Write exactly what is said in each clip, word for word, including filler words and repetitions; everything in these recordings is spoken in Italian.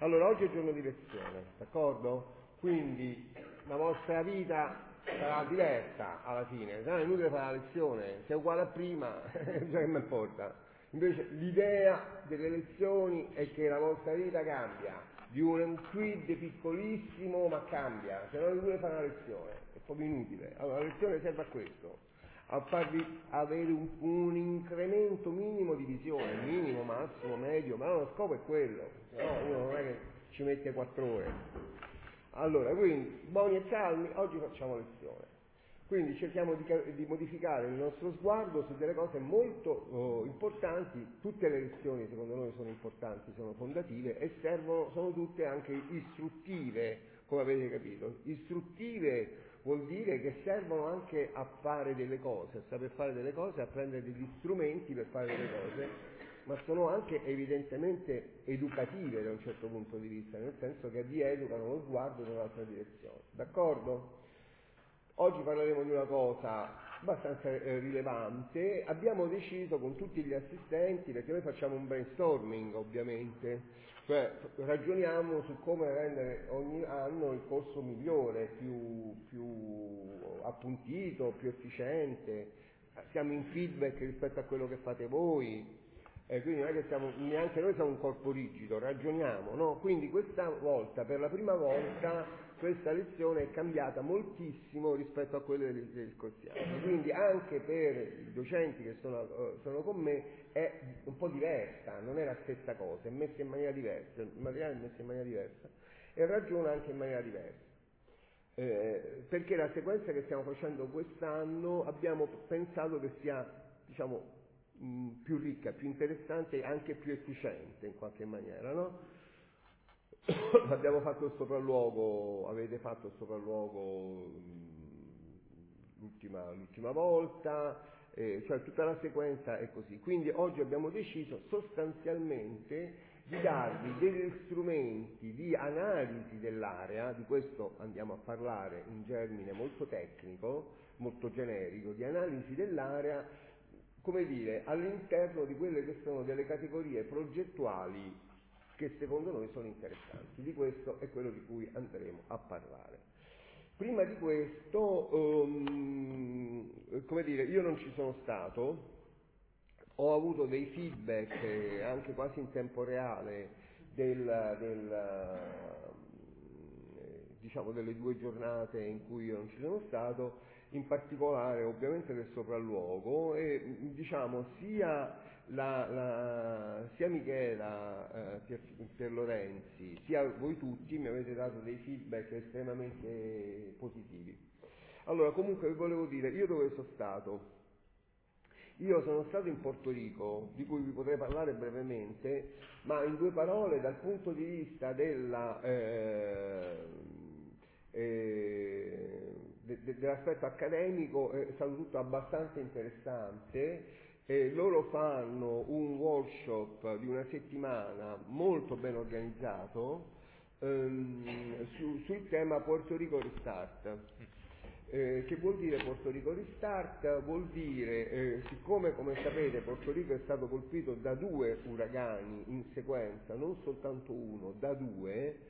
Allora, oggi è giorno di lezione, d'accordo? Quindi la vostra vita sarà diversa alla fine, non è inutile fare la lezione, se è uguale a prima, già che mi importa. Invece l'idea delle lezioni è che la vostra vita cambia, di un quid piccolissimo ma cambia, se no è inutile fare una lezione, è proprio inutile. Allora la lezione serve a questo, a farvi avere un, un incremento minimo di visione, minimo, massimo, medio, ma lo scopo è quello, no, uno non è che ci mette quattro ore. Allora, quindi, buoni e calmi, oggi facciamo lezione. Quindi cerchiamo di, di modificare il nostro sguardo su delle cose molto oh, importanti. Tutte le lezioni secondo noi sono importanti, sono fondative e servono, sono tutte anche istruttive, come avete capito. Istruttive vuol dire che servono anche a fare delle cose, a saper fare delle cose, a prendere degli strumenti per fare delle cose, ma sono anche evidentemente educative da un certo punto di vista, nel senso che vi educano lo sguardo in un'altra direzione. D'accordo? Oggi parleremo di una cosa abbastanza eh, rilevante. Abbiamo deciso con tutti gli assistenti, perché noi facciamo un brainstorming ovviamente, cioè ragioniamo su come rendere ogni anno il corso migliore, più, più appuntito, più efficiente. Siamo in feedback rispetto a quello che fate voi. Eh, quindi non è che siamo, neanche noi siamo un corpo rigido, ragioniamo, no? Quindi questa volta, per la prima volta, questa lezione è cambiata moltissimo rispetto a quelle degli, degli scorsi anni. Quindi anche per i docenti che sono, uh, sono con me è un po' diversa, non è la stessa cosa, è messa in maniera diversa, il materiale è messo in maniera diversa e ragiona anche in maniera diversa. Eh, perché la sequenza che stiamo facendo quest'anno abbiamo pensato che sia, diciamo, più ricca, più interessante e anche più efficiente in qualche maniera, no? Abbiamo fatto il sopralluogo, avete fatto il sopralluogo l'ultima, l'ultima volta, eh, cioè tutta la sequenza è così. Quindi oggi abbiamo deciso sostanzialmente di darvi degli strumenti di analisi dell'area, di questo andiamo a parlare in termine molto tecnico, molto generico, di analisi dell'area, come dire, all'interno di quelle che sono delle categorie progettuali che secondo noi sono interessanti. Di questo è quello di cui andremo a parlare. Prima di questo, um, come dire, io non ci sono stato, ho avuto dei feedback eh, anche quasi in tempo reale del, del, eh, diciamo delle due giornate in cui io non ci sono stato, in particolare ovviamente del sopralluogo, e diciamo sia, la, la, sia Michela, eh, Pier, Pier Lorenzi, sia voi tutti mi avete dato dei feedback estremamente positivi. Allora, comunque vi volevo dire, io dove sono stato? Io sono stato in Porto Rico, di cui vi potrei parlare brevemente, ma in due parole dal punto di vista della... Eh, Eh, de, de, dell'aspetto accademico è stato tutto abbastanza interessante. Eh, loro fanno un workshop di una settimana molto ben organizzato ehm, su, sul tema Porto Rico Restart. Eh, che vuol dire Porto Rico Restart? Vuol dire, eh, siccome come sapete Porto Rico è stato colpito da due uragani in sequenza, non soltanto uno, da due,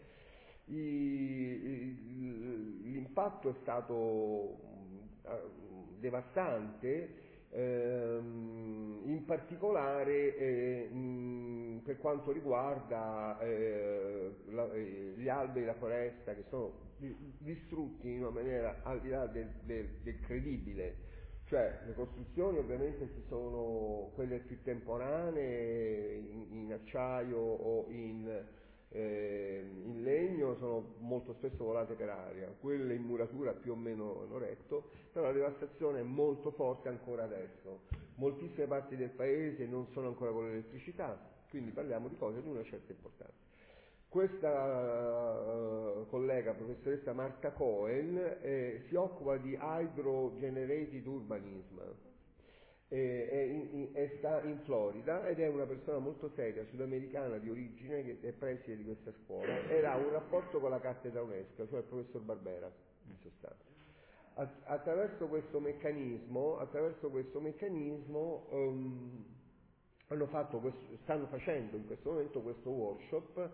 l'impatto è stato devastante, ehm, in particolare eh, mh, per quanto riguarda eh, la, eh, gli alberi e la foresta, che sono distrutti in una maniera al di là del, del, del credibile. Cioè le costruzioni ovviamente ci sono quelle più temporanee in, in acciaio o in Eh, in legno sono molto spesso volate per aria, quelle in muratura più o meno hanno retto, però la devastazione è molto forte ancora adesso. Moltissime parti del paese non sono ancora con l'elettricità, quindi parliamo di cose di una certa importanza. Questa uh, collega, professoressa Marta Cohen, eh, si occupa di Hydro Generated Urbanism. E, è, in, è sta in Florida ed è una persona molto seria, sudamericana di origine, che è preside di questa scuola ed ha un rapporto con la cattedra UNESCO, cioè il professor Barbera in sostanza. Attraverso questo meccanismo, attraverso questo meccanismo um, hanno fatto questo, stanno facendo in questo momento questo workshop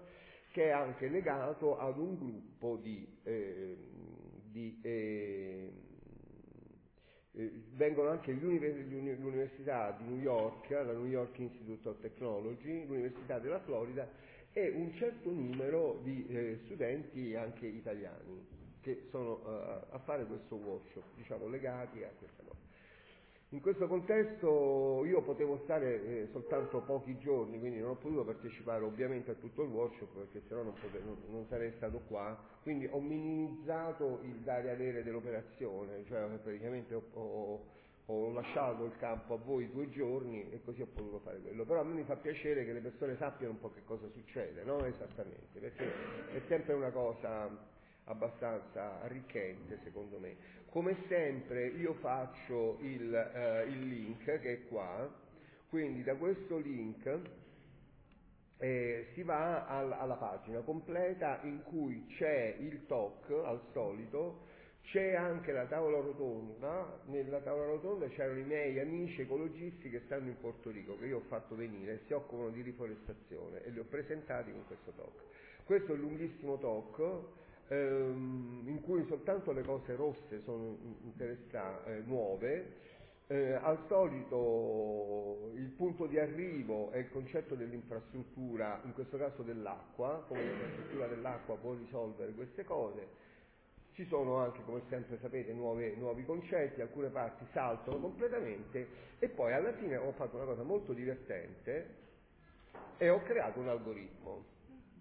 che è anche legato ad un gruppo di, eh, di eh, eh, vengono anche l'Università di New York, la New York Institute of Technology, l'Università della Florida e un certo numero di eh, studenti anche italiani che sono uh, a fare questo workshop, diciamo, legati a questa cosa. In questo contesto io potevo stare eh, soltanto pochi giorni, quindi non ho potuto partecipare ovviamente a tutto il workshop perché sennò non, pote- non, non sarei stato qua, quindi ho minimizzato il dare avere dell'operazione, cioè praticamente ho, ho, ho lasciato il campo a voi due giorni e così ho potuto fare quello, però a me mi fa piacere che le persone sappiano un po' che cosa succede, no? Esattamente, perché è sempre una cosa abbastanza arricchente secondo me. Come sempre io faccio il, eh, il link che è qua, quindi da questo link eh, si va al, alla pagina completa in cui c'è il talk al solito, c'è anche la tavola rotonda, nella tavola rotonda c'erano i miei amici ecologisti che stanno in Porto Rico, che io ho fatto venire, si occupano di riforestazione e li ho presentati con questo talk. Questo è un lunghissimo talk in cui soltanto le cose rosse sono interessanti, eh, nuove. Eh, al solito il punto di arrivo è il concetto dell'infrastruttura, in questo caso dell'acqua, come l'infrastruttura dell'acqua può risolvere queste cose. Ci sono anche, come sempre sapete, nuove, nuovi concetti, alcune parti saltano completamente e poi alla fine ho fatto una cosa molto divertente e ho creato un algoritmo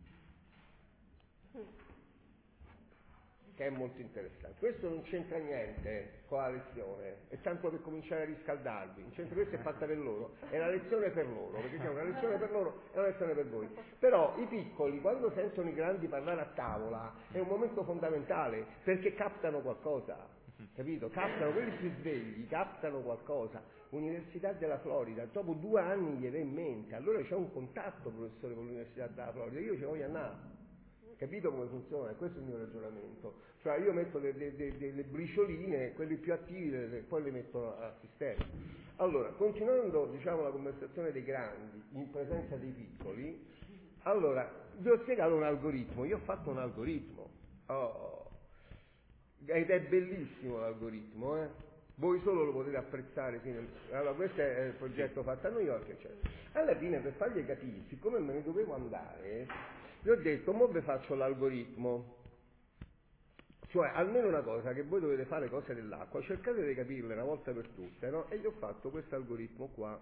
che è molto interessante. Questo non c'entra niente con la lezione, è tanto per cominciare a riscaldarvi, non c'entra, questo è fatta per loro, è la lezione per loro, perché c'è una lezione per loro e una lezione per voi. Però i piccoli, quando sentono i grandi parlare a tavola, è un momento fondamentale, perché captano qualcosa, capito? Captano, quelli più svegli, captano qualcosa. Università della Florida, dopo due anni gli viene in mente, allora c'è un contatto, professore, con l'Università della Florida, io ci voglio andare. Capito come funziona? Questo è il mio ragionamento. Cioè io metto delle, delle, delle bricioline, quelli più attivi le, poi le metto a sistema. Allora, continuando diciamo la conversazione dei grandi in presenza dei piccoli, allora vi ho spiegato un algoritmo, io ho fatto un algoritmo. Oh, ed è bellissimo l'algoritmo, eh? Voi solo lo potete apprezzare fino a... Allora questo è il progetto fatto a New York, eccetera. Alla fine, per fargli capire, siccome me ne dovevo andare, vi ho detto, mo vi faccio l'algoritmo, cioè almeno una cosa, che voi dovete fare cose dell'acqua, cercate di capirle una volta per tutte, no? E gli ho fatto questo algoritmo qua,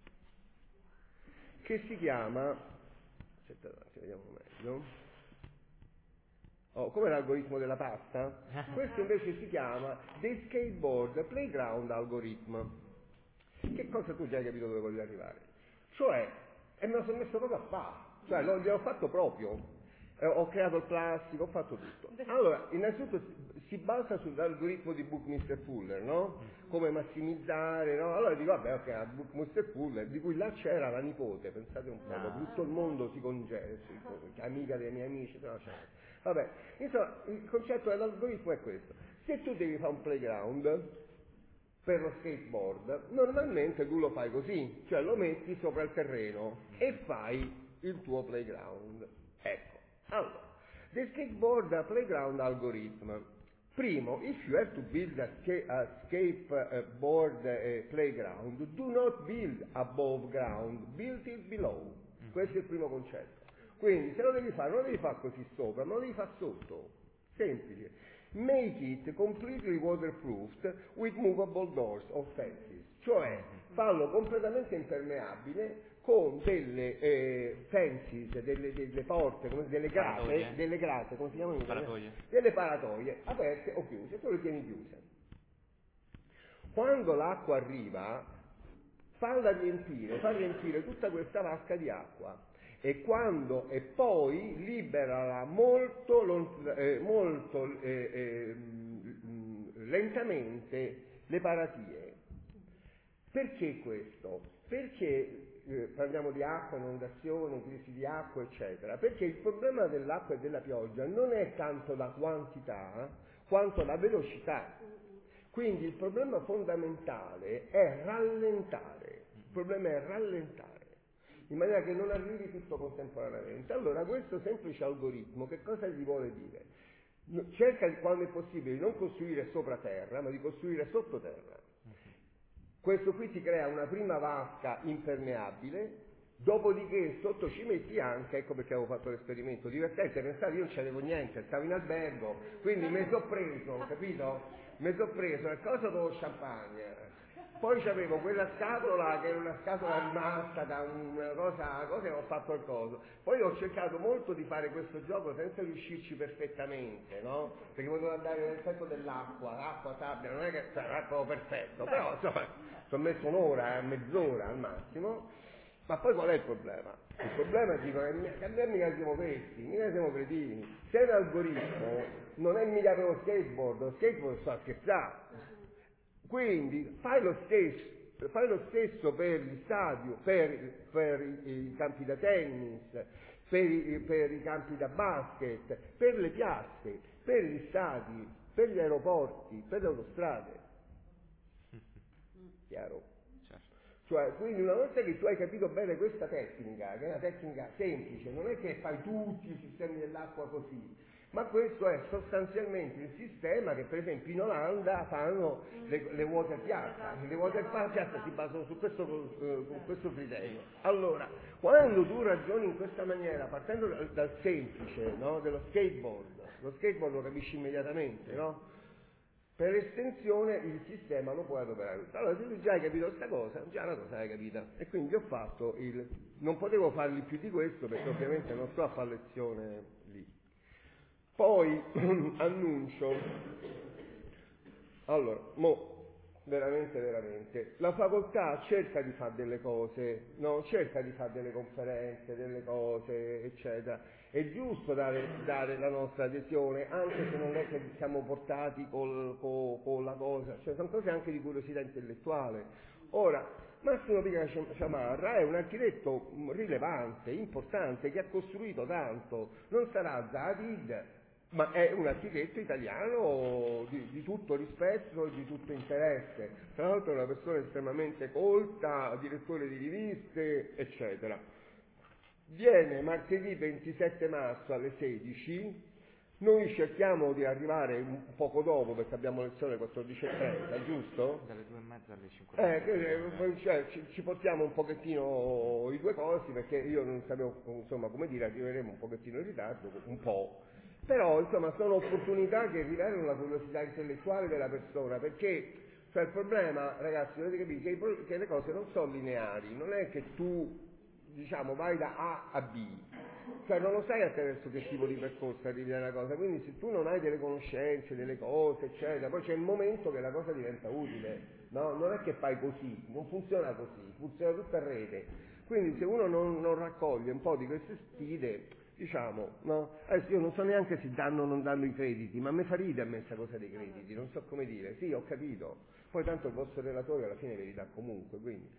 che si chiama, aspetta, vediamo meglio, oh, come l'algoritmo della pasta, questo invece si chiama The Skateboard Playground Algorithm. Che cosa tu già hai capito dove voglio arrivare? Cioè, e me lo sono messo proprio a fare, cioè lo, gliel'ho fatto proprio, eh, ho creato il plastico, ho fatto tutto. Allora, innanzitutto si basa sull'algoritmo di Buckminster Fuller, no? Come massimizzare, no? Allora dico, vabbè, ok, Buckminster Fuller, di cui là c'era la nipote, pensate un po', no. Tutto il mondo si congede, amica dei miei amici, no, cioè. Vabbè, insomma, il concetto dell'algoritmo è questo. Se tu devi fare un playground per lo skateboard, normalmente tu lo fai così, cioè lo metti sopra il terreno e fai il tuo playground. Ecco, allora, the skateboard playground algorithm. Primo, if you have to build a, sca- a skateboard uh, playground, do not build above ground, build it below. Questo è il primo concetto. Quindi se lo devi fare, non lo devi fare così sopra, ma lo devi fare sotto. Semplice. Make it completely waterproofed with movable doors or fences. Cioè, farlo completamente impermeabile con delle eh, fences, delle, delle porte, come, delle grate, paratoie. delle grate, come si chiamano? Paratoie. Delle paratoie aperte o chiuse, tu le tieni chiuse. Quando l'acqua arriva, falla riempire, fa riempire tutta questa vasca di acqua. E quando e poi liberala molto, eh, molto eh, eh, lentamente le paratie. Perché questo? Perché eh, parliamo di acqua, inondazione, crisi di acqua, eccetera? Perché il problema dell'acqua e della pioggia non è tanto la quantità quanto la velocità. Quindi il problema fondamentale è rallentare. Il problema è rallentare. in maniera che non arrivi tutto contemporaneamente. Allora questo semplice algoritmo che cosa gli vuole dire? Cerca quando è possibile di non costruire sopra terra, ma di costruire sottoterra. Questo qui ti crea una prima vasca impermeabile, dopodiché sotto ci metti anche, ecco perché avevo fatto l'esperimento divertente, pensate io non c'avevo niente, stavo in albergo, quindi mi sono preso, capito? Mi sono preso il coso dello champagne, poi c'avevo quella scatola che era una scatola rimasta da una cosa, cosa e ho fatto il coso. Poi ho cercato molto di fare questo gioco senza riuscirci perfettamente, no? Perché volevo andare nell'effetto dell'acqua, l'acqua, sabbia, non è che cioè, era proprio perfetto, però insomma ci ho messo un'ora, mezz'ora al massimo. Ma poi qual è il problema? Il problema dico che a me mica siamo questi, mica siamo cretini. Se l'algoritmo non è mica per lo skateboard, lo skateboard sta scherzando. Quindi fai lo stesso, fai lo stesso per gli stadi, per, per i, i campi da tennis, per i, per i campi da basket, per le piazze, per gli stadi, per gli aeroporti, per le autostrade. Chiaro? Cioè, quindi una volta che tu hai capito bene questa tecnica, che è una tecnica semplice, non è che fai tutti i sistemi dell'acqua così, ma questo è sostanzialmente il sistema che per esempio in Olanda fanno le, le water piazza, le water piazza si basano su questo, uh, con questo criterio. Allora, quando tu ragioni in questa maniera, partendo dal, dal semplice, no, dello skateboard, lo skateboard lo capisci immediatamente, no? Per estensione il sistema lo puoi adoperare. Allora, se tu già hai capito questa cosa, già una cosa l'hai capita. E quindi ho fatto il... non potevo farli più di questo perché ovviamente non sto a fare lezione lì. Poi annuncio. Allora, mo veramente, veramente, la facoltà cerca di fare delle cose, no? Cerca di fare delle conferenze, delle cose, eccetera. È giusto dare, dare la nostra adesione, anche se non è che siamo portati col, col, con la cosa, cioè sono cose anche di curiosità intellettuale. Ora, Massimo Pica Sciamarra è un architetto rilevante, importante, che ha costruito tanto, non sarà Zadig, ma è un architetto italiano di, di tutto rispetto e di tutto interesse. Tra l'altro è una persona estremamente colta, direttore di riviste, eccetera. Viene martedì ventisette marzo alle sedici, noi cerchiamo di arrivare un poco dopo perché abbiamo lezione alle quattordici e trenta, giusto? Dalle due e mezza alle cinque e mezza. Eh, cioè, ci, ci portiamo un pochettino i due cosi perché io non sapevo, insomma, come dire, arriveremo un pochettino in ritardo, un po'. Però, insomma, sono opportunità che rivelano la curiosità intellettuale della persona, perché, cioè, il problema, ragazzi, dovete capire che, i, che le cose non sono lineari, non è che tu, diciamo, vai da A a B, cioè non lo sai attraverso che tipo di percorso arrivi alla cosa, quindi se tu non hai delle conoscenze, delle cose, eccetera, poi c'è il momento che la cosa diventa utile, no? Non è che fai così, non funziona così, funziona tutta a rete, quindi se uno non, non raccoglie un po' di queste sfide, diciamo, no? Adesso io non so neanche se danno o non danno i crediti, ma mi fa ridere a me questa cosa dei crediti, non so come dire, sì, ho capito, poi tanto il vostro relatore alla fine ve li dà comunque, quindi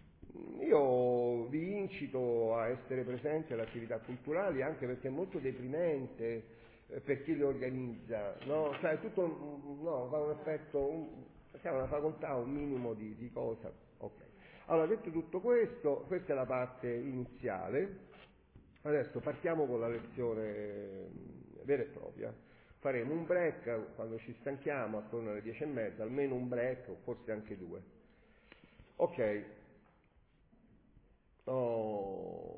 io vi incito a essere presenti alle attività culturali anche perché è molto deprimente eh, per chi le organizza, no? Cioè tutto, no, fa un effetto, un, c'è una facoltà, un minimo di, di cosa, ok. Allora, detto tutto questo, questa è la parte iniziale. Adesso partiamo con la lezione vera e propria. Faremo un break quando ci stanchiamo, attorno alle dieci e mezza, almeno un break o forse anche due. Ok. Oh.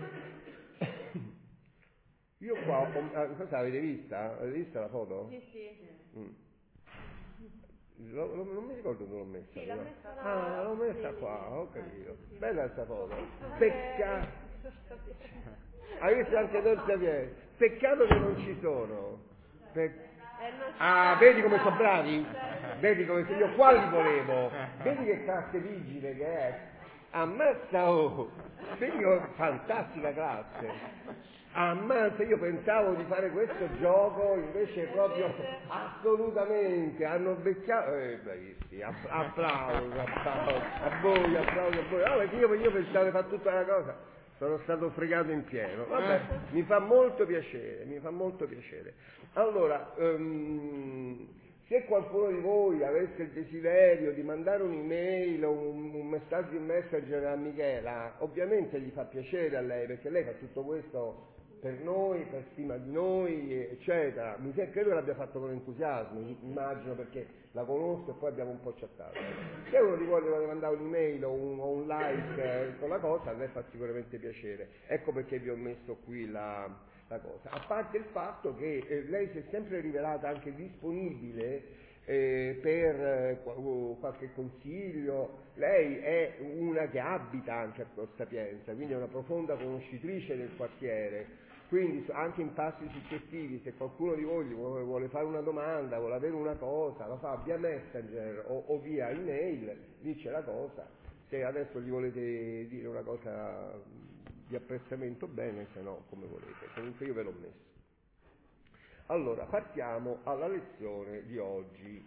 Io qua, ho, cosa avete vista? Avete vista la foto? Sì, sì. Mm. Lo, lo, non mi ricordo dove l'ho messa. Sì, l'ho messa là. Ah, l'ho messa sì, qua, sì. ho capito. Ah, sì, sì. Bella questa foto. Peccato. Peccato. Hai visto anche Dolce Piede? Peccato che non ci sono. Pe- ah, vedi come sono bravi? Vedi come se io qua li volevo. Vedi che classe vigile che è. Ammazza, oh. Vedi che fantastica classe. Ammazza, io pensavo di fare questo gioco, invece proprio assolutamente, hanno beccato, eh, bravissimi, app- applauso, applauso, a voi, applauso a voi, ah, perché io, io pensavo di fare tutta la cosa, sono stato fregato in pieno, vabbè, mi fa molto piacere, mi fa molto piacere. Allora, um, Se qualcuno di voi avesse il desiderio di mandare un'email o un, un messaggio in Messenger a Michela, ovviamente gli fa piacere a lei, perché lei fa tutto questo per noi, per stima di noi, eccetera. Mi credo che l'abbia fatto con entusiasmo, immagino, perché la conosco e poi abbiamo un po' chattato. Se uno di voi le vuole mandare un'email o un, o un like con la cosa, a lei fa sicuramente piacere. Ecco perché vi ho messo qui la, la cosa. A parte il fatto che eh, lei si è sempre rivelata anche disponibile eh, per eh, qualche consiglio. Lei è una che abita anche a Tor Sapienza, quindi è una profonda conoscitrice del quartiere. Quindi anche in passi successivi, se qualcuno di voi vuole, vuole fare una domanda, vuole avere una cosa, la fa via Messenger o, o via email, dice la cosa. Se adesso gli volete dire una cosa di apprezzamento, bene, se no come volete. Comunque io ve l'ho messo. Allora, partiamo alla lezione di oggi.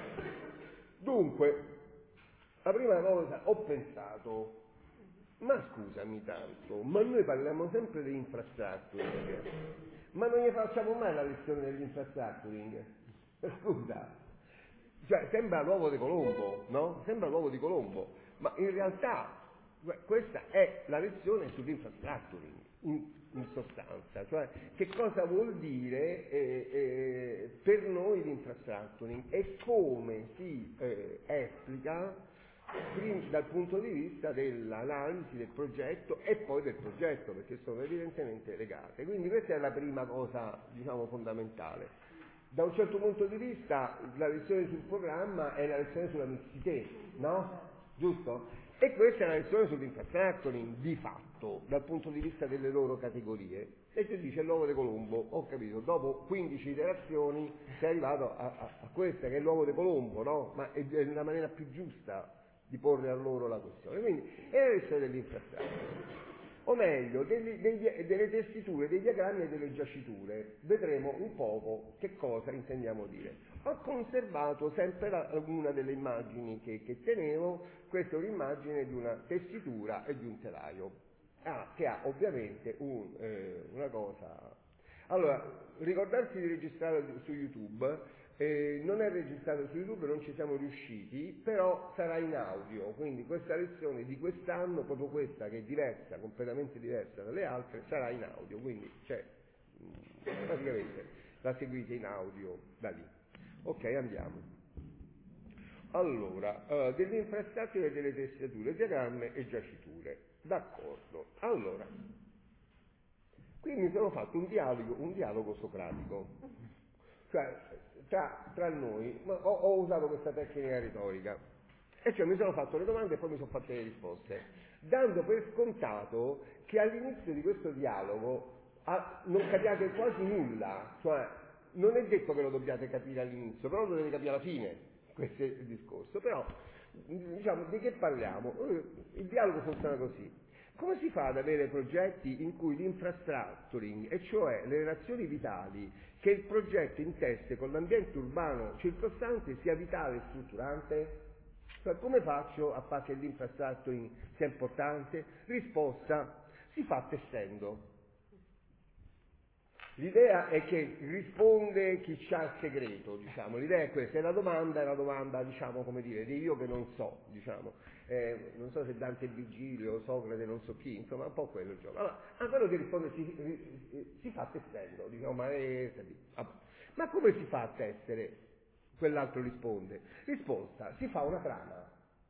Dunque, la prima cosa ho pensato, ma scusami tanto, ma noi parliamo sempre di infrastructuring, ma non ne facciamo mai la lezione dell'infrastructuring? Scusa, cioè sembra l'uovo di Colombo, no? Sembra l'uovo di Colombo, ma in realtà questa è la lezione sull'infrastructuring, in, in sostanza, cioè che cosa vuol dire eh, eh, per noi l'infrastructuring e come si eh, esplica dal punto di vista dell'analisi del progetto e poi del progetto, perché sono evidentemente legate. Quindi questa è la prima cosa, diciamo, fondamentale. Da un certo punto di vista la lezione sul programma è la lezione sulla mixité, no? Giusto? E questa è la lezione sull'infrastructuring di fatto, dal punto di vista delle loro categorie. E si dice l'uovo di Colombo, ho capito, dopo quindici iterazioni sei arrivato a, a, a questa che è l'uovo di Colombo, no? Ma è, è la maniera più giusta di porre a loro la questione. Quindi è la lezione dell'infrastructuring, o meglio degli, degli, delle tessiture, dei diagrammi e delle giaciture. Vedremo un poco che cosa intendiamo dire. Ho conservato sempre la, una delle immagini che, che tenevo. Questa è un'immagine di una tessitura e di un telaio, ah, che ha ovviamente un, eh, una cosa. Allora, ricordarsi di registrare su YouTube. Eh, non è registrato su YouTube, non ci siamo riusciti, però sarà in audio, quindi questa lezione di quest'anno, proprio questa che è diversa, completamente diversa dalle altre, sarà in audio, quindi cioè, praticamente la seguite in audio da lì. Ok, andiamo. Allora, uh, delle infrastrutture e delle testature, diagrammi e giaciture. D'accordo. Allora, qui mi sono fatto un dialogo, un dialogo socratico. Cioè, Tra, tra noi, ho, ho usato questa tecnica retorica, e cioè mi sono fatto le domande e poi mi sono fatte le risposte, dando per scontato che all'inizio di questo dialogo a, non capiate quasi nulla, cioè non è detto che lo dobbiate capire all'inizio, però lo dovete capire alla fine, questo è il discorso. Però, diciamo, di che parliamo? Il dialogo funziona così. Come si fa ad avere progetti in cui l'infrastructuring, e cioè le relazioni vitali che il progetto intesse con l'ambiente urbano circostante, sia vitale e strutturante? Cioè, come faccio a fare che l'infrastructuring sia importante? Risposta: si fa testendo. L'idea è che risponde chi c'ha il segreto, diciamo. L'idea è questa, e la domanda è la domanda, diciamo, come dire, di io che non so, diciamo. Eh, non so se Dante e Virgilio, Socrate, non so chi, insomma, un po' quello il gioco. Allora, a quello che risponde si, si fa testendo, diciamo, ma, è, ma come si fa a tessere? Quell'altro risponde. Risposta: si fa una trama.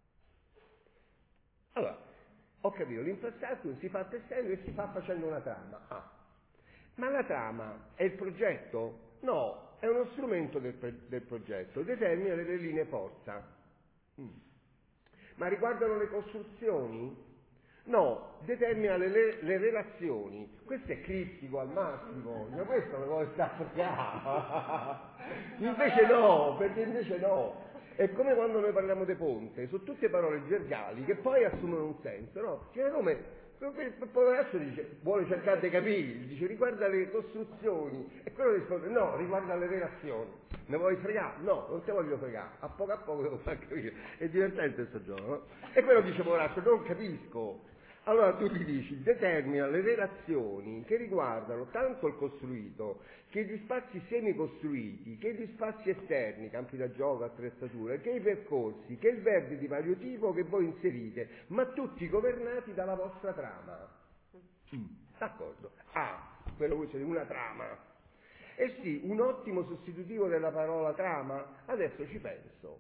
Allora, ho capito, l'infrastructure si fa testendo e si fa facendo una trama. Ah. Ma la trama è il progetto? No, è uno strumento del, del progetto, determina delle linee forza. Mm. Ma riguardano le costruzioni? No, determina le, le, le relazioni. Questo è criptico al massimo, ma questo lo vuole stare. Invece no, perché invece no. È come quando noi parliamo di ponte, sono tutte parole gergali che poi assumono un senso, no? Cioè come... Il poveraccio dice, vuole cercare di capire, dice riguarda le costruzioni, e quello risponde no, riguarda le relazioni. Ne vuoi fregare? No, non ti voglio fregare, a poco a poco devo far capire. È divertente questo gioco, no? E quello dice poveraccio, non capisco. Allora tu gli dici, determina le relazioni che riguardano tanto il costruito, che gli spazi semicostruiti, che gli spazi esterni, campi da gioco, attrezzature, che i percorsi, che il verde di vario tipo che voi inserite, ma tutti governati dalla vostra trama. Mm, d'accordo. Ah, quello qui c'è una trama. Eh sì, un ottimo sostitutivo della parola trama, adesso ci penso.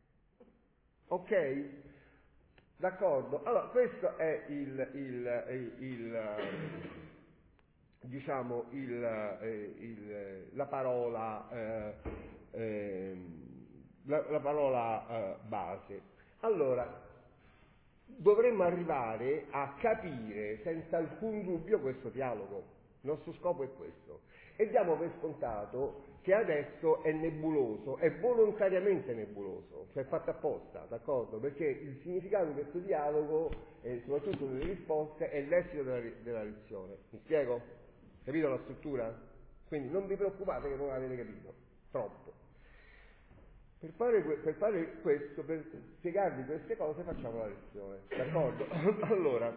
Ok? D'accordo? Allora, questo è il, il, il, il diciamo, il, il, la parola, eh, eh, la, la parola eh, base. Allora, dovremmo arrivare a capire senza alcun dubbio questo dialogo. Il nostro scopo è questo. E diamo per scontato che adesso è nebuloso, è volontariamente nebuloso, cioè fatto apposta, d'accordo? Perché il significato di questo dialogo, e soprattutto delle risposte, è l'esito della, della lezione. Mi spiego? Capito la struttura? Quindi non vi preoccupate che non avete capito, troppo. Per fare, per fare questo, per spiegarvi queste cose, facciamo la lezione, d'accordo? Allora,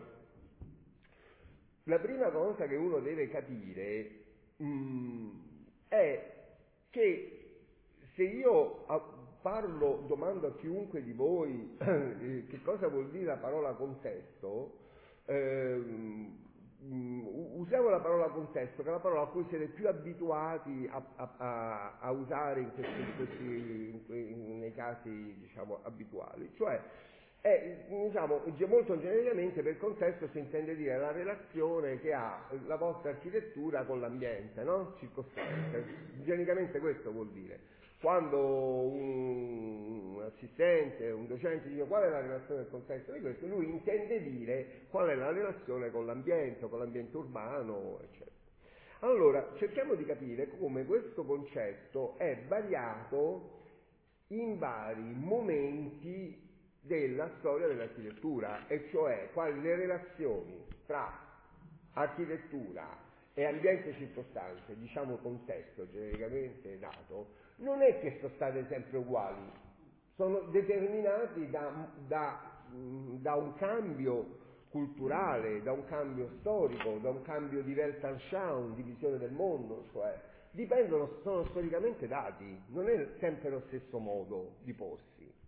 la prima cosa che uno deve capire mh, è che se io parlo, domando a chiunque di voi eh, che cosa vuol dire la parola contesto, ehm, usiamo la parola contesto, che è la parola a cui siete più abituati a, a, a, a usare in questi, in questi, in, nei casi, diciamo, abituali, cioè è, diciamo, molto genericamente per contesto si intende dire la relazione che ha la vostra architettura con l'ambiente, no? Circostante. Genericamente questo vuol dire. Quando un assistente, un docente dice qual è la relazione del contesto di questo, lui intende dire qual è la relazione con l'ambiente, con l'ambiente urbano, eccetera. Allora, cerchiamo di capire come questo concetto è variato in vari momenti della storia dell'architettura, e cioè quali le relazioni tra architettura e ambiente circostante, diciamo contesto genericamente dato, non è che sono state sempre uguali, sono determinati da, da, da un cambio culturale, da un cambio storico, da un cambio di Weltanschauung, di visione del mondo, cioè dipendono, sono storicamente dati, non è sempre lo stesso modo di porsi.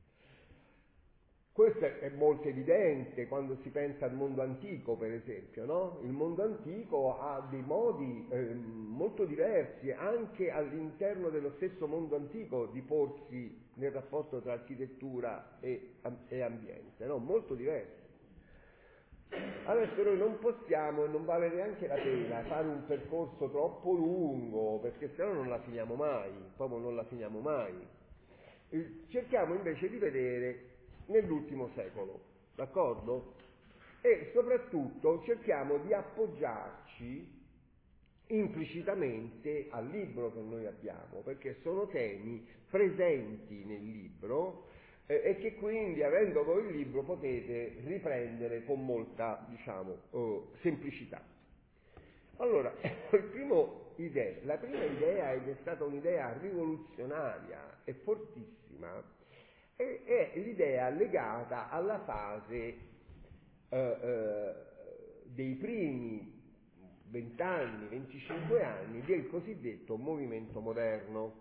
Questo è molto evidente quando si pensa al mondo antico, per esempio, no? Il mondo antico ha dei modi eh, molto diversi, anche all'interno dello stesso mondo antico, di porsi nel rapporto tra architettura e, e ambiente, no? Molto diversi. Adesso noi non possiamo, e non vale neanche la pena, fare un percorso troppo lungo, perché sennò non la finiamo mai, proprio non la finiamo mai. Cerchiamo invece di vedere nell'ultimo secolo, d'accordo? E soprattutto cerchiamo di appoggiarci implicitamente al libro che noi abbiamo, perché sono temi presenti nel libro eh, e che quindi, avendo voi il libro, potete riprendere con molta, diciamo, oh, semplicità. Allora, il primo idea, la prima idea, ed è stata un'idea rivoluzionaria e fortissima, è, è l'idea legata alla fase eh, eh, dei primi vent'anni, venticinque anni del cosiddetto movimento moderno,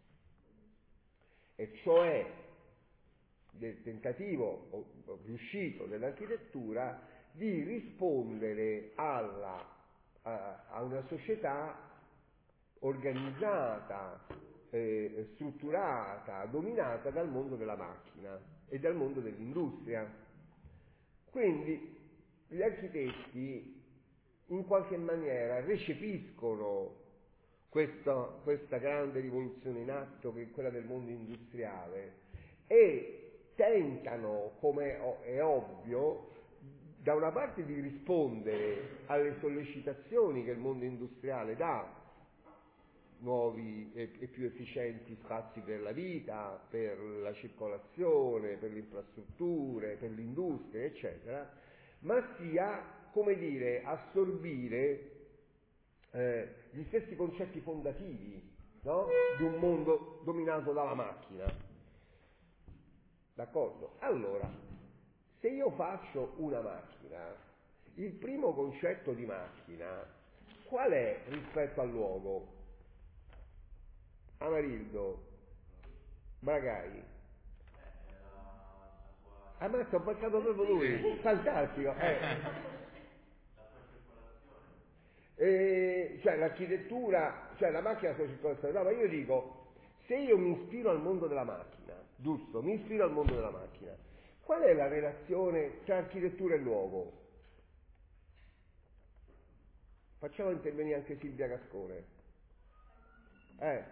e cioè del tentativo riuscito dell'architettura di rispondere alla, a, a una società organizzata, eh, strutturata, dominata dal mondo della macchina e dal mondo dell'industria. Quindi gli architetti in qualche maniera recepiscono questa, questa grande rivoluzione in atto, che è quella del mondo industriale, e tentano, come è ovvio, da una parte di rispondere alle sollecitazioni che il mondo industriale dà, nuovi e, e più efficienti spazi per la vita, per la circolazione, per le infrastrutture, per l'industria, eccetera, ma sia, come dire, assorbire eh, gli stessi concetti fondativi, no? Di un mondo dominato dalla macchina. D'accordo? Allora, se io faccio una macchina il primo concetto di macchina qual è rispetto al luogo? Amarildo, Bragai. Ammazza, ho beccato proprio lui, fantastico. Eh. E, cioè l'architettura, cioè la macchina è la sua circolazione. No, ma io dico, se io mi ispiro al mondo della macchina, giusto, mi ispiro al mondo della macchina, qual è la relazione tra architettura e luogo? Facciamo intervenire anche Silvia Cascone. Eh.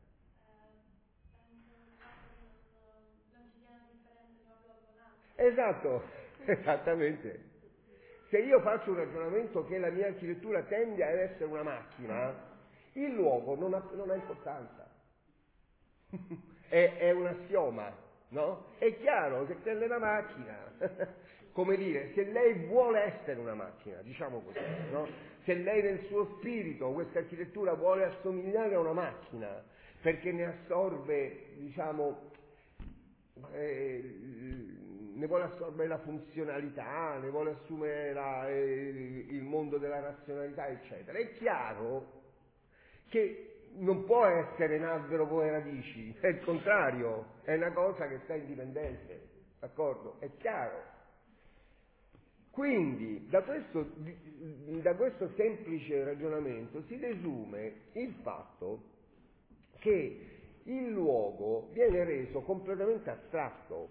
Esatto, esattamente. Se io faccio un ragionamento che la mia architettura tende ad essere una macchina, il luogo non ha, non ha importanza. è, è un assioma, no? È chiaro che se è una macchina, come dire, se lei vuole essere una macchina, diciamo così, no? Se lei nel suo spirito, questa architettura vuole assomigliare a una macchina, perché ne assorbe, diciamo, eh, ne vuole assorbire la funzionalità, ne vuole assumere la, eh, il mondo della razionalità, eccetera. È chiaro che non può essere un albero con le radici, è il contrario, è una cosa che sta indipendente, d'accordo? È chiaro. Quindi, da questo, da questo semplice ragionamento si desume il fatto che il luogo viene reso completamente astratto,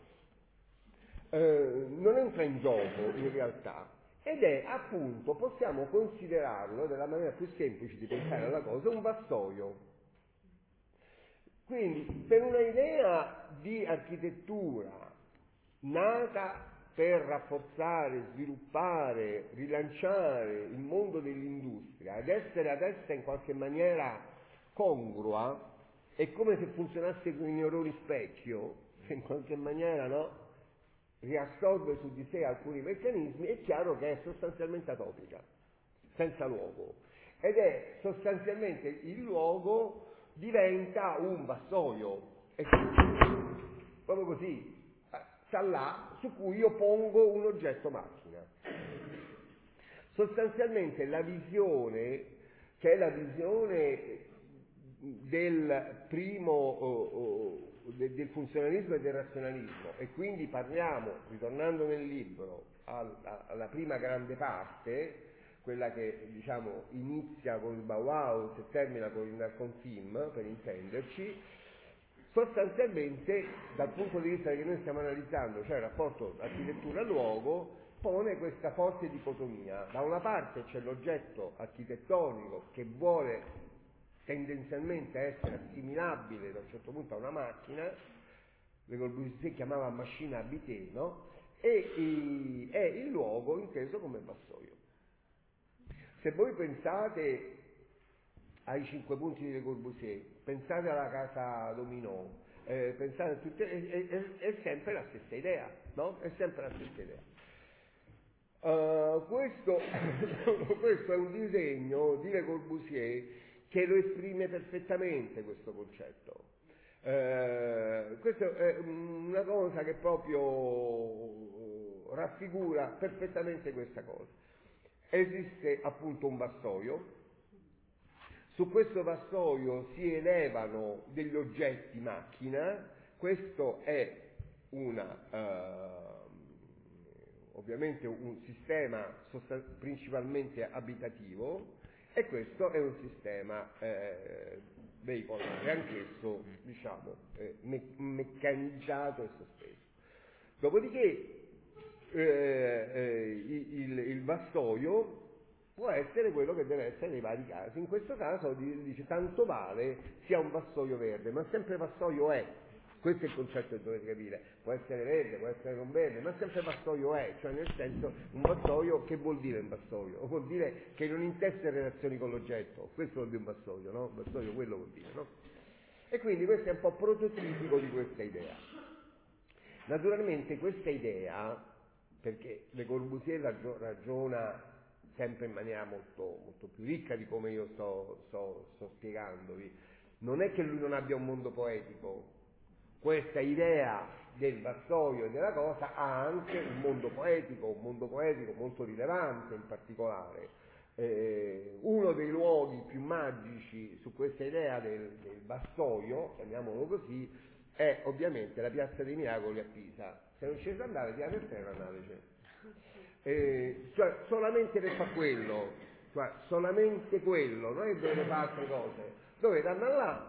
eh, non entra in gioco in realtà, ed è appunto, possiamo considerarlo, nella maniera più semplice di pensare alla cosa, un vassoio. Quindi per una idea di architettura nata per rafforzare, sviluppare, rilanciare il mondo dell'industria ed essere ad essa in qualche maniera congrua, è come se funzionasse con i neuroni specchio, che in qualche maniera, no, riassorbe su di sé alcuni meccanismi, è chiaro che è sostanzialmente atopica, senza luogo, ed è sostanzialmente il luogo diventa un vassoio, e proprio così, sta là, su cui io pongo un oggetto macchina. Sostanzialmente la visione, che è la visione del primo oh, oh, de, del funzionalismo e del razionalismo, e quindi parliamo, ritornando nel libro, alla, alla prima grande parte, quella che diciamo inizia con il Bauhaus e termina con il Narcon-Film, per intenderci, sostanzialmente dal punto di vista che noi stiamo analizzando, cioè il rapporto architettura-luogo, pone questa forte dicotomia. Da una parte c'è l'oggetto architettonico che vuole tendenzialmente essere assimilabile da un certo punto a una macchina, Le Corbusier chiamava macchina habitée, no? E i, è il luogo inteso come vassoio. Se voi pensate ai cinque punti di Le Corbusier, pensate alla casa Dominò, eh, pensate a tutte, è, è, è sempre la stessa idea, no? È sempre la stessa idea. Uh, questo, questo è un disegno di Le Corbusier che lo esprime perfettamente, questo concetto. Uh, questa è una cosa che proprio raffigura perfettamente questa cosa. Esiste appunto un vassoio, su questo vassoio si elevano degli oggetti macchina, questo è una, uh, ovviamente un sistema sostan- principalmente abitativo, e questo è un sistema eh, veicolare, anch'esso diciamo eh, me- meccanizzato e sospeso. Dopodiché eh, eh, il, il vassoio può essere quello che deve essere nei vari casi. In questo caso dice tanto vale sia un vassoio verde, ma sempre vassoio è. Questo è il concetto che dovete capire. Può essere verde, può essere non verde, ma sempre vassoio è, cioè nel senso un vassoio, che vuol dire un vassoio? Vuol dire che non intesse relazioni con l'oggetto, questo vuol dire un vassoio, no? Un vassoio quello vuol dire, no? E quindi questo è un po' prototipico di questa idea. Naturalmente questa idea, perché Le Corbusier ragiona sempre in maniera molto, molto più ricca di come io sto, sto, sto spiegandovi, non è che lui non abbia un mondo poetico. questa idea del vassoio e della cosa ha anche un mondo poetico, un mondo poetico molto rilevante in particolare. Eh, uno dei luoghi più magici su questa idea del, del vassoio, chiamiamolo così, è ovviamente la Piazza dei Miracoli a Pisa. Se non ci siete andare, tirate per terra, andateci. Eh, cioè, solamente per fare quello, cioè solamente quello, non è che dovete fare altre cose, dovete andare là,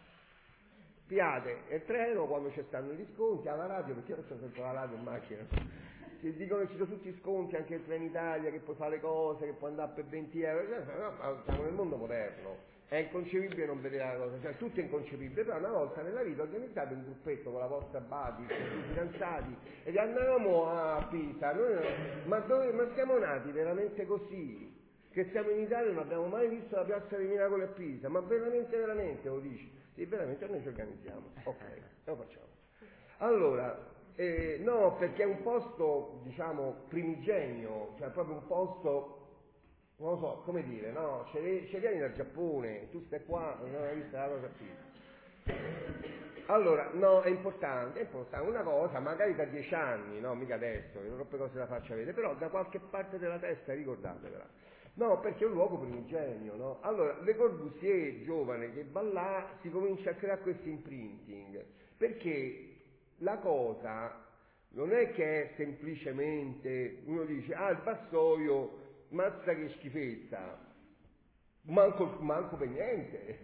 piate il treno quando ci stanno gli sconti, alla radio, perché io faccio sempre la radio in macchina, ti dicono che ci sono tutti gli sconti, anche il Trenitalia, che puoi fare le cose, che puoi andare per venti euro, no, siamo nel mondo moderno, è inconcepibile non vedere la cosa, cioè tutto è inconcepibile, però una volta nella vita organizzate un gruppetto con la vostra buddy, con i fidanzati, ed andiamo a Pisa, noi, ma, dove, ma siamo nati veramente così? Che siamo in Italia e non abbiamo mai visto la Piazza dei Miracoli a Pisa, ma veramente, veramente, lo dici? Sì, veramente noi ci organizziamo, ok, lo facciamo. Allora, eh, no, perché è un posto, diciamo, primigenio, cioè proprio un posto, non lo so, come dire, no, ce, ce vieni dal Giappone, tu stai qua, non hai visto la cosa a Pisa. Allora, no, è importante, è importante, una cosa, magari da dieci anni, no, mica adesso, che troppe cose da faccia vedere, però da qualche parte della testa ricordatevela. No, perché è un luogo primigenio, no? Allora, Le Corbusier, giovane che va là, si comincia a creare questo imprinting, perché la cosa non è che è semplicemente, uno dice, ah, il vassoio, mazza che schifezza, manco, manco per niente.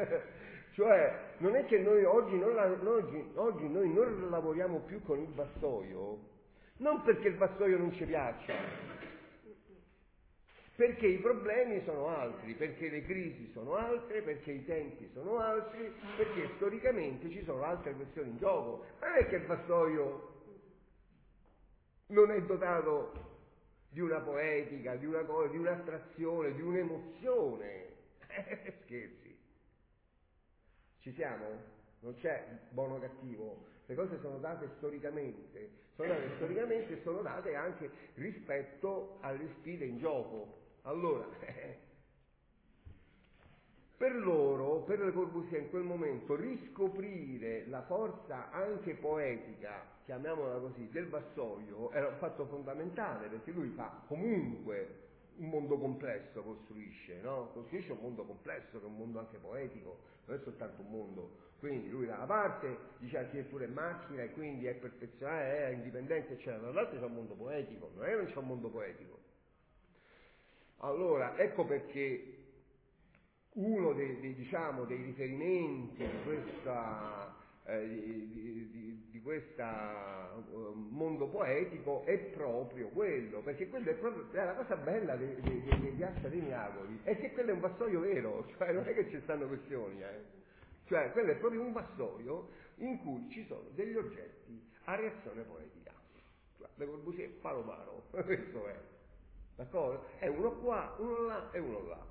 Cioè, non è che noi oggi, non la, oggi, oggi noi non lavoriamo più con il vassoio, non perché il vassoio non ci piaccia, perché i problemi sono altri, perché le crisi sono altre, perché i tempi sono altri, perché storicamente ci sono altre questioni in gioco. Non è che il vassoio non è dotato di una poetica, di una cosa, di un'attrazione, di un'emozione. Scherzi. Ci siamo? Non c'è buono o cattivo. Le cose sono date storicamente, sono date storicamente e sono date anche rispetto alle sfide in gioco. Allora, per loro, per Le Corbusier in quel momento, riscoprire la forza anche poetica, chiamiamola così, del vassoio era un fatto fondamentale, perché lui fa comunque un mondo complesso, costruisce, no? Costruisce un mondo complesso, che è un mondo anche poetico, non è soltanto un mondo. Quindi lui da una parte dice architettura e macchina e quindi è perfezionale, è indipendente, eccetera, dall'altra c'è un mondo poetico, non è che non c'è un mondo poetico. Allora, ecco perché uno dei, dei, diciamo, dei riferimenti di questa, eh, di, di, di questa uh, mondo poetico è proprio quello, perché quello è proprio è la cosa bella dei, dei, dei, dei Piazza dei Miracoli, è che quello è un vassoio vero, cioè non è che ci stanno questioni, eh. Cioè quello è proprio un vassoio in cui ci sono degli oggetti a reazione poetica. Cioè, Le Corbusier paro paro, questo è. D'accordo? È uno qua, uno là e uno là.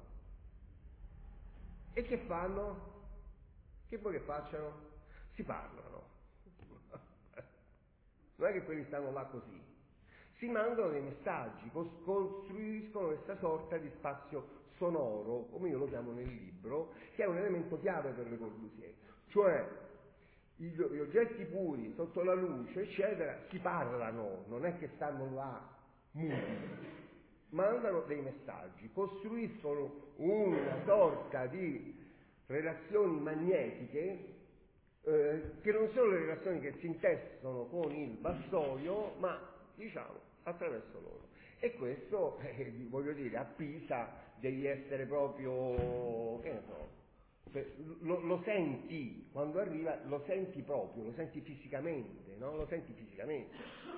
E che fanno? Che vuoi che facciano? Si parlano. Non è che quelli stanno là così. Si mandano dei messaggi, costruiscono questa sorta di spazio sonoro, come io lo chiamo nel libro, che è un elemento chiave per Le Corbusier. Cioè, gli oggetti puri, sotto la luce, eccetera, si parlano, non è che stanno là muti. Mandano dei messaggi, costruiscono una sorta di relazioni magnetiche eh, che non sono le relazioni che si intessono con il vassoio, ma diciamo attraverso loro. E questo, eh, voglio dire, a Pisa devi essere proprio, che ne so, lo, lo senti, quando arriva lo senti proprio, lo senti fisicamente, no? Lo senti fisicamente.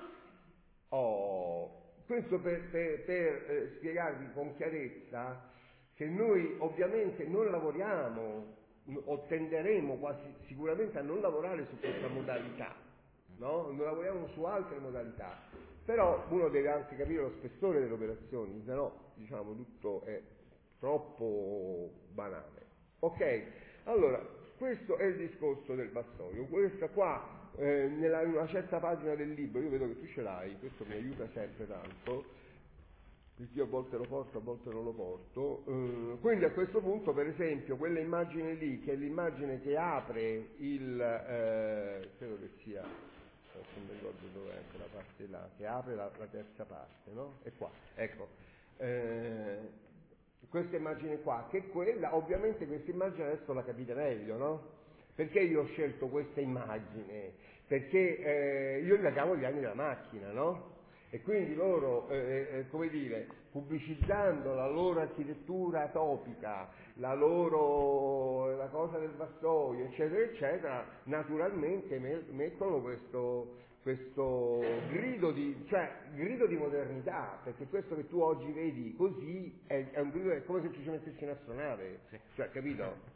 Oh... Questo per, per, per eh, spiegarvi con chiarezza che noi ovviamente non lavoriamo, o tenderemo quasi sicuramente a non lavorare su questa modalità, no? Non lavoriamo su altre modalità, però uno deve anche capire lo spessore delle operazioni, se no, diciamo, tutto è troppo banale. Ok? Allora, questo è il discorso del vassoio. Questa qua, Eh, nella, in una certa pagina del libro, io vedo che tu ce l'hai, questo mi aiuta sempre tanto, io a volte lo porto, a volte non lo porto. Uh, quindi a questo punto, per esempio, quella immagine lì, che è l'immagine che apre il, eh, credo che sia, non mi ricordo dove è quella parte là, che apre la, la terza parte, no? È qua, ecco. Eh, questa immagine qua, che è quella, ovviamente questa immagine adesso la capite meglio, no? Perché io ho scelto questa immagine? Perché eh, io la chiamo gli anni della macchina, no? E quindi loro, eh, eh, come dire, pubblicizzando la loro architettura topica, la loro, la cosa del vassoio, eccetera, eccetera, naturalmente me, mettono questo, questo grido di, cioè, grido di modernità, perché questo che tu oggi vedi così è, è un grido, è come se ci mettessi in astronave, cioè, capito?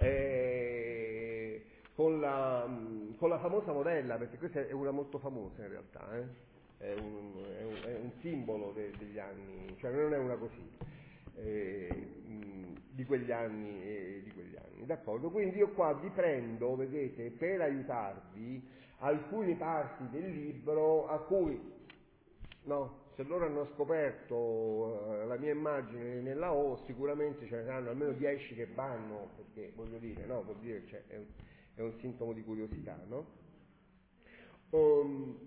Eh, con, la, con la famosa modella, perché questa è una molto famosa in realtà, eh? È un, è, un, è un simbolo de, degli anni, cioè non è una così, eh, mh, di quegli anni e di quegli anni, d'accordo? Quindi io qua vi prendo, vedete, per aiutarvi alcune parti del libro a cui, no, se loro hanno scoperto uh, la mia immagine nella O, sicuramente ce ne saranno almeno dieci che vanno, perché voglio dire, no, vuol dire che cioè, è, un, è un sintomo di curiosità, no? Um,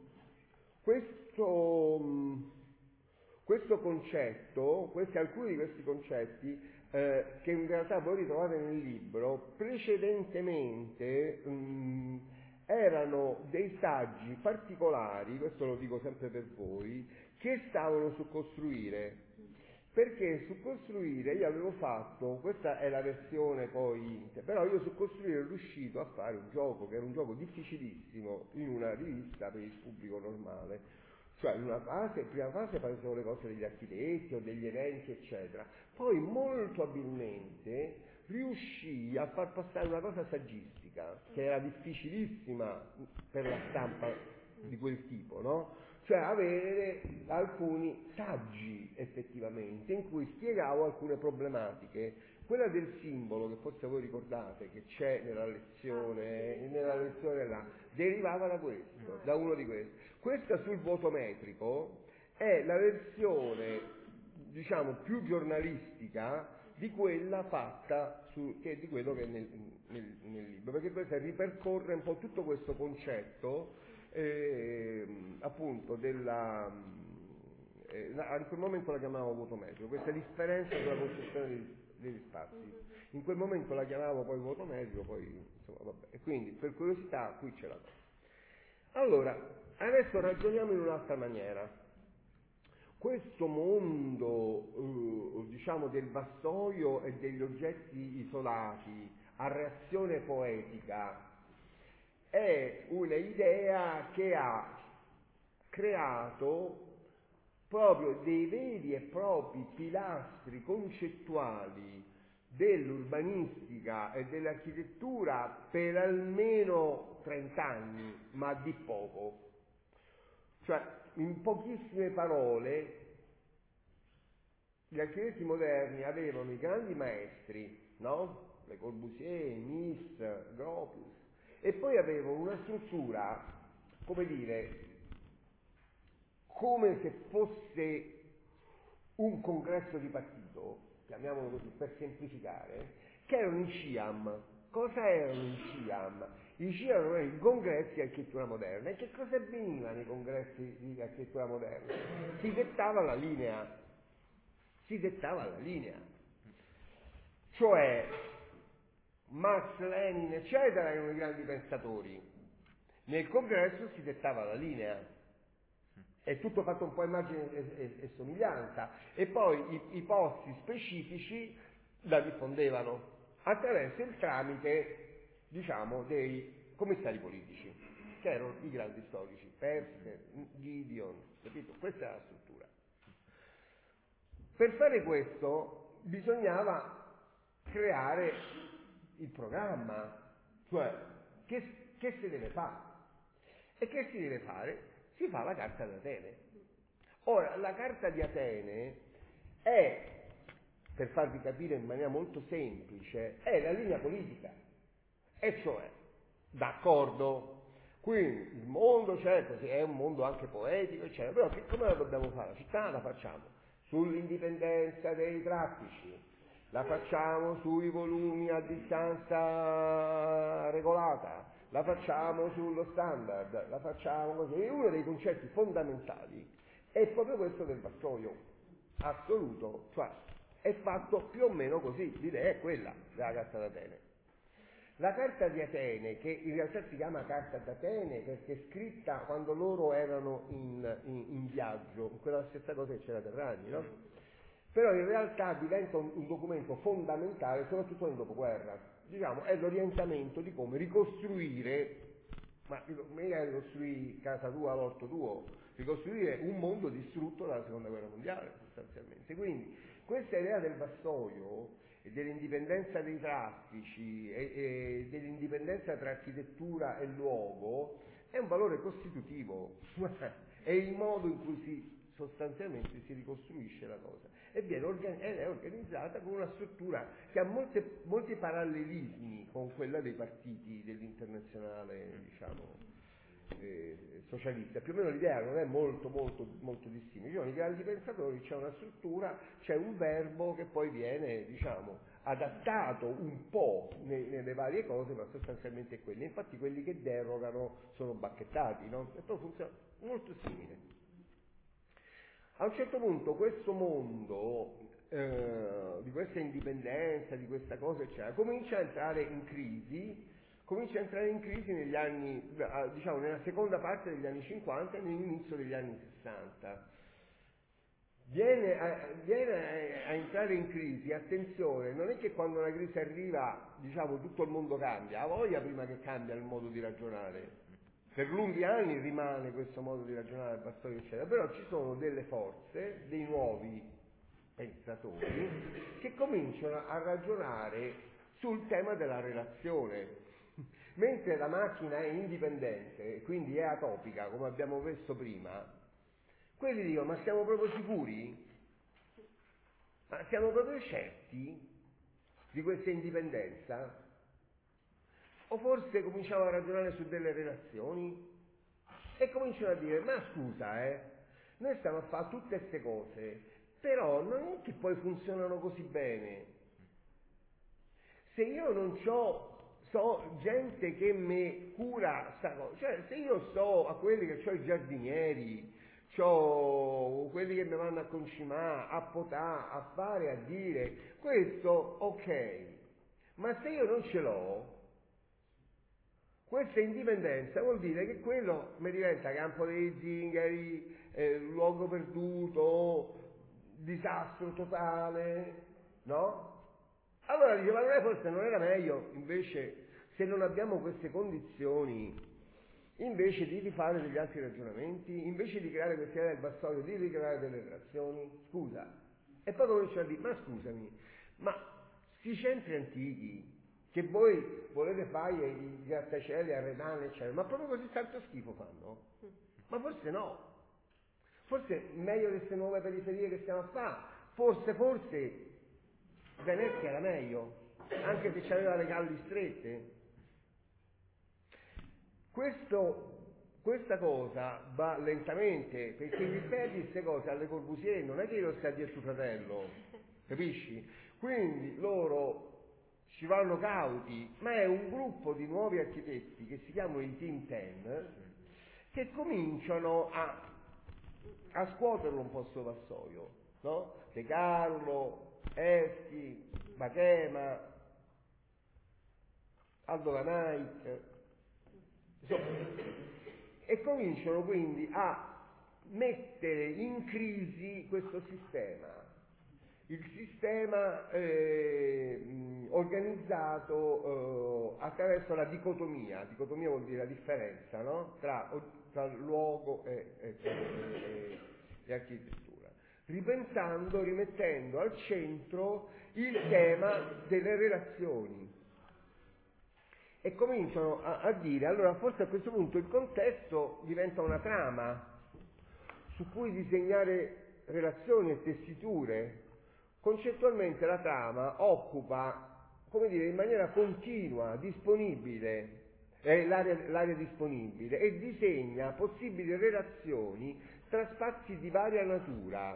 Questo, questo concetto, questi, alcuni di questi concetti eh, che in realtà voi ritrovate nel libro, precedentemente mh, erano dei saggi particolari, questo lo dico sempre per voi, che stavano su costruire. Perché su costruire io avevo fatto, questa è la versione poi, però io su costruire ero riuscito a fare un gioco che era un gioco difficilissimo in una rivista per il pubblico normale, cioè in una fase, in prima fase facevo le cose degli architetti o degli eventi eccetera, poi molto abilmente riuscii a far passare una cosa saggistica che era difficilissima per la stampa di quel tipo, no? Cioè avere alcuni saggi effettivamente in cui spiegavo alcune problematiche. Quella del simbolo, che forse voi ricordate che c'è nella lezione, nella lezione là, derivava da questo, da uno di questi. Questa sul voto metrico è la versione, diciamo, più giornalistica di quella fatta su, che è di quello che è nel, nel, nel libro, perché questa ripercorre un po' tutto questo concetto Eh, appunto della eh, in quel momento la chiamavo voto metrico, questa differenza sulla concezione degli, degli spazi, in quel momento la chiamavo poi voto metrico, poi insomma vabbè, e quindi per curiosità qui c'è la cosa. Allora adesso ragioniamo in un'altra maniera. Questo mondo eh, diciamo del vassoio e degli oggetti isolati a reazione poetica è un'idea che ha creato proprio dei veri e propri pilastri concettuali dell'urbanistica e dell'architettura per almeno trent'anni, ma di poco. Cioè, in pochissime parole, gli architetti moderni avevano i grandi maestri, no? Le Corbusier, Mies, Gropius, e poi avevo una struttura, come dire, come se fosse un congresso di partito, chiamiamolo così per semplificare, che erano i C I A M. Cosa erano i C I A M? I C I A M erano i congressi di architettura moderna. E che cosa avveniva nei congressi di architettura moderna? Si dettava la linea, si dettava la linea. Cioè, Marx, Lenin, eccetera, erano i grandi pensatori. Nel congresso si dettava la linea. È tutto fatto un po' immagine e, e, e somiglianza. E poi i, i posti specifici la diffondevano attraverso il tramite, diciamo, dei commissari politici, che erano i grandi storici, Perser, Gideon, capito? Questa è la struttura. Per fare questo bisognava creare il programma, cioè che, che si deve fare? E che si deve fare? Si fa la Carta di Atene. Ora, la Carta di Atene è, per farvi capire in maniera molto semplice, è la linea politica. E cioè, d'accordo, quindi il mondo, certo, è un mondo anche poetico, eccetera, però che, come la dobbiamo fare? La città la facciamo sull'indipendenza dei traffici, la facciamo sui volumi a distanza regolata, la facciamo sullo standard, la facciamo così. E uno dei concetti fondamentali è proprio questo del vassoio assoluto, cioè è fatto più o meno così, l'idea è quella della Carta d'Atene. La Carta di Atene, che in realtà si chiama Carta d'Atene perché è scritta quando loro erano in, in, in viaggio, quella stessa cosa che c'era Terragni, no? Però in realtà diventa un, un documento fondamentale, soprattutto nel dopoguerra. Diciamo, è l'orientamento di come ricostruire, ma mica ricostruire casa tua, l'orto tuo, ricostruire un mondo distrutto dalla seconda guerra mondiale, sostanzialmente. Quindi questa idea del vassoio e dell'indipendenza dei traffici e, e dell'indipendenza tra architettura e luogo è un valore costitutivo, è il modo in cui si sostanzialmente si ricostruisce la cosa e viene organi- ed è organizzata con una struttura che ha molte, molti parallelismi con quella dei partiti dell'internazionale, diciamo, eh, socialista. Più o meno l'idea non è molto molto molto dissimile. Ci sono i grandi pensatori, c'è una struttura, c'è un verbo che poi viene, diciamo, adattato un po' ne, nelle varie cose, ma sostanzialmente è quello. Infatti quelli che derogano sono bacchettati, no? E poi funziona molto simile. A un certo punto questo mondo eh, di questa indipendenza, di questa cosa, eccetera, comincia a entrare in crisi, comincia a entrare in crisi negli anni, diciamo, nella seconda parte degli anni cinquanta e nell'inizio degli anni sessanta. Viene a, viene a entrare in crisi, attenzione, non è che quando una crisi arriva, diciamo, tutto il mondo cambia, ha voglia prima che cambia il modo di ragionare. Per lunghi anni rimane questo modo di ragionare al vassoio, eccetera, però ci sono delle forze, dei nuovi pensatori che cominciano a ragionare sul tema della relazione. Mentre la macchina è indipendente e quindi è atopica, come abbiamo visto prima, quelli dicono: ma siamo proprio sicuri? Ma siamo proprio certi di questa indipendenza? O forse cominciamo a ragionare su delle relazioni e cominciano a dire: ma scusa, eh, noi stiamo a fare tutte queste cose, però non è che poi funzionano così bene. Se io non c'ho so gente che mi cura sta cosa, cioè se io sto a quelli che ho i giardinieri, c'ho quelli che mi vanno a concimare, a potare, a fare, a dire, questo ok, ma se io non ce l'ho, questa indipendenza vuol dire che quello mi diventa campo dei zingari, eh, luogo perduto, disastro totale, no? Allora dice: ma non è, forse non era meglio invece, se non abbiamo queste condizioni, invece di rifare degli altri ragionamenti, invece di creare questa idea del vassoio, di ricreare delle relazioni? Scusa. E poi cominciano a dire: ma scusami, ma sti centri antichi che voi volete fare i grattacieli a Redane, eccetera, ma proprio così tanto schifo fanno? Ma forse no, forse meglio di queste nuove periferie che stiamo a fare, forse, forse Venezia era meglio, anche se c'aveva le calli strette. Questo, questa cosa va lentamente, perché ripeti queste cose alle Corbusier, non è che glielo stai a dire tuo fratello, capisci? Quindi loro ci vanno cauti, ma è un gruppo di nuovi architetti che si chiamano i Team Ten che cominciano a, a scuoterlo un po' sto vassoio, no? De Carlo, Eschi, Bachema, Aldo Lanait, insomma, e cominciano quindi a mettere in crisi questo sistema. Il sistema eh, organizzato eh, attraverso la dicotomia, dicotomia vuol dire la differenza, no? tra, tra luogo e, e, e, e architettura, ripensando, rimettendo al centro il tema delle relazioni. E cominciano a, a dire: allora forse a questo punto il contesto diventa una trama su cui disegnare relazioni e tessiture. Concettualmente la trama occupa, come dire, in maniera continua, disponibile, eh, l'area, l'area disponibile, e disegna possibili relazioni tra spazi di varia natura.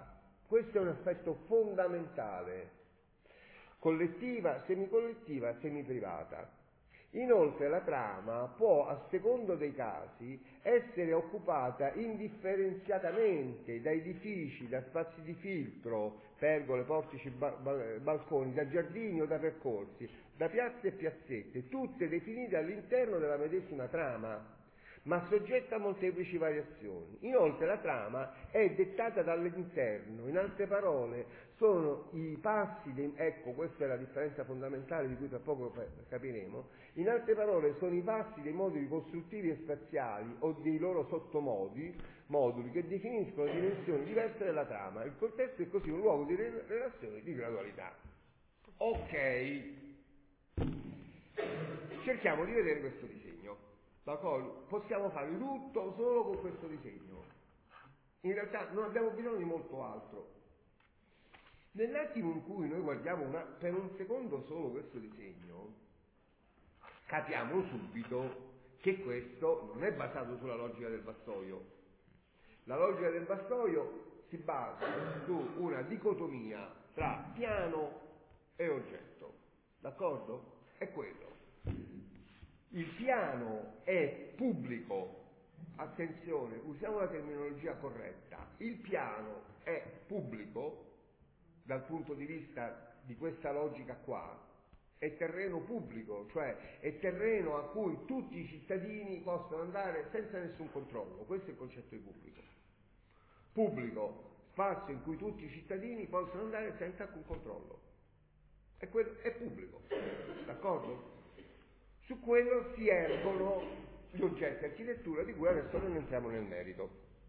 Questo è un aspetto fondamentale. Collettiva, semicollettiva, semiprivata. Inoltre la trama può, a secondo dei casi, essere occupata indifferenziatamente da edifici, da spazi di filtro, pergole, portici, ba- ba- balconi, da giardini o da percorsi, da piazze e piazzette, tutte definite all'interno della medesima trama, ma soggetta a molteplici variazioni. Inoltre la trama è dettata dall'interno, in altre parole sono i passi, dei, ecco questa è la differenza fondamentale di cui tra poco capiremo, in altre parole sono i passi dei moduli costruttivi e spaziali o dei loro sottomodi, moduli che definiscono dimensioni diverse della trama. Il contesto è così un luogo di re- relazione di gradualità. Ok, cerchiamo di vedere questo disegno. D'accordo? Possiamo fare tutto solo con questo disegno. In realtà non abbiamo bisogno di molto altro. Nell'attimo in cui noi guardiamo una, per un secondo solo questo disegno, capiamo subito che questo non è basato sulla logica del vassoio. La logica del vassoio si basa su una dicotomia tra piano e oggetto. D'accordo? È quello. Il piano è pubblico, attenzione, usiamo la terminologia corretta, il piano è pubblico dal punto di vista di questa logica qua, è terreno pubblico, cioè è terreno a cui tutti i cittadini possono andare senza nessun controllo, questo è il concetto di pubblico. Pubblico, spazio in cui tutti i cittadini possono andare senza alcun controllo, è, quello, è pubblico, d'accordo? Su quello si ergono gli oggetti architettura di cui adesso non entriamo nel merito.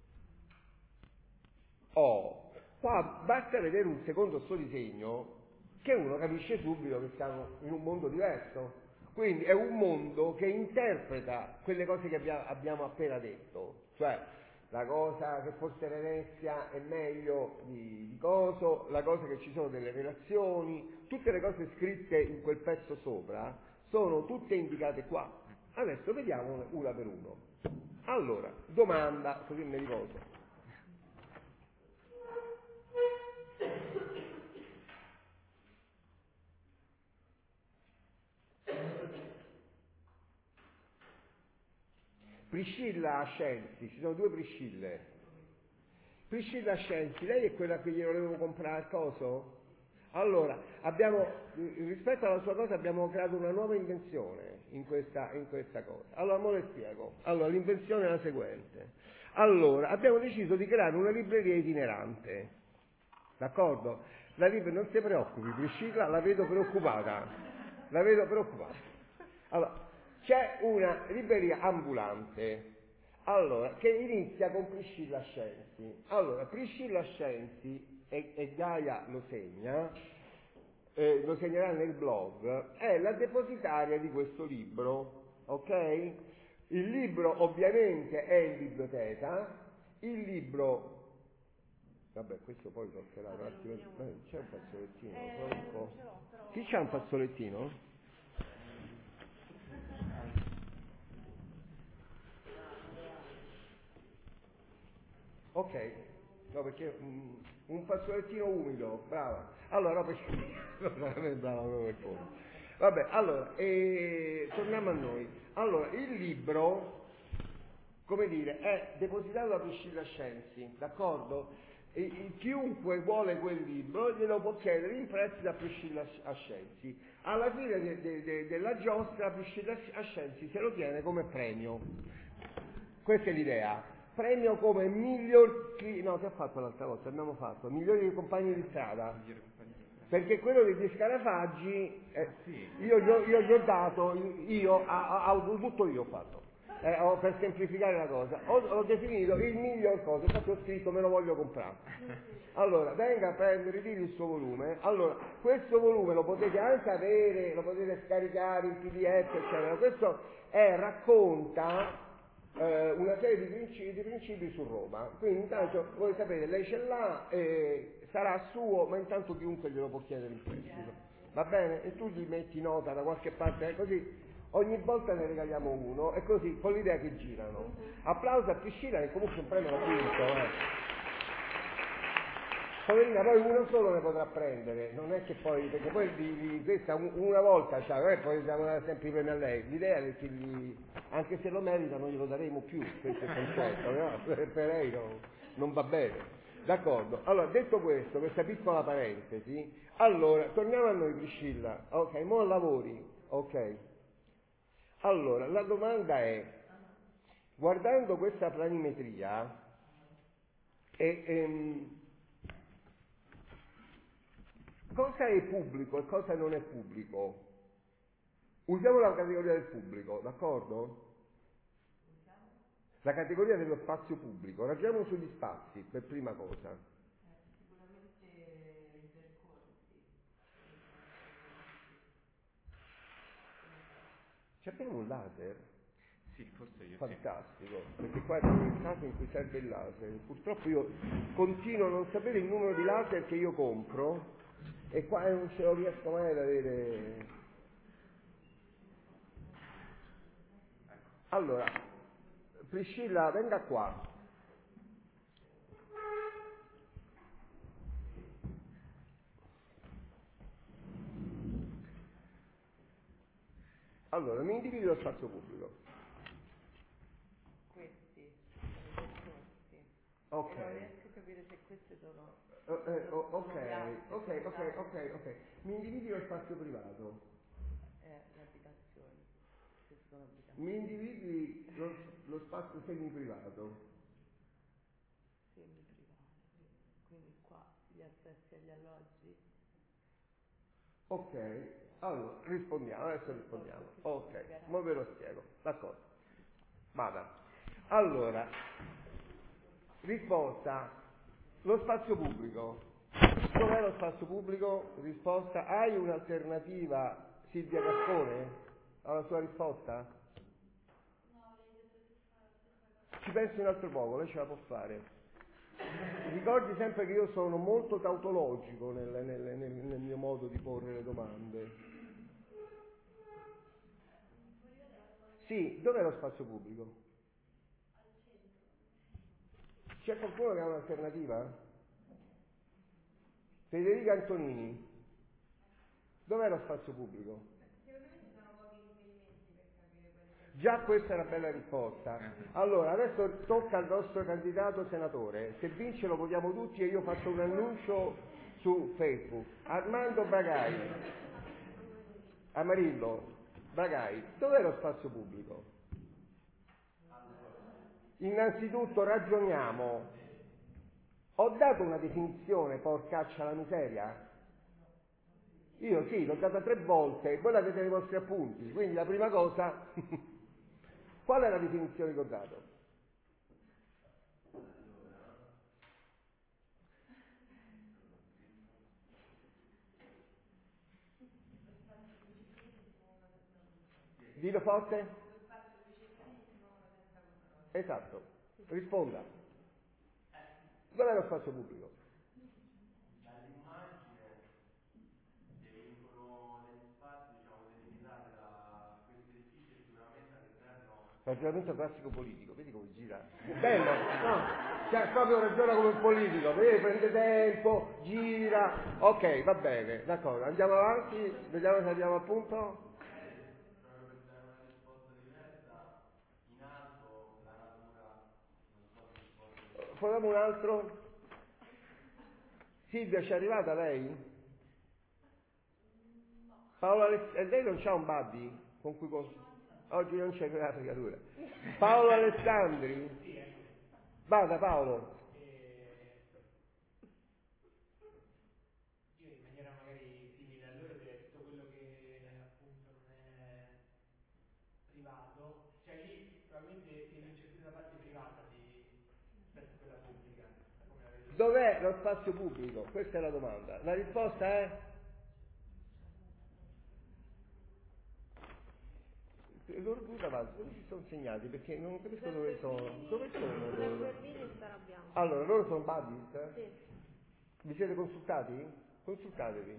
Oh, qua basta vedere un secondo sto disegno che uno capisce subito che siamo in un mondo diverso. Quindi è un mondo che interpreta quelle cose che abbiamo appena detto, cioè la cosa che forse Venezia è meglio di, di coso, la cosa che ci sono delle relazioni, tutte le cose scritte in quel pezzo sopra sono tutte indicate qua. Adesso vediamo una per uno. Allora, domanda, così mi ricordo. Priscilla Ascensi, ci sono due Priscille. Priscilla Ascensi, lei è quella che glielo volevo comprare al coso? Allora, abbiamo, rispetto alla sua cosa abbiamo creato una nuova invenzione in questa, in questa cosa. Allora, mo le spiego. Allora, l'invenzione è la seguente. Allora, abbiamo deciso di creare una libreria itinerante. D'accordo? La libreria, non si preoccupi, Priscilla, la vedo preoccupata. La vedo preoccupata. Allora, c'è una libreria ambulante. Allora, che inizia con Priscilla Ascensi. Allora, Priscilla Ascensi, e, e Gaia lo segna, eh, lo segnerà nel blog, è la depositaria di questo libro, ok? Il libro ovviamente è in biblioteca, il libro, vabbè questo poi toccherà un attimo, c'è un fazzolettino, troppo. Chi c'ha un fazzolettino? Ok, no perché um, un fazzolettino umido, brava. Allora, perché brava come il fondo. Vabbè, allora, e, torniamo a noi. Allora, il libro, come dire, è depositato da Priscilla Ascensi, d'accordo? E, e chiunque vuole quel libro glielo può chiedere in prestito da Priscilla Ascensi. Alla fine de, de, de, della giostra Priscilla Ascensi se lo tiene come premio. Questa è l'idea. Premio come miglior no che ha fatto l'altra volta abbiamo fatto migliori compagni di strada, perché quello degli Scarafaggi eh, io, io, io gli ho dato io a, a, a, tutto io ho fatto eh, ho, per semplificare la cosa ho, ho definito il miglior cosa, infatti ho scritto me lo voglio comprare. Allora venga a prendere, ritiri il suo volume. Allora questo volume lo potete anche avere, lo potete scaricare in P D F eccetera. Questo è racconta Eh, una serie di principi, di principi su Roma, quindi intanto voi sapete lei ce l'ha, eh, sarà suo, ma intanto chiunque glielo può chiedere in prestito, va bene? E tu gli metti nota da qualche parte, eh, così ogni volta ne regaliamo uno e così con l'idea che girano. Applauso a Priscilla che comunque un premio l'ha vinto, eh. poverina, poi uno solo ne potrà prendere, non è che poi, perché poi di, di questa un, una volta, cioè, non è che poi diamo sempre i premi a lei, l'idea è che gli, anche se lo merita non glielo daremo più, questo è il concetto, no? Per lei no, non va bene. D'accordo, allora detto questo, questa piccola parentesi, allora torniamo a noi Priscilla, ok, mo lavori, ok. Allora, la domanda è, guardando questa planimetria, e, ehm, cosa è pubblico e cosa non è pubblico? Usiamo la categoria del pubblico, d'accordo? La categoria dello spazio pubblico, ragioniamo sugli spazi per prima cosa. Eh, sicuramente i percorsi. Ci abbiamo un laser? Sì, forse io Fantastico, sì. Perché qua è proprio il caso in cui serve il laser. Purtroppo io continuo a non sapere il numero di laser che io compro e qua non ce lo riesco mai ad avere. Allora, Priscilla, venga qua. Allora, mi individuo lo spazio pubblico. Questi sono i percorsi. Ok. E non riesco a capire se queste sono... Uh, eh, oh, sono ok, piazze, ok, sono ok, case. ok, ok. Mi individuo lo spazio privato. Eh, le abitazioni. Queste sono abitazioni. Mi individui lo, lo spazio semi-privato. Semi-private. Quindi qua gli accessi agli alloggi. Ok, allora rispondiamo, adesso rispondiamo. Ok, ora ve lo spiego, d'accordo. Vada. Allora, risposta, lo spazio pubblico. Dov'è lo spazio pubblico? Risposta, hai un'alternativa, Silvia Gaspone, alla sua risposta? Ci pensi un altro poco, lei ce la può fare. Ricordi sempre che io sono molto tautologico nel, nel, nel, nel mio modo di porre le domande. Sì, dov'è lo spazio pubblico? C'è qualcuno che ha un'alternativa? Federica Antonini, dov'è lo spazio pubblico? Secondo me ci sono pochi riferimenti per capire quale. Già questa è una bella risposta. Allora, adesso tocca al nostro candidato senatore. Se vince lo votiamo tutti e io faccio un annuncio su Facebook. Armando Bagai, Amarillo, Bagai, dov'è lo spazio pubblico? Innanzitutto ragioniamo. Ho dato una definizione, porcaccia la miseria? Io sì, l'ho data tre volte, voi l'avete nei vostri appunti, quindi la prima cosa, qual è la definizione che ho dato? Dillo forte? Esatto, risponda. Dov'è lo spazio pubblico? Dall'immagine delinquono degli spazi, diciamo, delimitati da questi edifici sicuramente all'interno. Ragionamento classico politico, vedi come gira? Bello, no? Cioè proprio ragiona come un politico, vedi, prende tempo, gira, ok, va bene, d'accordo, andiamo avanti, vediamo se arriviamo al punto. Proprio per dare una risposta diversa, in alto la natura, non so se si possa. Proviamo un altro. Silvia, ci è arrivata lei? Paolo Aless- e lei non c'ha un buddy con cui può... Oggi non c'è quella fregatura. Paolo Alessandri? Vada Paolo. Io in maniera magari simile a loro direi tutto quello che appunto non è privato, cioè lì probabilmente si vince più la parte privata di, rispetto a quella pubblica, come la vedo. Dov'è lo spazio pubblico? Questa è la domanda. La risposta è? Loro due davanti, dove si sono segnati? Perché non capisco dove sono. Dove sono loro? Allora, loro sono buddies? Sì. Vi siete consultati? Consultatevi.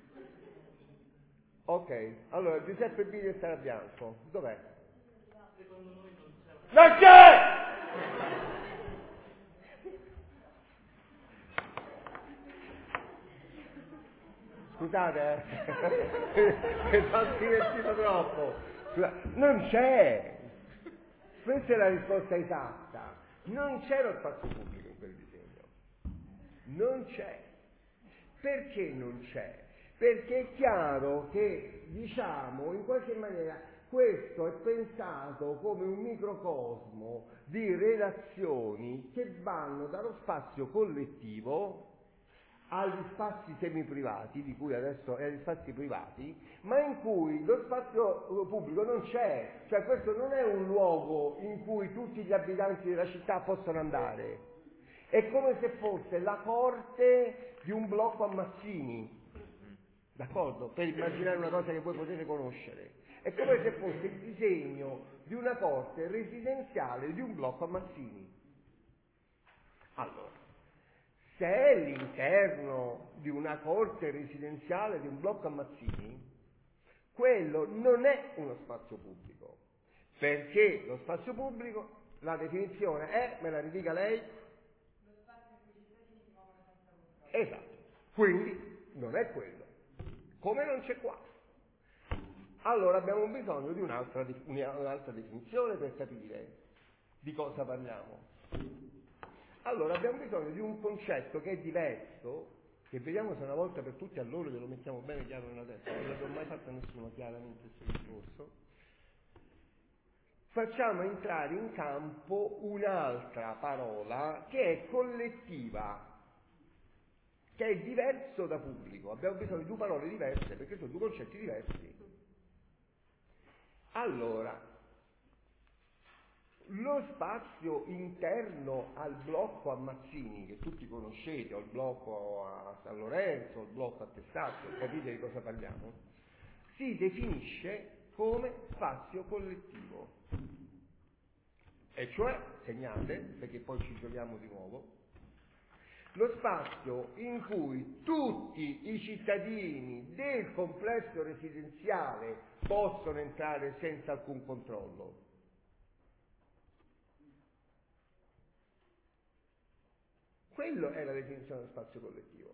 Ok, allora Giuseppe Bini e Sara Bianco, dov'è? Secondo noi non c'è una... Non c'è! scusate, eh, mi sono divertito troppo. Non c'è. Questa è la risposta esatta. Non c'è lo spazio pubblico in quel disegno. Non c'è. Perché non c'è? Perché è chiaro che, diciamo, in qualche maniera questo è pensato come un microcosmo di relazioni che vanno dallo spazio collettivo agli spazi semiprivati, di cui adesso è agli spazi privati, ma in cui lo spazio pubblico non c'è. Cioè questo non è un luogo in cui tutti gli abitanti della città possono andare. È come se fosse la corte di un blocco a Mazzini. D'accordo? Per immaginare una cosa che voi potete conoscere. È come se fosse il disegno di una corte residenziale di un blocco a Mazzini. Allora, se è l'interno di una corte residenziale di un blocco a Mazzini, quello non è uno spazio pubblico. Perché lo spazio pubblico, la definizione è, me la ridica lei? Lo spazio in cui i cittadini si muovono senza controllo. Esatto. Quindi non è quello. Come non c'è qua. Allora abbiamo bisogno di un'altra, un'altra definizione per capire di cosa parliamo. Allora abbiamo bisogno di un concetto che è diverso, che vediamo se una volta per tutte allora lo mettiamo bene chiaro nella testa, non l'abbiamo mai fatto a nessuno chiaramente questo discorso. Facciamo entrare in campo un'altra parola che è collettiva, che è diverso da pubblico. Abbiamo bisogno di due parole diverse perché sono due concetti diversi. Allora, lo spazio interno al blocco a Mazzini, che tutti conoscete, o il blocco a San Lorenzo, o il blocco a Testaccio, capite di cosa parliamo, si definisce come spazio collettivo. E cioè, segnate, perché poi ci giochiamo di nuovo, lo spazio in cui tutti i cittadini del complesso residenziale possono entrare senza alcun controllo. Quello è la definizione dello spazio collettivo.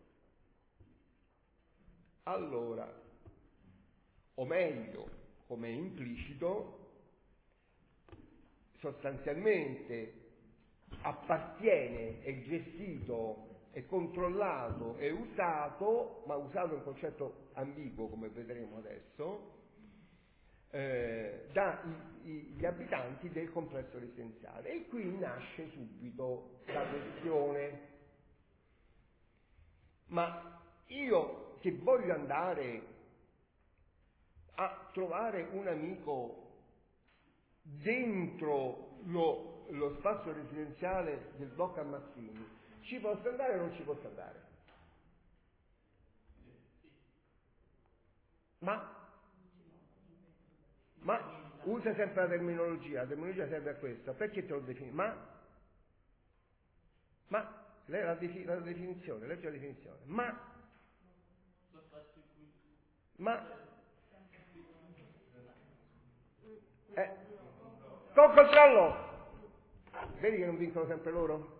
Allora, o meglio, come implicito, sostanzialmente appartiene, è gestito, è controllato, è usato, ma usato è un concetto ambiguo come vedremo adesso, eh, dagli abitanti del complesso residenziale. E qui nasce subito la questione: ma io che voglio andare a trovare un amico dentro lo, lo spazio residenziale del blocco a Mazzini, ci posso andare o non ci posso andare? Ma, ma usa sempre la terminologia, la terminologia serve a questo, perché te lo defini? Ma, ma, lei la, defini, la definizione, legge la definizione, ma, ma, eh, con controllo! Vedi che non vincono sempre loro?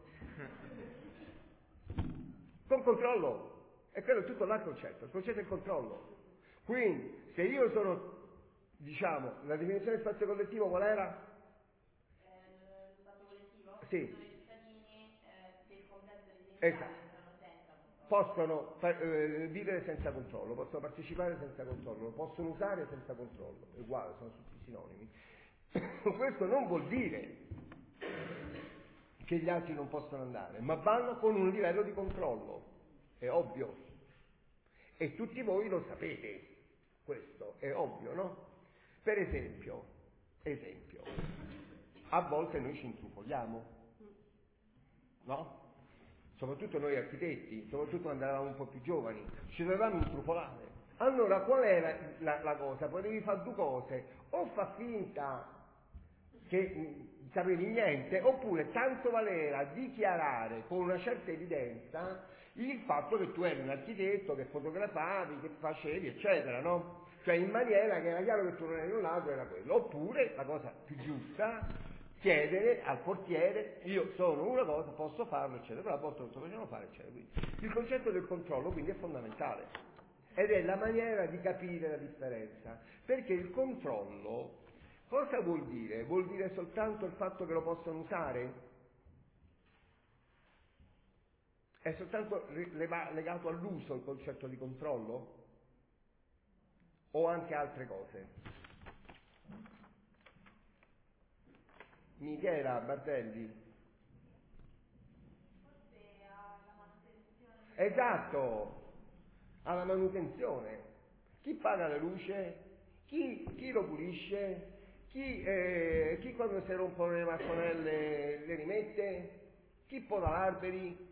Con controllo! E quello è tutto là il concetto, il concetto è il controllo. Quindi, se io sono, diciamo, la definizione di spazio collettivo qual era? Eh, lo spazio collettivo? Sì. Dove i cittadini eh, del complesso residenziale Esatto. entrano senza controllo. Possono eh, vivere senza controllo, possono partecipare senza controllo, possono usare senza controllo, è uguale, sono tutti sinonimi. Questo non vuol dire che gli altri non possono andare, ma vanno con un livello di controllo, è ovvio. E tutti voi lo sapete, questo è ovvio, no? Per esempio, esempio, a volte noi ci intrufoliamo, no? Soprattutto noi architetti, soprattutto quando eravamo un po' più giovani, ci dovevamo intrufolare. Allora qual è la, la, la cosa? Potevi fare due cose: o fa finta che mh, sapevi niente, oppure tanto valeva dichiarare con una certa evidenza il fatto che tu eri un architetto, che fotografavi, che facevi, eccetera, no? Cioè in maniera che era chiaro che tu non eri un ladro, era quello. Oppure, la cosa più giusta, chiedere al portiere: io sono una cosa, posso farlo, eccetera. Però a volte non te lo facevano fare, eccetera. Quindi il concetto del controllo quindi è fondamentale. ed è la maniera di capire la differenza, perché il controllo cosa vuol dire? Vuol dire soltanto il fatto che lo possono usare? È soltanto legato all'uso il concetto di controllo? O anche altre cose? Michela Bardelli? Forse alla manutenzione. Esatto, alla manutenzione. Chi paga la luce? Chi, chi lo pulisce? Chi, eh, chi quando si rompono le mattonelle le rimette? Chi poda alberi?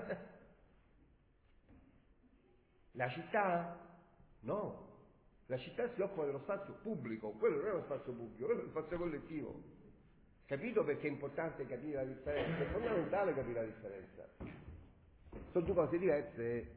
La città? No, la città si occupa dello spazio pubblico, quello non è lo spazio pubblico, quello è lo spazio collettivo. Capito perché è importante capire la differenza? È fondamentale capire la differenza. Sono due cose diverse.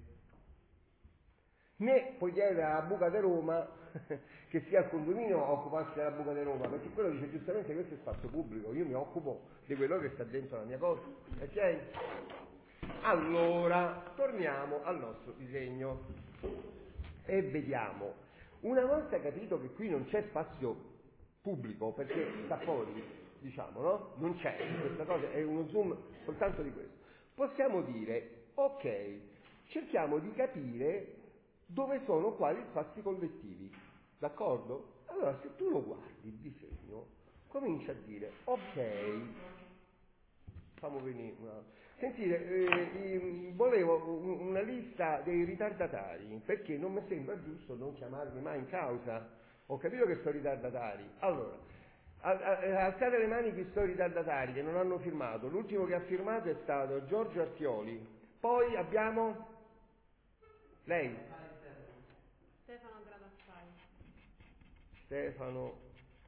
Né puoi chiedere alla Buca di Roma che sia il condominio a occuparsi della Buca di Roma, perché quello dice giustamente questo è spazio pubblico, io mi occupo di quello che sta dentro la mia cosa, ok? Allora, torniamo al nostro disegno e vediamo. Una volta capito che qui non c'è spazio pubblico, perché sta fuori, diciamo, no? Non c'è, questa cosa è uno zoom soltanto di questo. Possiamo dire, ok, cerchiamo di capire dove sono quali spazi collettivi, d'accordo? Allora, se tu lo guardi il disegno, comincia a dire, ok, fammi venire una... Sentite, eh, volevo una lista dei ritardatari, perché non mi sembra giusto non chiamarmi mai in causa. Ho capito che sono ritardatari. Allora, alzate le mani chi sono ritardatari, che non hanno firmato. L'ultimo che ha firmato è stato Giorgio Artioli. Poi abbiamo... Lei? Stefano Gradassai. Stefano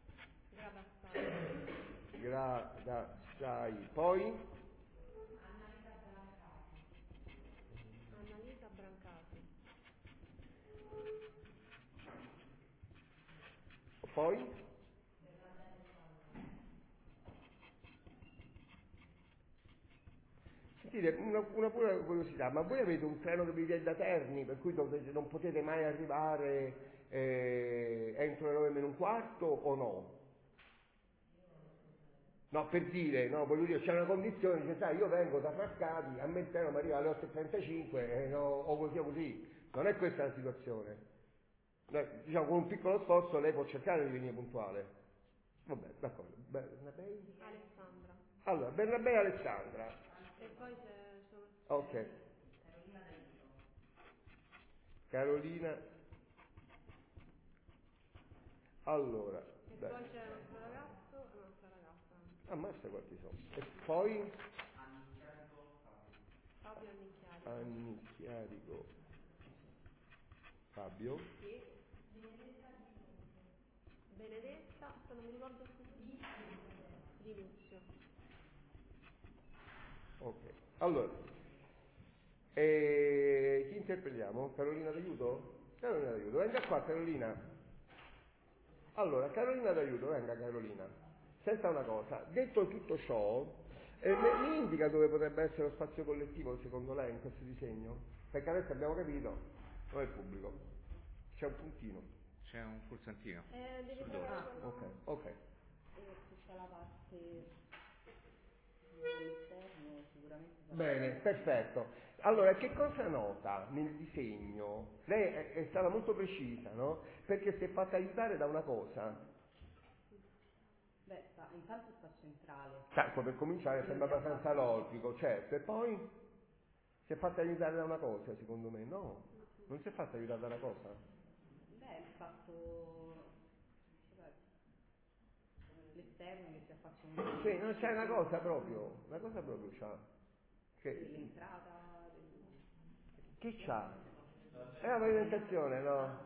Gradassai. Gradassai. Poi? Annalisa Brancati. Poi? Sentite, una, una pura curiosità, ma voi avete un treno che vi viene da Terni, per cui dovete, non potete mai arrivare eh, entro le nove meno un quarto o no? No, per dire, no, voglio dire, c'è una condizione, dice, sai, io vengo da Frascati, a me il treno mi arriva alle otto e trentacinque, eh, no, o così o così. Non è questa la situazione. No, diciamo, con un piccolo sforzo lei può cercare di venire puntuale. Vabbè, d'accordo. Bernabei? Alessandra. Allora, Bernabei e Alessandra. E poi c'è... Sono... Ok. Carolina. Allora. E dai. poi c'è un altro ragazzo e un'altra ragazza. Ammazza quanti sono. E poi? Fabio Annicchiarico. Annicchiarico. Fabio. Sì. Benedetta, aspetta, non mi ricordo più. Di Luzio. Ok. Allora. E chi interpelliamo? Carolina d'aiuto? Carolina d'aiuto. Venga qua, Carolina. Allora, Carolina d'aiuto, venga Carolina. Senta una cosa, detto tutto ciò, eh, mi indica dove potrebbe essere lo spazio collettivo secondo lei in questo disegno? Perché adesso abbiamo capito, non è il pubblico, c'è un puntino. C'è un pulsantino. Eh, devi Sul dove? fare Ah, quello... ok, ok. E tutta la parte dell'esterno sicuramente sarà... Bene, perfetto. Allora, che cosa nota nel disegno? Lei è, è stata molto precisa, no? Perché si è fatta aiutare da una cosa. Beh, sta, intanto sta centrale. Ecco, per cominciare sembra abbastanza logico, certo. E poi si è fatta aiutare da una cosa, secondo me. No, non si è fatta aiutare da una cosa. Beh, il fatto... l'esterno che si affaccia un... Sì, non c'è una cosa proprio, una cosa proprio c'ha. Che... L'entrata... Che c'ha? È la pavimentazione, no?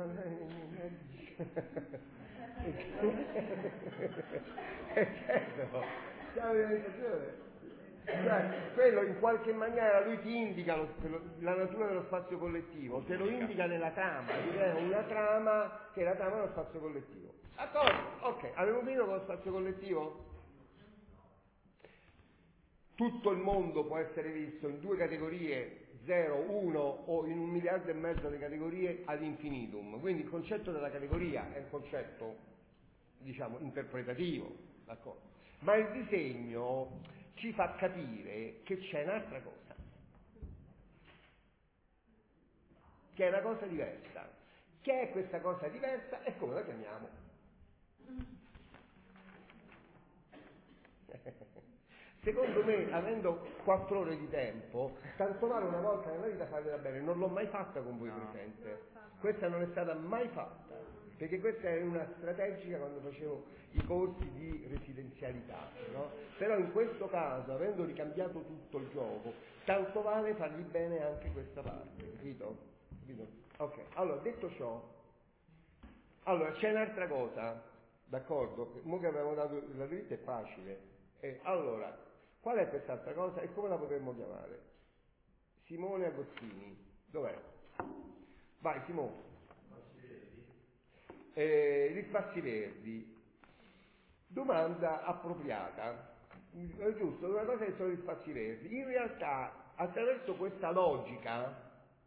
Eh certo, c'è la pavimentazione. Cioè, quello in qualche maniera lui ti indica lo, lo, la natura dello spazio collettivo, te lo indica nella trama, ti crea una trama che è la trama dello spazio collettivo. D'accordo? Ok, avevo finito con lo spazio collettivo? Tutto il mondo può essere visto in due categorie zero, uno o in un miliardo e mezzo di categorie ad infinitum. Quindi il concetto della categoria è un concetto, diciamo, interpretativo, d'accordo? Ma il disegno ci fa capire che c'è un'altra cosa, che è una cosa diversa. Che è questa cosa diversa e come la chiamiamo? Secondo me, avendo quattro ore di tempo, tanto vale una volta nella vita farla bene. Non l'ho mai fatta con voi No. presente. Questa non è stata mai fatta, perché questa è una strategica quando facevo i corsi di residenzialità, no? Però in questo caso, avendo ricambiato tutto il gioco, tanto vale fargli bene anche questa parte, capito? Capito? Ok, allora, detto ciò, allora c'è un'altra cosa, d'accordo? Mo che avevamo dato la dritta è facile. E allora, qual è quest'altra cosa e come la potremmo chiamare? Simone Agostini, dov'è? Vai Simone. Eh, gli spazi verdi. Domanda appropriata. È giusto, una cosa che sono gli spazi verdi. In realtà, attraverso questa logica,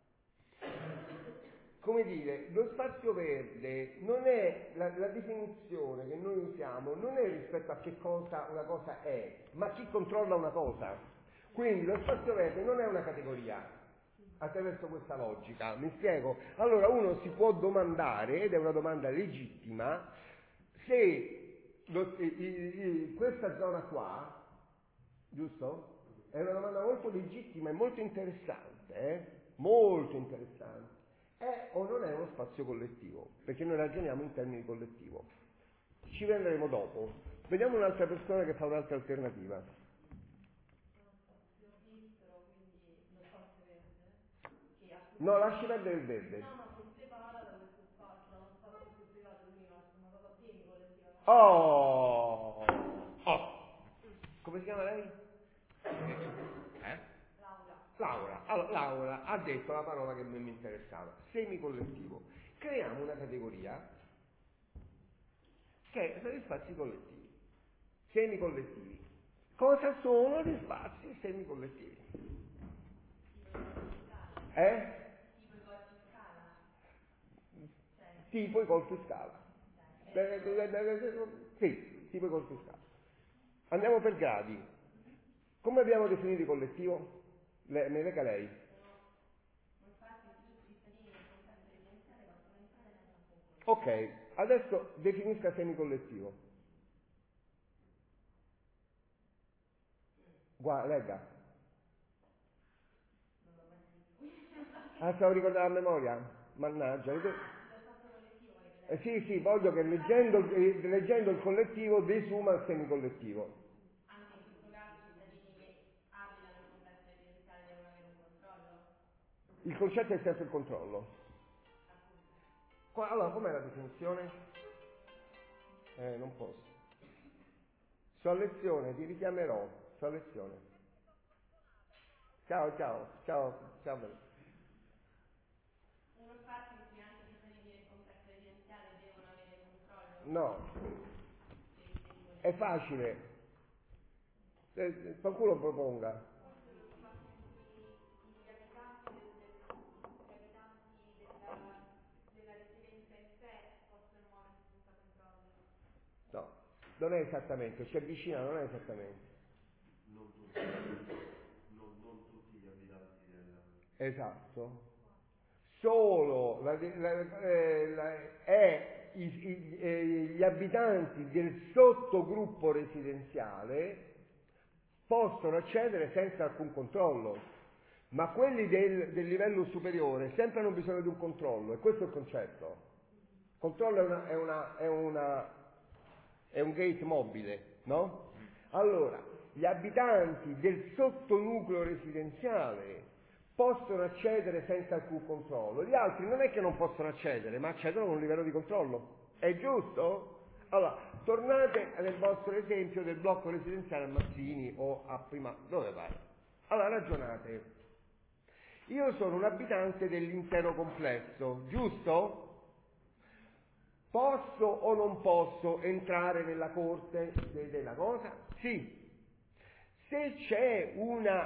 come dire, lo spazio verde non è la, la definizione che noi usiamo, non è rispetto a che cosa una cosa è, ma chi controlla una cosa. Quindi lo spazio verde non è una categoria, attraverso questa logica, mi spiego? Allora uno si può domandare, ed è una domanda legittima, se lo, i, i, i, questa zona qua, giusto? È una domanda molto legittima e molto interessante, eh? Molto interessante. È o non è uno spazio collettivo? Perché noi ragioniamo in termini collettivo. Ci vedremo dopo. Vediamo un'altra persona che fa un'altra alternativa. No, lasci perdere il verde. No, no, che separa da questo spazio, da uno spazio più privato, quindi una, una cosa semi-collettiva. Oh! Oh! Come si chiama lei? Eh? Laura. Laura. Allora, Laura ha detto la parola che mi interessava, semi-collettivo. Creiamo una categoria che sono gli spazi collettivi, semi-collettivi. Cosa sono gli spazi semi-collettivi? Eh? Tipo i colpi scala. Sì, tipo i colpi scala. Andiamo per gradi. Come abbiamo definito il collettivo? Le, me lega lei. Ok, adesso definisca semicollettivo. Guarda, legga. Ah, stavo ricordando a memoria? Mannaggia. Eh, sì, sì, voglio che leggendo, eh, leggendo il collettivo desuma il semicollettivo. Anche in questo caso i cittadini che abitano in complesso residenziale devono avere un controllo? Il concetto è sempre il controllo. Qua, allora, com'è la definizione? Eh, non posso. So a lezione, ti richiamerò. So a lezione. Ciao, ciao, ciao, ciao. Uno spazio in cui anche i cittadini del complesso residenziale devono avere controllo? No. È facile. Eh, qualcuno proponga. Gli abitanti, del, gli abitanti della, della residenza in sé possono muoversi senza controllo? No, non è esattamente, si avvicina, non è esattamente. Non tutti, non, non tutti gli abitanti della... Esatto. Solo la, la, eh, la, è i, i, eh, gli abitanti del sottogruppo residenziale possono accedere senza alcun controllo, ma quelli del, del livello superiore sempre hanno bisogno di un controllo, e questo è il concetto. Il controllo è, una, è, una, è, una, è un gate mobile, no? Allora, gli abitanti del sottonucleo residenziale possono accedere senza alcun controllo, gli altri non è che non possono accedere, ma accedono con un livello di controllo. È giusto? Allora, tornate nel vostro esempio del blocco residenziale a Mazzini o a Prima, dove pare. Allora, ragionate. Io sono un abitante dell'intero complesso, giusto? Posso o non posso entrare nella corte della cosa? Sì. Se c'è una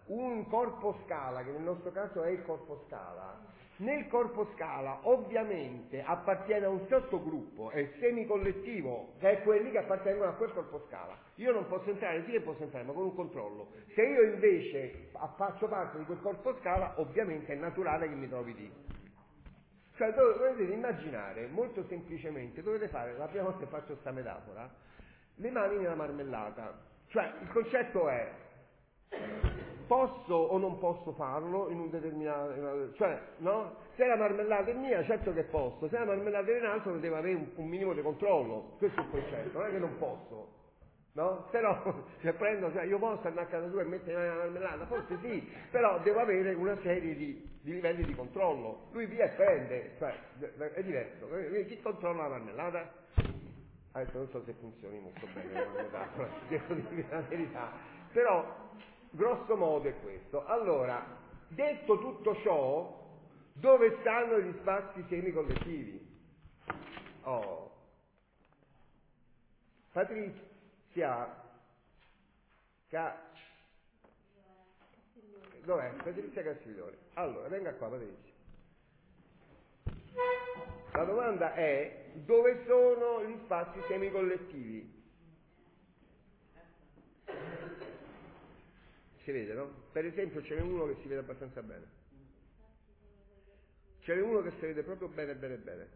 un corpo scala, che nel nostro caso è il corpo scala, nel corpo scala ovviamente appartiene a un sottogruppo, è il semicollettivo, che è quelli che appartengono a quel corpo scala. Io non posso entrare, sì che posso entrare, ma con un controllo. Se io invece faccio parte di quel corpo scala, ovviamente è naturale che mi trovi lì. Cioè dovete immaginare, molto semplicemente, dovete fare, la prima volta che faccio questa metafora, le mani nella marmellata. Cioè il concetto è: posso o non posso farlo in un determinato, cioè, no? Se la marmellata è mia, certo che posso, se la marmellata è in altro devo avere un, un minimo di controllo, questo è il concetto, non è che non posso, no? Se no, se prendo, cioè, io posso andare a casa tua e mettere la marmellata, forse sì, però devo avere una serie di, di livelli di controllo. Lui via e prende, cioè, è diverso. Chi controlla la marmellata? Adesso non so se funzioni molto bene la metafora, devo dire la verità, però grosso modo è questo. Allora, detto tutto ciò, dove stanno gli spazi semicollettivi? Oh, Patrizia, Ca... dov'è? Patrizia Castiglione. Allora, venga qua, Patrizia. La domanda è: dove sono gli spazi semicollettivi? Si vede, no? Per esempio ce n'è uno che si vede abbastanza bene. Ce n'è uno che si vede proprio bene, bene, bene.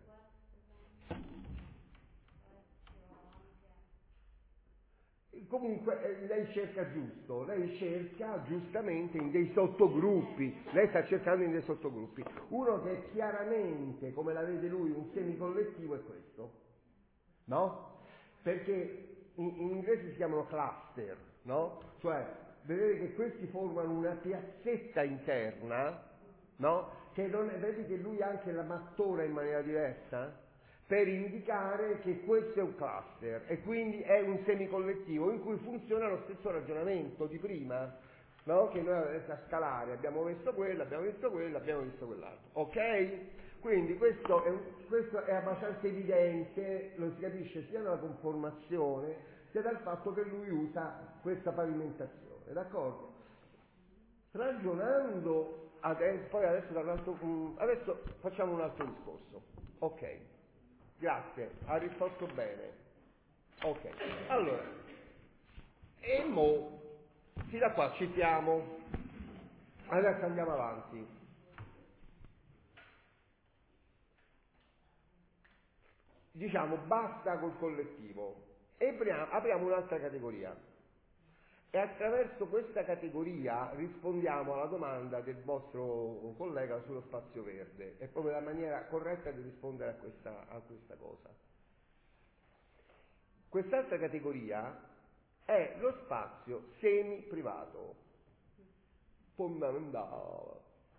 Comunque eh, lei cerca giusto, lei cerca giustamente in dei sottogruppi, lei sta cercando in dei sottogruppi. Uno che è chiaramente, come la vede lui, un semicollettivo è questo, no? Perché in, in inglese si chiamano cluster, no? Cioè, vedete che questi formano una piazzetta interna, no? Che non è, vedi che lui anche la mattora in maniera diversa? Per indicare che questo è un cluster e quindi è un semicollettivo in cui funziona lo stesso ragionamento di prima, no? Che noi adesso a scalare abbiamo visto quello, abbiamo visto quello, abbiamo visto quell'altro, ok? Quindi questo è, questo è abbastanza evidente, lo si capisce sia dalla conformazione sia dal fatto che lui usa questa pavimentazione, d'accordo? Ragionando adesso, poi adesso, dall'altro, adesso facciamo un altro discorso, ok? Grazie, ha risposto bene. Ok, allora, e mo, sì, da qua ci siamo. Adesso andiamo avanti. Diciamo, basta col collettivo. E apriamo, apriamo un'altra categoria. E attraverso questa categoria rispondiamo alla domanda del vostro collega sullo spazio verde. È proprio la maniera corretta di rispondere a questa, a questa cosa. Quest'altra categoria è lo spazio semi-privato. Fondamentale.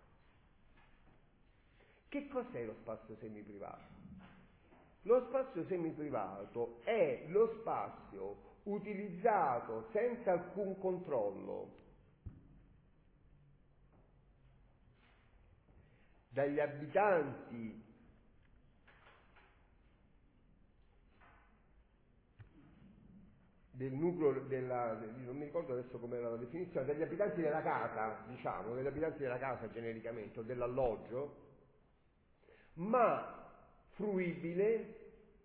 Che cos'è lo spazio semi-privato? Lo spazio semi-privato è lo spazio utilizzato senza alcun controllo dagli abitanti del nucleo della, non mi ricordo adesso com'era la definizione, degli abitanti della casa, diciamo, degli abitanti della casa genericamente, o dell'alloggio, ma fruibile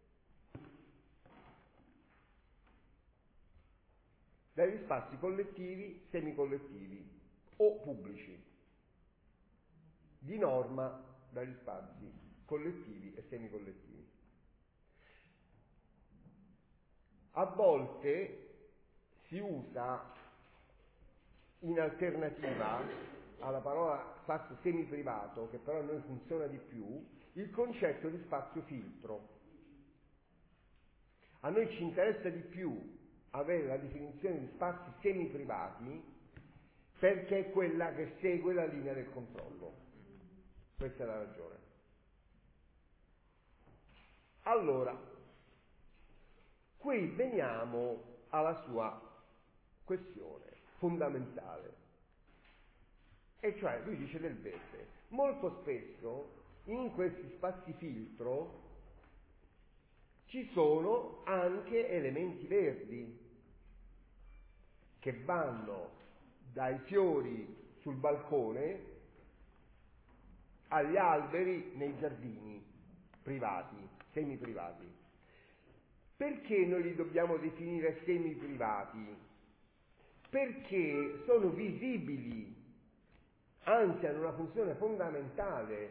dagli spazi collettivi, semicollettivi o pubblici, di norma dagli spazi collettivi e semicollettivi. A volte si usa in alternativa alla parola spazio semi-privato, che però a noi funziona di più, il concetto di spazio filtro. A noi ci interessa di più avere la definizione di spazi semi-privati perché è quella che segue la linea del controllo. Questa è la ragione. Allora, qui veniamo alla sua questione fondamentale, e cioè lui dice del verde. Molto spesso in questi spazi filtro ci sono anche elementi verdi che vanno dai fiori sul balcone agli alberi nei giardini privati, semi-privati. Perché noi li dobbiamo definire semi-privati? Perché sono visibili, anzi hanno una funzione fondamentale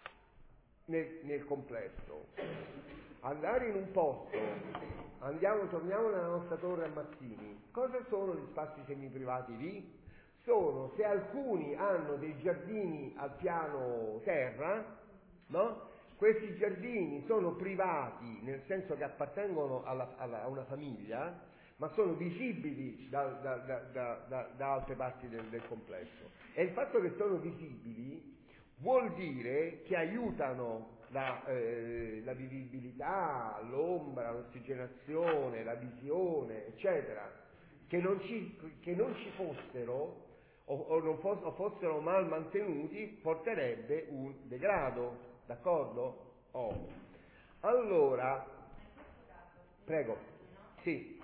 nel, nel complesso. Andare in un posto, andiamo, torniamo nella nostra torre a Mazzini, cosa sono gli spazi semi-privati lì? Sono, se alcuni hanno dei giardini al piano terra, no? Questi giardini sono privati, nel senso che appartengono alla, alla, a una famiglia, ma sono visibili da, da, da, da, da, da altre parti del, del complesso. E il fatto che sono visibili vuol dire che aiutano la, eh, la vivibilità, l'ombra, l'ossigenazione, la visione, eccetera, che non ci, che non ci fossero o, o, non foss- o fossero mal mantenuti, porterebbe un degrado. D'accordo? Oh. Allora, prego. Sì.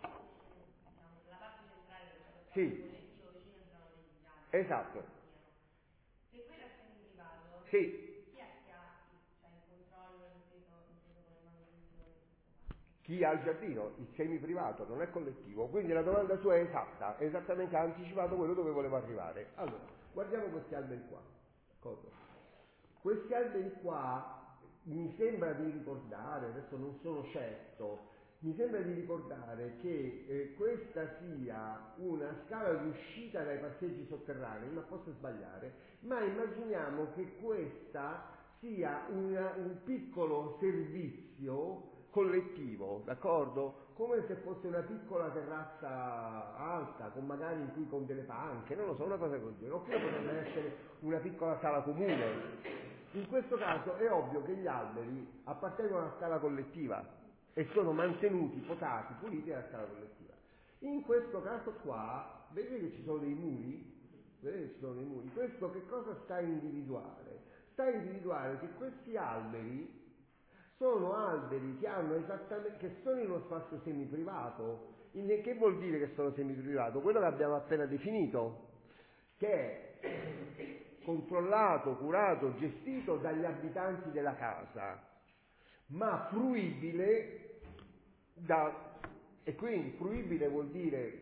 La parte centrale del Sì. collettivo vicino entrano degli altri. Esatto. Se quello è semi-privato, Sì. chi è che ha cioè, il controllo inteso, inteso come manutenzione? Chi ha il giardino? Il semi-privato, non è collettivo. Quindi la domanda sua è esatta, esattamente ha anticipato quello dove volevo arrivare. Allora, guardiamo questi alberi qua. D'accordo? Questi alberi qua mi sembra di ricordare, adesso non sono certo, mi sembra di ricordare che eh, questa sia una scala di uscita dai passaggi sotterranei, ma posso sbagliare, ma immaginiamo che questa sia una, un piccolo servizio collettivo, d'accordo? Come se fosse una piccola terrazza alta, con magari in cui con delle panche, non lo so, una cosa così, oppure potrebbe essere una piccola sala comune. In questo caso è ovvio che gli alberi appartengono alla scala collettiva e sono mantenuti, potati, puliti dalla scala collettiva. In questo caso qua, vedete che ci sono dei muri? Vedete che ci sono dei muri? Questo che cosa sta a individuare? Sta a individuare che questi alberi sono alberi che hanno esattamente, che sono in uno spazio semi-privato. In, che vuol dire che sono semi-privato? Quello che abbiamo appena definito, che è controllato, curato, gestito dagli abitanti della casa, ma fruibile da, e quindi fruibile vuol dire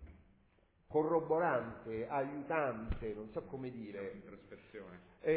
corroborante, aiutante, non so come dire, trasversione,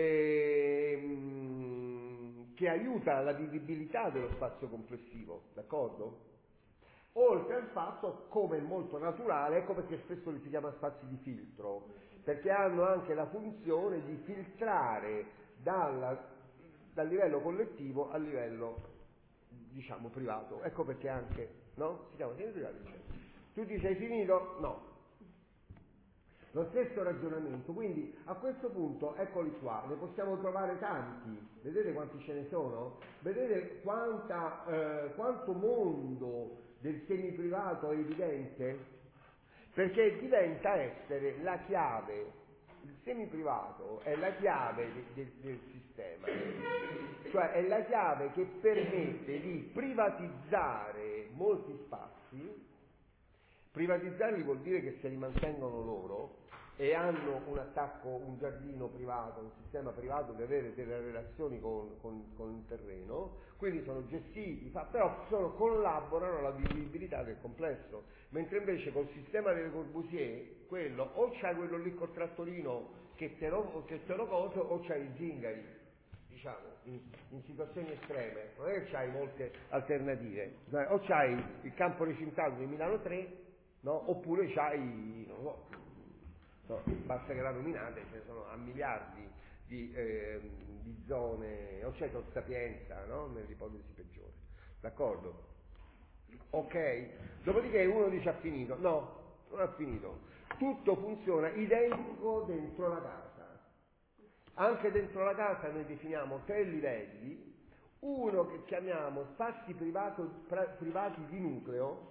ehm, che aiuta la vivibilità dello spazio complessivo, d'accordo? Oltre al fatto, come è molto naturale, ecco perché spesso li si chiama spazi di filtro, perché hanno anche la funzione di filtrare dalla, dal livello collettivo al livello, diciamo, privato. Ecco perché anche, no? Si chiama semi-privato. Tu dici hai finito? No. Lo stesso ragionamento, quindi a questo punto, eccoli qua, ne possiamo trovare tanti, vedete quanti ce ne sono? Vedete quanta, eh, quanto mondo del semiprivato è evidente? Perché diventa essere la chiave, il semiprivato è la chiave de, de, del sistema, cioè è la chiave che permette di privatizzare molti spazi. Privatizzarli vuol dire che se li mantengono loro e hanno un attacco, un giardino privato, un sistema privato di avere delle relazioni con, con, con il terreno, quindi sono gestiti, fa, però sono, collaborano alla vivibilità del complesso, mentre invece col sistema delle Corbusier, quello, o c'hai quello lì col trattorino che te lo, che te lo coso, o c'hai i zingari, diciamo, in, in situazioni estreme, non è che c'hai molte alternative, o c'hai il campo recintato di Milano tre, no? Oppure c'hai, non so, no, basta che la nominate, ce ne sono a miliardi di, eh, di zone, o c'è Tor Sapienza, no? Nell'ipotesi peggiore, d'accordo? Ok, dopodiché uno dice ha finito, no, non ha finito, tutto funziona identico dentro la casa, anche dentro la casa noi definiamo tre livelli, uno che chiamiamo spazi privato, privati di nucleo,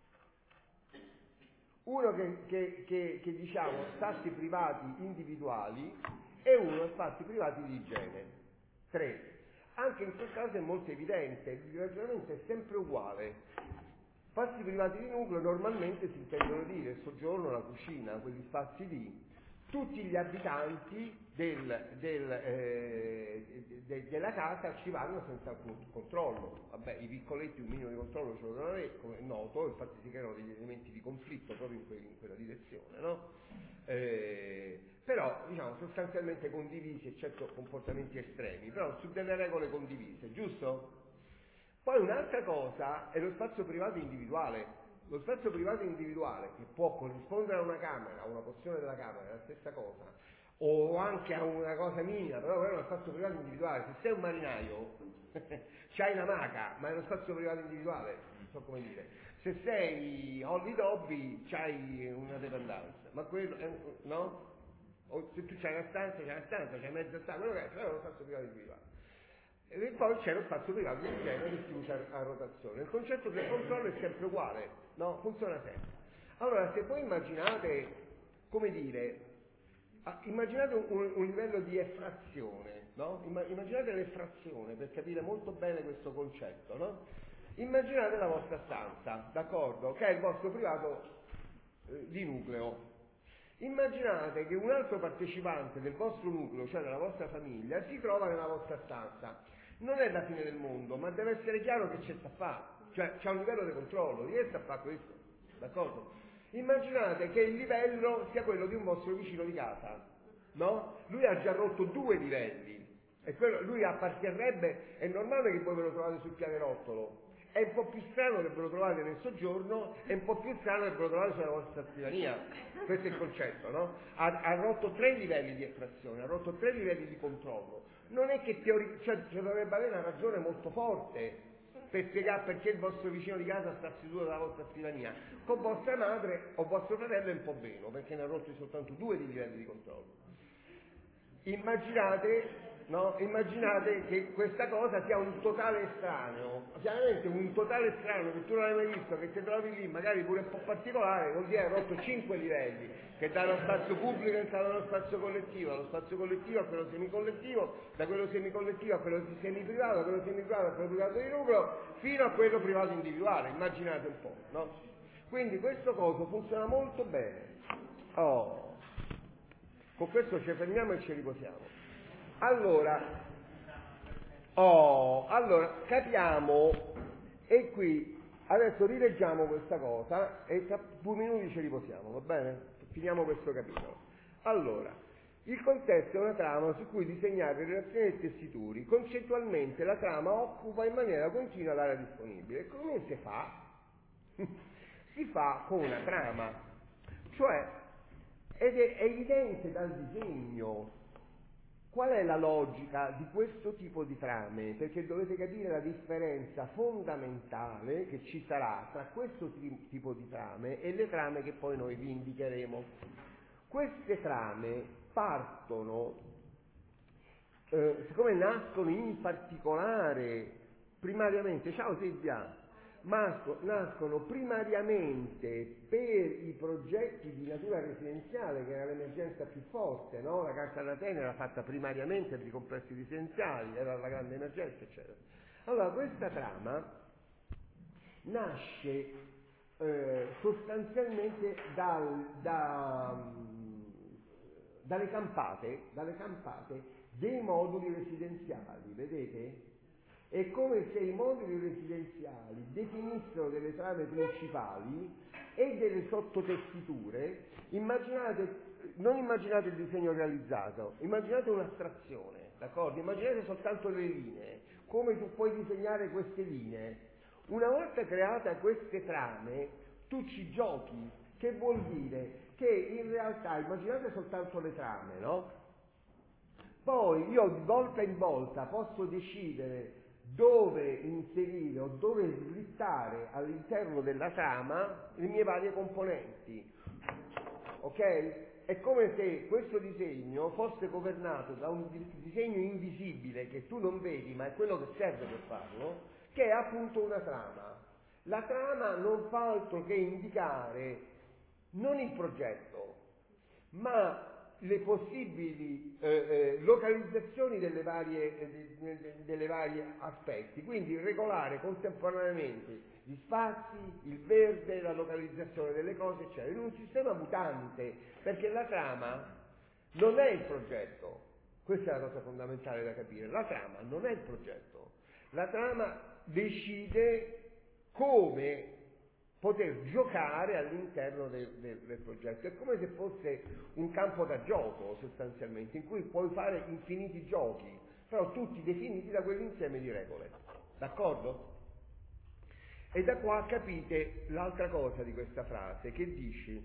uno che, che, che, che diciamo spazi privati individuali e uno spazi privati di igiene. Tre. Anche in quel caso è molto evidente, il ragionamento è sempre uguale. Spazi privati di nucleo normalmente si intendono dire il soggiorno, la cucina, quegli spazi lì. Tutti gli abitanti del, del, eh, de, de, della casa ci vanno senza alcun controllo. Vabbè, i piccoletti un minimo di controllo ce lo devono avere, come è noto, infatti si creano degli elementi di conflitto proprio in, que, in quella direzione, no? Eh, però, diciamo, sostanzialmente condivisi, eccetto comportamenti estremi, però su delle regole condivise, giusto? Poi un'altra cosa è lo spazio privato individuale. Lo spazio privato individuale, che può corrispondere a una camera, a una porzione della camera, è la stessa cosa, o anche a una cosa minima, però è uno spazio privato individuale. Se sei un marinaio, c'hai una maca, ma è uno spazio privato individuale, non so come dire. Se sei Holly Dobby, c'hai una dependance, ma quello è, no? O se tu c'hai una stanza, c'hai una stanza, c'hai mezza stanza, quello che è, è uno spazio privato individuale. E poi c'è lo spazio privato di genere che si usa a rotazione. Il concetto del controllo è sempre uguale, no? Funziona sempre. Allora, se voi immaginate, come dire, immaginate un, un livello di effrazione, no? Immaginate l'effrazione per capire molto bene questo concetto, no? Immaginate la vostra stanza, d'accordo? Che è il vostro privato eh, di nucleo. Immaginate che un altro partecipante del vostro nucleo, cioè della vostra famiglia, si trova nella vostra stanza. Non è la fine del mondo, ma deve essere chiaro che c'è sta a fare, cioè c'è un livello di controllo, riesce a fare questo, d'accordo? Immaginate che il livello sia quello di un vostro vicino di casa, no? Lui ha già rotto due livelli, e quello, lui apparterrebbe, è normale che voi ve lo trovate sul pianerottolo, è un po' più strano che ve lo trovate nel soggiorno, è un po' più strano che ve lo trovate sulla vostra scrivania. Questo è il concetto, no? Ha, ha rotto tre livelli di effrazione, ha rotto tre livelli di controllo. Non è che teori- cioè, cioè dovrebbe avere una ragione molto forte per spiegare perché il vostro vicino di casa sta seduto dalla vostra scrivania. Con vostra madre o vostro fratello è un po' meno, perché ne ha rotti soltanto due di livelli di controllo. Immaginate... No? Immaginate che questa cosa sia un totale estraneo, chiaramente un totale estraneo che tu non hai mai visto, che ti trovi lì, magari pure un po' particolare, vuol dire hai rotto cinque livelli, che dallo spazio pubblico entra dallo spazio collettivo, dallo spazio collettivo a quello semicollettivo, da quello semicollettivo a quello semiprivato, da quello semiprivato a quello privato di nucleo, fino a quello privato individuale, immaginate un po', no? Quindi questo coso funziona molto bene. Oh. Con questo ci fermiamo e ci riposiamo. Allora, oh, allora, capiamo, e qui, adesso rileggiamo questa cosa, e tra due minuti ci riposiamo, va bene? Finiamo questo capitolo. Allora, il contesto è una trama su cui disegnare relazioni e tessiture. Concettualmente la trama occupa in maniera continua l'area disponibile. Come si fa? Si fa con una trama, cioè, ed è, è evidente dal disegno. Qual è la logica di questo tipo di trame? Perché dovete capire la differenza fondamentale che ci sarà tra questo tipo di trame e le trame che poi noi vi indicheremo. Queste trame partono, eh, siccome nascono in particolare, primariamente, ciao Silvia, Masco, nascono primariamente per i progetti di natura residenziale, che era l'emergenza più forte, no? La Carta d'Atene era fatta primariamente per i complessi residenziali, era la grande emergenza, eccetera. Allora, questa trama nasce eh, sostanzialmente dal, da, dalle campate, dalle campate dei moduli residenziali, vedete? È come se i moduli residenziali definissero delle trame principali e delle sottotessiture. Immaginate, non immaginate il disegno realizzato, immaginate un'astrazione, d'accordo? Immaginate soltanto le linee, come tu puoi disegnare queste linee. Una volta create queste trame, tu ci giochi, che vuol dire che in realtà immaginate soltanto le trame, no? Poi io di volta in volta posso decidere dove inserire o dove slittare all'interno della trama le mie varie componenti, ok? È come se questo disegno fosse governato da un disegno invisibile che tu non vedi, ma è quello che serve per farlo, che è appunto una trama. La trama non fa altro che indicare non il progetto, ma le possibili eh, eh, localizzazioni delle varie, eh, de, de, delle varie aspetti, quindi regolare contemporaneamente gli spazi, il verde, la localizzazione delle cose, eccetera, in un sistema mutante, perché la trama non è il progetto. Questa è la cosa fondamentale da capire. La trama non è il progetto. La trama decide come poter giocare all'interno del, del, del progetto. È come se fosse un campo da gioco, sostanzialmente, in cui puoi fare infiniti giochi, però tutti definiti da quell'insieme di regole. D'accordo? E da qua capite l'altra cosa di questa frase, che dice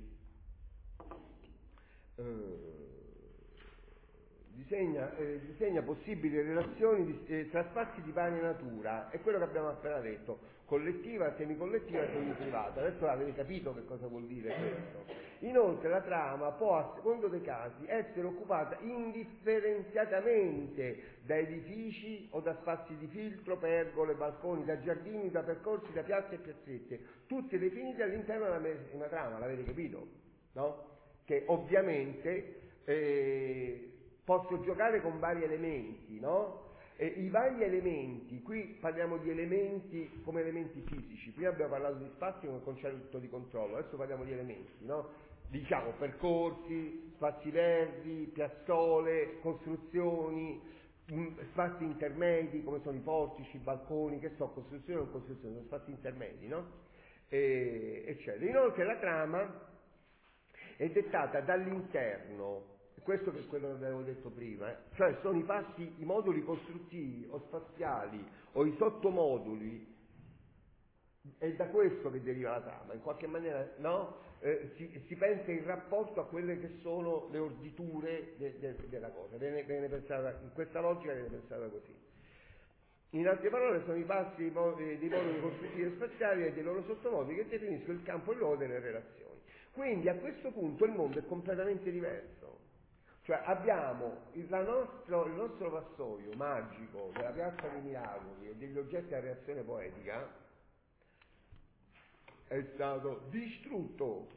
uh, disegna, eh, disegna possibili relazioni di, eh, tra spazi di varia natura, è quello che abbiamo appena detto, collettiva, semicollettiva, semiprivata. Adesso avete capito che cosa vuol dire questo. Inoltre la trama può, a secondo dei casi, essere occupata indifferenziatamente da edifici o da spazi di filtro, pergole, balconi, da giardini, da percorsi, da piazze e piazzette, tutte definite all'interno della medesima trama, l'avete capito? No? Che ovviamente eh, posso giocare con vari elementi, no? E i vari elementi, qui parliamo di elementi come elementi fisici, prima abbiamo parlato di spazio come concetto di controllo, adesso parliamo di elementi, no? Diciamo percorsi, spazi verdi, piazzole, costruzioni, spazi intermedi come sono i portici, i balconi, che so, costruzione o costruzione, sono spazi intermedi, no? E, eccetera. Inoltre la trama è dettata dall'interno. Questo che è quello che avevo detto prima, eh? Cioè sono i passi, i moduli costruttivi o spaziali o i sottomoduli, è da questo che deriva la trama, in qualche maniera, no? Eh, si, si pensa in rapporto a quelle che sono le orditure de, de, della cosa, viene, viene pensata, in questa logica viene pensata così. In altre parole sono i passi dei moduli costruttivi e spaziali e dei loro sottomoduli che definiscono il campo e il luogo delle relazioni. Quindi a questo punto il mondo è completamente diverso. Cioè abbiamo il, la nostro, il nostro vassoio magico della piazza dei miracoli e degli oggetti a reazione poetica è stato distrutto,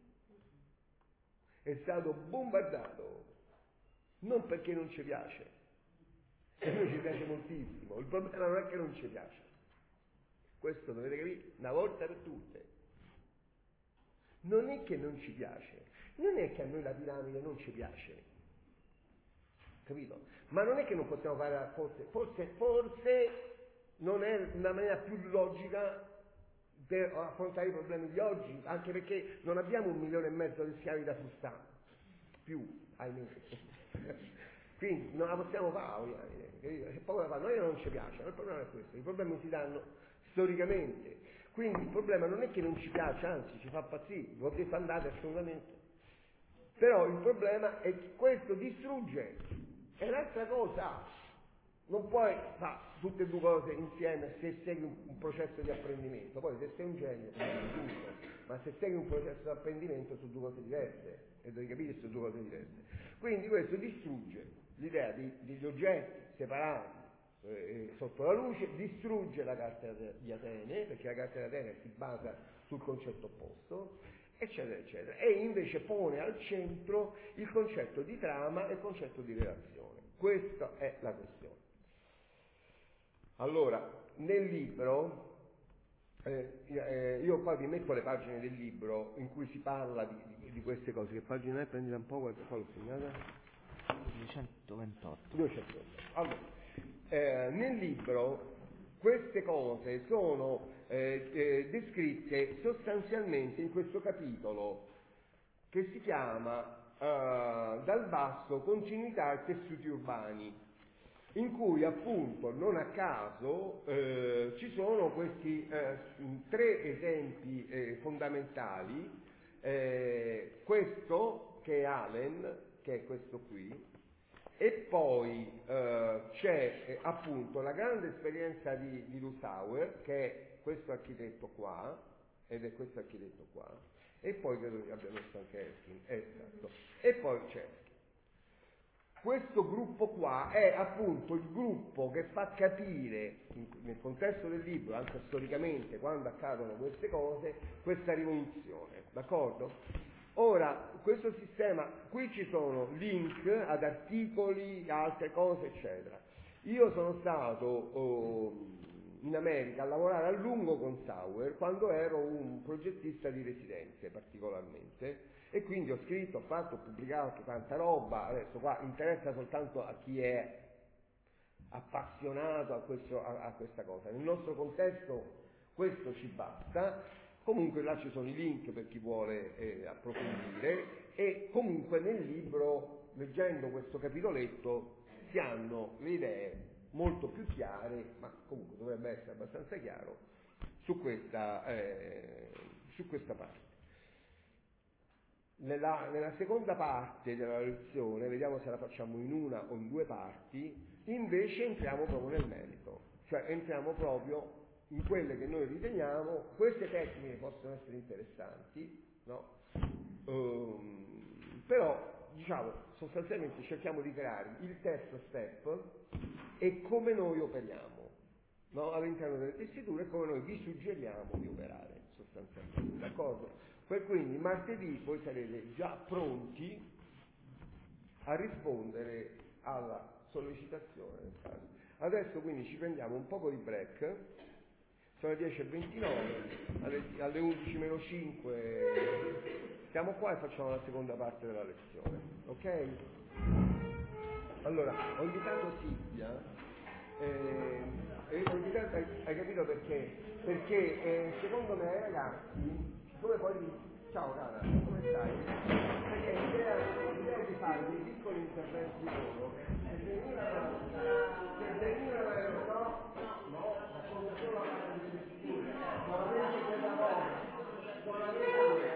è stato bombardato, non perché non ci piace, e a noi ci piace moltissimo, il problema non è che non ci piace, questo dovete capire una volta per tutte, non è che non ci piace, non è che a noi la piramide non ci piace, capito? Ma non è che non possiamo fare, forse, forse, forse non è una maniera più logica per affrontare i problemi di oggi, anche perché non abbiamo un milione e mezzo di schiavi da frustare, più, ahimè. Quindi non la possiamo fare, è poco da fare, noi non ci piace, ma il problema è questo, i problemi si danno storicamente, quindi il problema non è che non ci piace, anzi ci fa pazzire, vi ho detto andate assolutamente, però il problema è che questo distrugge, è un'altra cosa, non puoi fare tutte e due cose insieme se segui un, un processo di apprendimento, poi se sei un genio, giusto, ma se segui un processo di apprendimento sono due cose diverse, e devi capire che sono due cose diverse, quindi questo distrugge l'idea di, degli oggetti separati eh, sotto la luce, distrugge la carta di Atene, perché la carta di Atene si basa sul concetto opposto, eccetera, eccetera, e invece pone al centro il concetto di trama e il concetto di relazione. Questa è la questione. Allora, nel libro, eh, eh, io qua vi metto le pagine del libro in cui si parla di, di, di queste cose. Che pagina è? Prendila un po', qualche qua l'ho segnata. duecentoventotto. duecentoventotto. Allora, eh, nel libro queste cose sono eh, eh, descritte sostanzialmente in questo capitolo che si chiama eh, Dal basso continuità e tessuti urbani, in cui appunto non a caso eh, ci sono questi eh, tre esempi eh, fondamentali, eh, questo che è Allen, che è questo qui, e poi eh, c'è eh, appunto la grande esperienza di, di Lussauer, che è questo architetto qua, ed è questo architetto qua, e poi credo che abbia messo anche Erskine, esatto, e poi c'è questo gruppo qua, è appunto il gruppo che fa capire in, nel contesto del libro, anche storicamente, quando accadono queste cose, questa rivoluzione, d'accordo? Ora, questo sistema, qui ci sono link ad articoli, altre cose, eccetera. Io sono stato oh, in America a lavorare a lungo con Sauer quando ero un progettista di residenze particolarmente, e quindi ho scritto, ho fatto, ho pubblicato tanta roba. Adesso qua interessa soltanto a chi è appassionato a, questo, a, a questa cosa. Nel nostro contesto questo ci basta. Comunque là ci sono i link per chi vuole eh, approfondire, e comunque nel libro, leggendo questo capitoletto, si hanno le idee molto più chiare, ma comunque dovrebbe essere abbastanza chiaro su questa, eh, su questa parte. Nella, nella seconda parte della lezione, vediamo se la facciamo in una o in due parti, invece entriamo proprio nel merito, cioè entriamo proprio in quelle che noi riteniamo. Queste tecniche possono essere interessanti, no? Um, però diciamo sostanzialmente cerchiamo di creare il terzo step e come noi operiamo, no? All'interno delle tessiture, come noi vi suggeriamo di operare sostanzialmente, d'accordo? Per quindi martedì voi sarete già pronti a rispondere alla sollecitazione del caso. Adesso quindi ci prendiamo un poco di break. Sono le dieci e ventinove, alle, alle undici meno cinque siamo qua e facciamo la seconda parte della lezione, ok? Allora, ho invitato Silvia, eh, e ho invitato, hai, hai capito perché? Perché eh, secondo me, ragazzi, come poi, ciao cara, come stai? Perché l'idea, l'idea di fare dei piccoli interventi loro, se venivano, se venivano, no, no, sono solo a fare delle figure, solamente quella cosa, solamente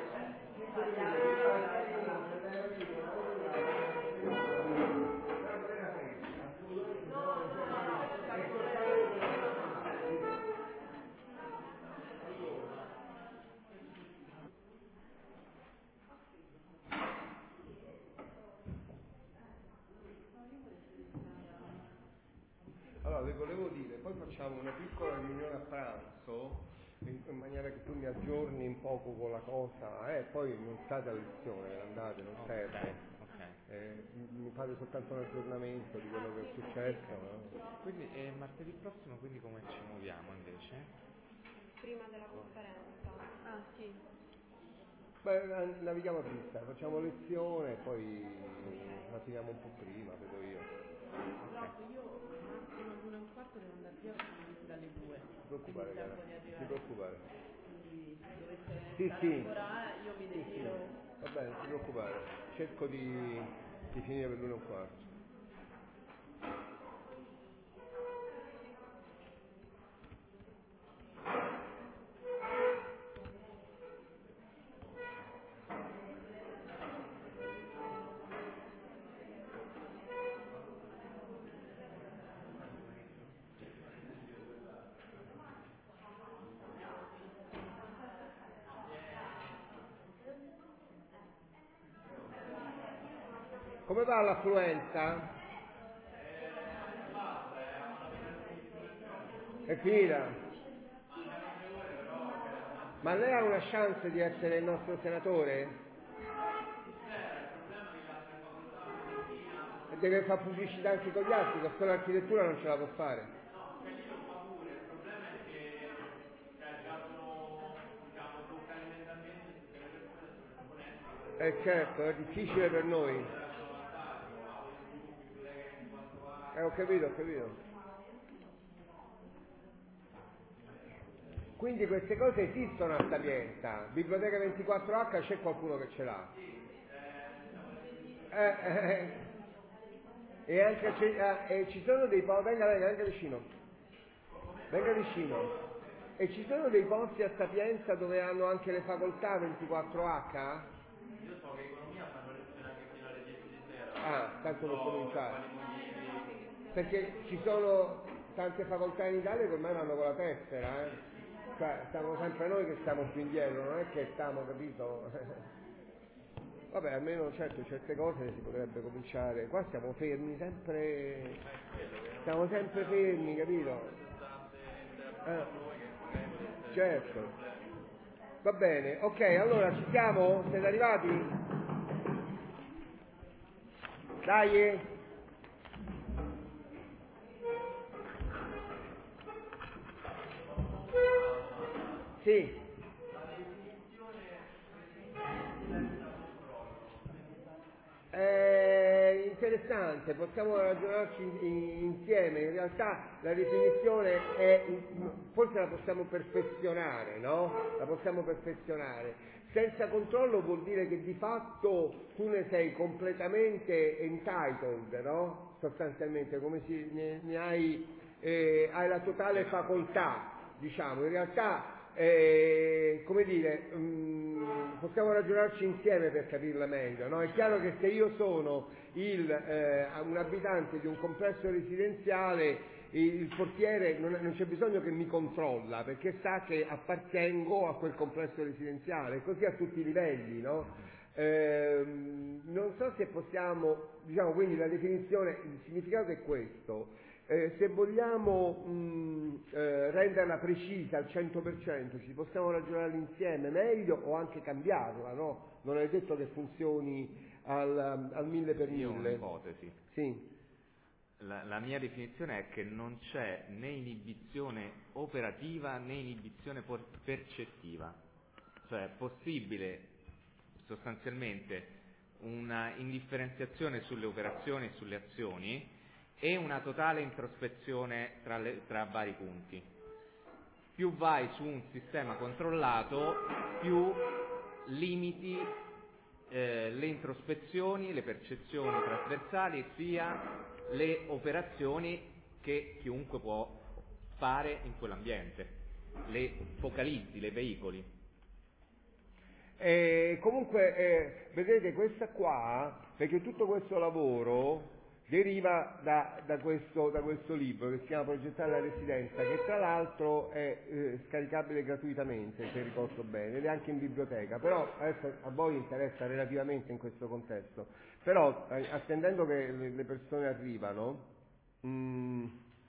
allora vi volevo dire, poi facciamo una piccola riunione a pranzo in, in maniera che tu mi aggiorni un poco con la cosa, e eh, poi non state a lezione, andate, non okay, serve. Okay. Eh, mi fate soltanto un aggiornamento di quello che è successo. No? Quindi eh, martedì prossimo, quindi come ci muoviamo invece? Prima della conferenza. Ah sì. Beh, navighiamo a vista, facciamo lezione e poi la finiamo un po' prima, vedo io. Purtroppo io massimo all'una e un quarto devo andare via dalle due. Non ti preoccupare, cara, non ti preoccupare. Quindi se dovesse Sì, stare sì. ancora io mi Sì, sì. detiro. Va bene, non ti preoccupare, cerco di, di finire per l'una e un quarto. Come va l'affluenza? È finita? Ma lei ha una chance di essere il nostro senatore? E deve fare pubblicità anche con gli altri, con solo l'architettura non ce la può fare. No, quelli lo fa pure, il problema è che cioè, già sono, diciamo, bloccati mentalmente tutte le persone sono esponenti. Eh certo, è difficile per noi. Eh, ho capito, ho capito. Quindi queste cose esistono a Sapienza. Biblioteca ventiquattro acca c'è qualcuno che ce l'ha. Eh, eh, e anche eh, e ci sono dei posti, venga, venga, venga vicino. Venga vicino. E ci sono dei posti a Sapienza dove hanno anche le facoltà ventiquattro acca? Io so che economia fanno lezione anche fino alle dieci di sera. Ah, tanto per so cominciare. motivi. Perché ci sono tante facoltà in Italia che ormai vanno con la tessera, eh? Cioè, siamo sempre noi che stiamo più indietro, non è che stiamo, capito? Vabbè, almeno certo certe cose si potrebbe cominciare. Qua stiamo fermi, sempre. Stiamo sempre fermi, capito? Eh, certo. Va bene, ok, allora ci siamo? Siete arrivati? Dai! Sì. La definizione resistenza senza controllo. È interessante, possiamo ragionarci in- in- insieme. In realtà la definizione è, forse la possiamo perfezionare, no? La possiamo perfezionare. Senza controllo vuol dire che di fatto tu ne sei completamente entitled, no? Sostanzialmente, come si, ne, ne hai, eh, hai la totale facoltà, diciamo. In realtà, eh, come dire, mh, possiamo ragionarci insieme per capirla meglio, no? È chiaro che se io sono il, eh, un abitante di un complesso residenziale, il portiere non, non c'è bisogno che mi controlla, perché sa che appartengo a quel complesso residenziale, così a tutti i livelli, no? Ehm, non so se possiamo, diciamo, quindi la definizione, il significato è questo. Eh, se vogliamo mh, eh, renderla precisa al cento per cento, ci possiamo ragionare insieme meglio o anche cambiarla, no? Non è detto che funzioni al, al mille per Io ho mille. un'ipotesi. Sì. La, la mia definizione è che non c'è né inibizione operativa né inibizione por- percettiva. Cioè è possibile sostanzialmente una indifferenziazione sulle operazioni e sulle azioni e una totale introspezione tra, le, tra vari punti. Più vai su un sistema controllato, più limiti eh, le introspezioni, le percezioni trasversali, sia le operazioni che chiunque può fare in quell'ambiente, le focalizzi, le veicoli. E comunque, eh, vedete, questa qua, perché tutto questo lavoro deriva da, da, questo, da questo libro che si chiama Progettare la residenza, che tra l'altro è eh, scaricabile gratuitamente, se ricordo bene, ed è anche in biblioteca, però adesso a voi interessa relativamente in questo contesto. Però, eh, attendendo che le, le persone arrivano, mm,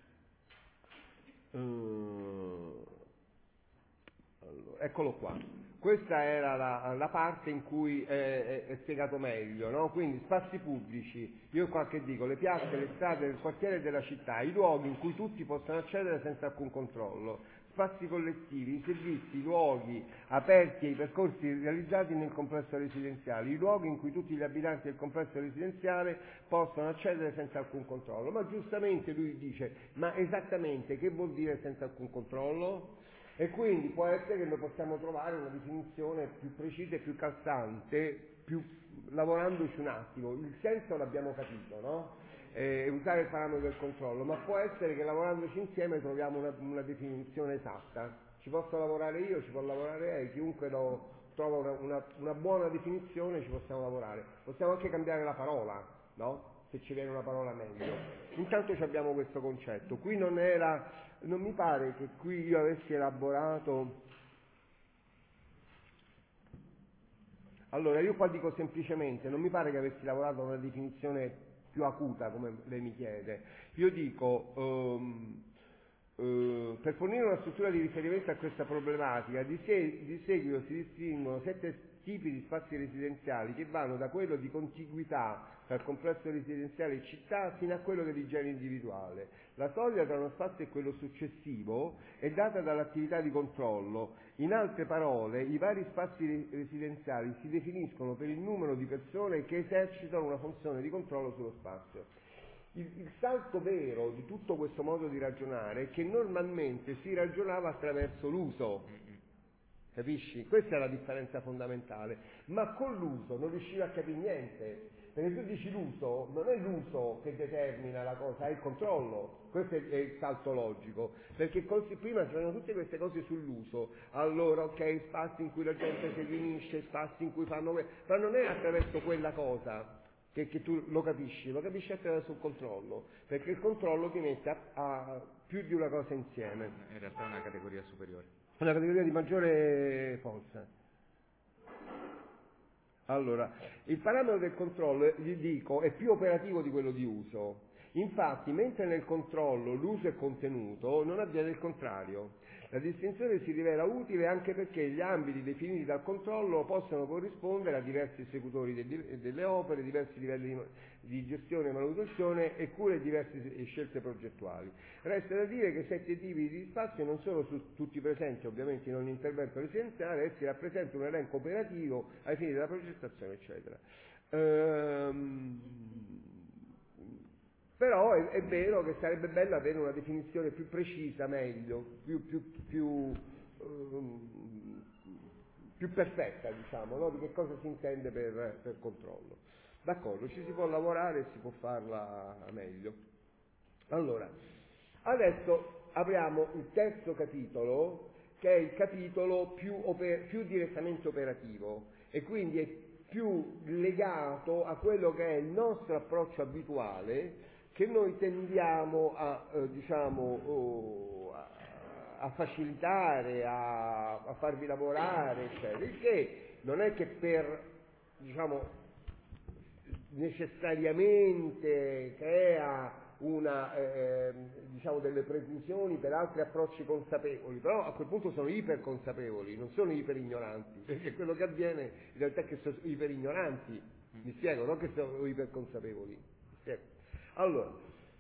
mm, allora, eccolo qua. Questa era la, la parte in cui è, è, è spiegato meglio, no? Quindi spazi pubblici, io qua che dico, le piazze, le strade del quartiere e della città, i luoghi in cui tutti possono accedere senza alcun controllo, spazi collettivi, i servizi, i luoghi aperti ai percorsi realizzati nel complesso residenziale, i luoghi in cui tutti gli abitanti del complesso residenziale possono accedere senza alcun controllo. Ma giustamente lui dice, ma esattamente che vuol dire senza alcun controllo? E quindi può essere che noi possiamo trovare una definizione più precisa e più calzante, più, lavorandoci un attimo. Il senso l'abbiamo capito, no? Eh, usare il parametro del controllo, ma può essere che lavorandoci insieme troviamo una, una definizione esatta. Ci posso lavorare io, ci può lavorare lei, chiunque lo trova una, una, una buona definizione ci possiamo lavorare. Possiamo anche cambiare la parola, no? Se ci viene una parola meglio. Intanto abbiamo questo concetto. Qui non era... Non mi pare che qui io avessi elaborato... Allora, io qua dico semplicemente, non mi pare che avessi lavorato una definizione più acuta, come lei mi chiede. Io dico, um, uh, per fornire una struttura di riferimento a questa problematica, di, se- di seguito si distinguono sette tipi di spazi residenziali che vanno da quello di contiguità tra il complesso residenziale e città fino a quello dell'igiene individuale. La soglia tra uno spazio e quello successivo è data dall'attività di controllo. In altre parole, i vari spazi residenziali si definiscono per il numero di persone che esercitano una funzione di controllo sullo spazio. Il, il salto vero di tutto questo modo di ragionare è che normalmente si ragionava attraverso l'uso. Capisci? Questa è la differenza fondamentale. Ma con l'uso non riuscivi a capire niente. Perché tu dici l'uso, non è l'uso che determina la cosa, è il controllo. Questo è il salto logico. Perché così prima si fanno tutte queste cose sull'uso. Allora, ok, spazi in cui la gente si riunisce, spazi in cui fanno... Ma non è attraverso quella cosa che, che tu lo capisci, lo capisci attraverso il controllo. Perché il controllo ti mette a, a più di una cosa insieme. In realtà è una categoria superiore. Una categoria di maggiore forza. Allora, il parametro del controllo, gli dico, è più operativo di quello di uso. Infatti, mentre nel controllo l'uso è contenuto, non avviene il contrario. La distinzione si rivela utile anche perché gli ambiti definiti dal controllo possono corrispondere a diversi esecutori degli, delle opere, diversi livelli di, di gestione e manutenzione e cure e diverse scelte progettuali. Resta da dire che sette tipi di spazio non sono su, tutti presenti ovviamente in ogni intervento residenziale, essi rappresentano un elenco operativo ai fini della progettazione, eccetera. Ehm, Però è, è vero che sarebbe bello avere una definizione più precisa, meglio, più, più, più, um, più perfetta, diciamo, no? Di che cosa si intende per, per controllo. D'accordo, ci si può lavorare e si può farla meglio. Allora, adesso apriamo il terzo capitolo, che è il capitolo più, oper- più direttamente operativo e quindi è più legato a quello che è il nostro approccio abituale, che noi tendiamo a, eh, diciamo, oh, a, a facilitare, a, a farvi lavorare, eccetera. Il che non è che per, diciamo, necessariamente crea una, eh, diciamo, delle preclusioni per altri approcci consapevoli, però a quel punto sono iperconsapevoli, non sono iperignoranti, perché quello che avviene in realtà è che sono iperignoranti, mi spiego, non che sono iperconsapevoli, mi spiego. Allora,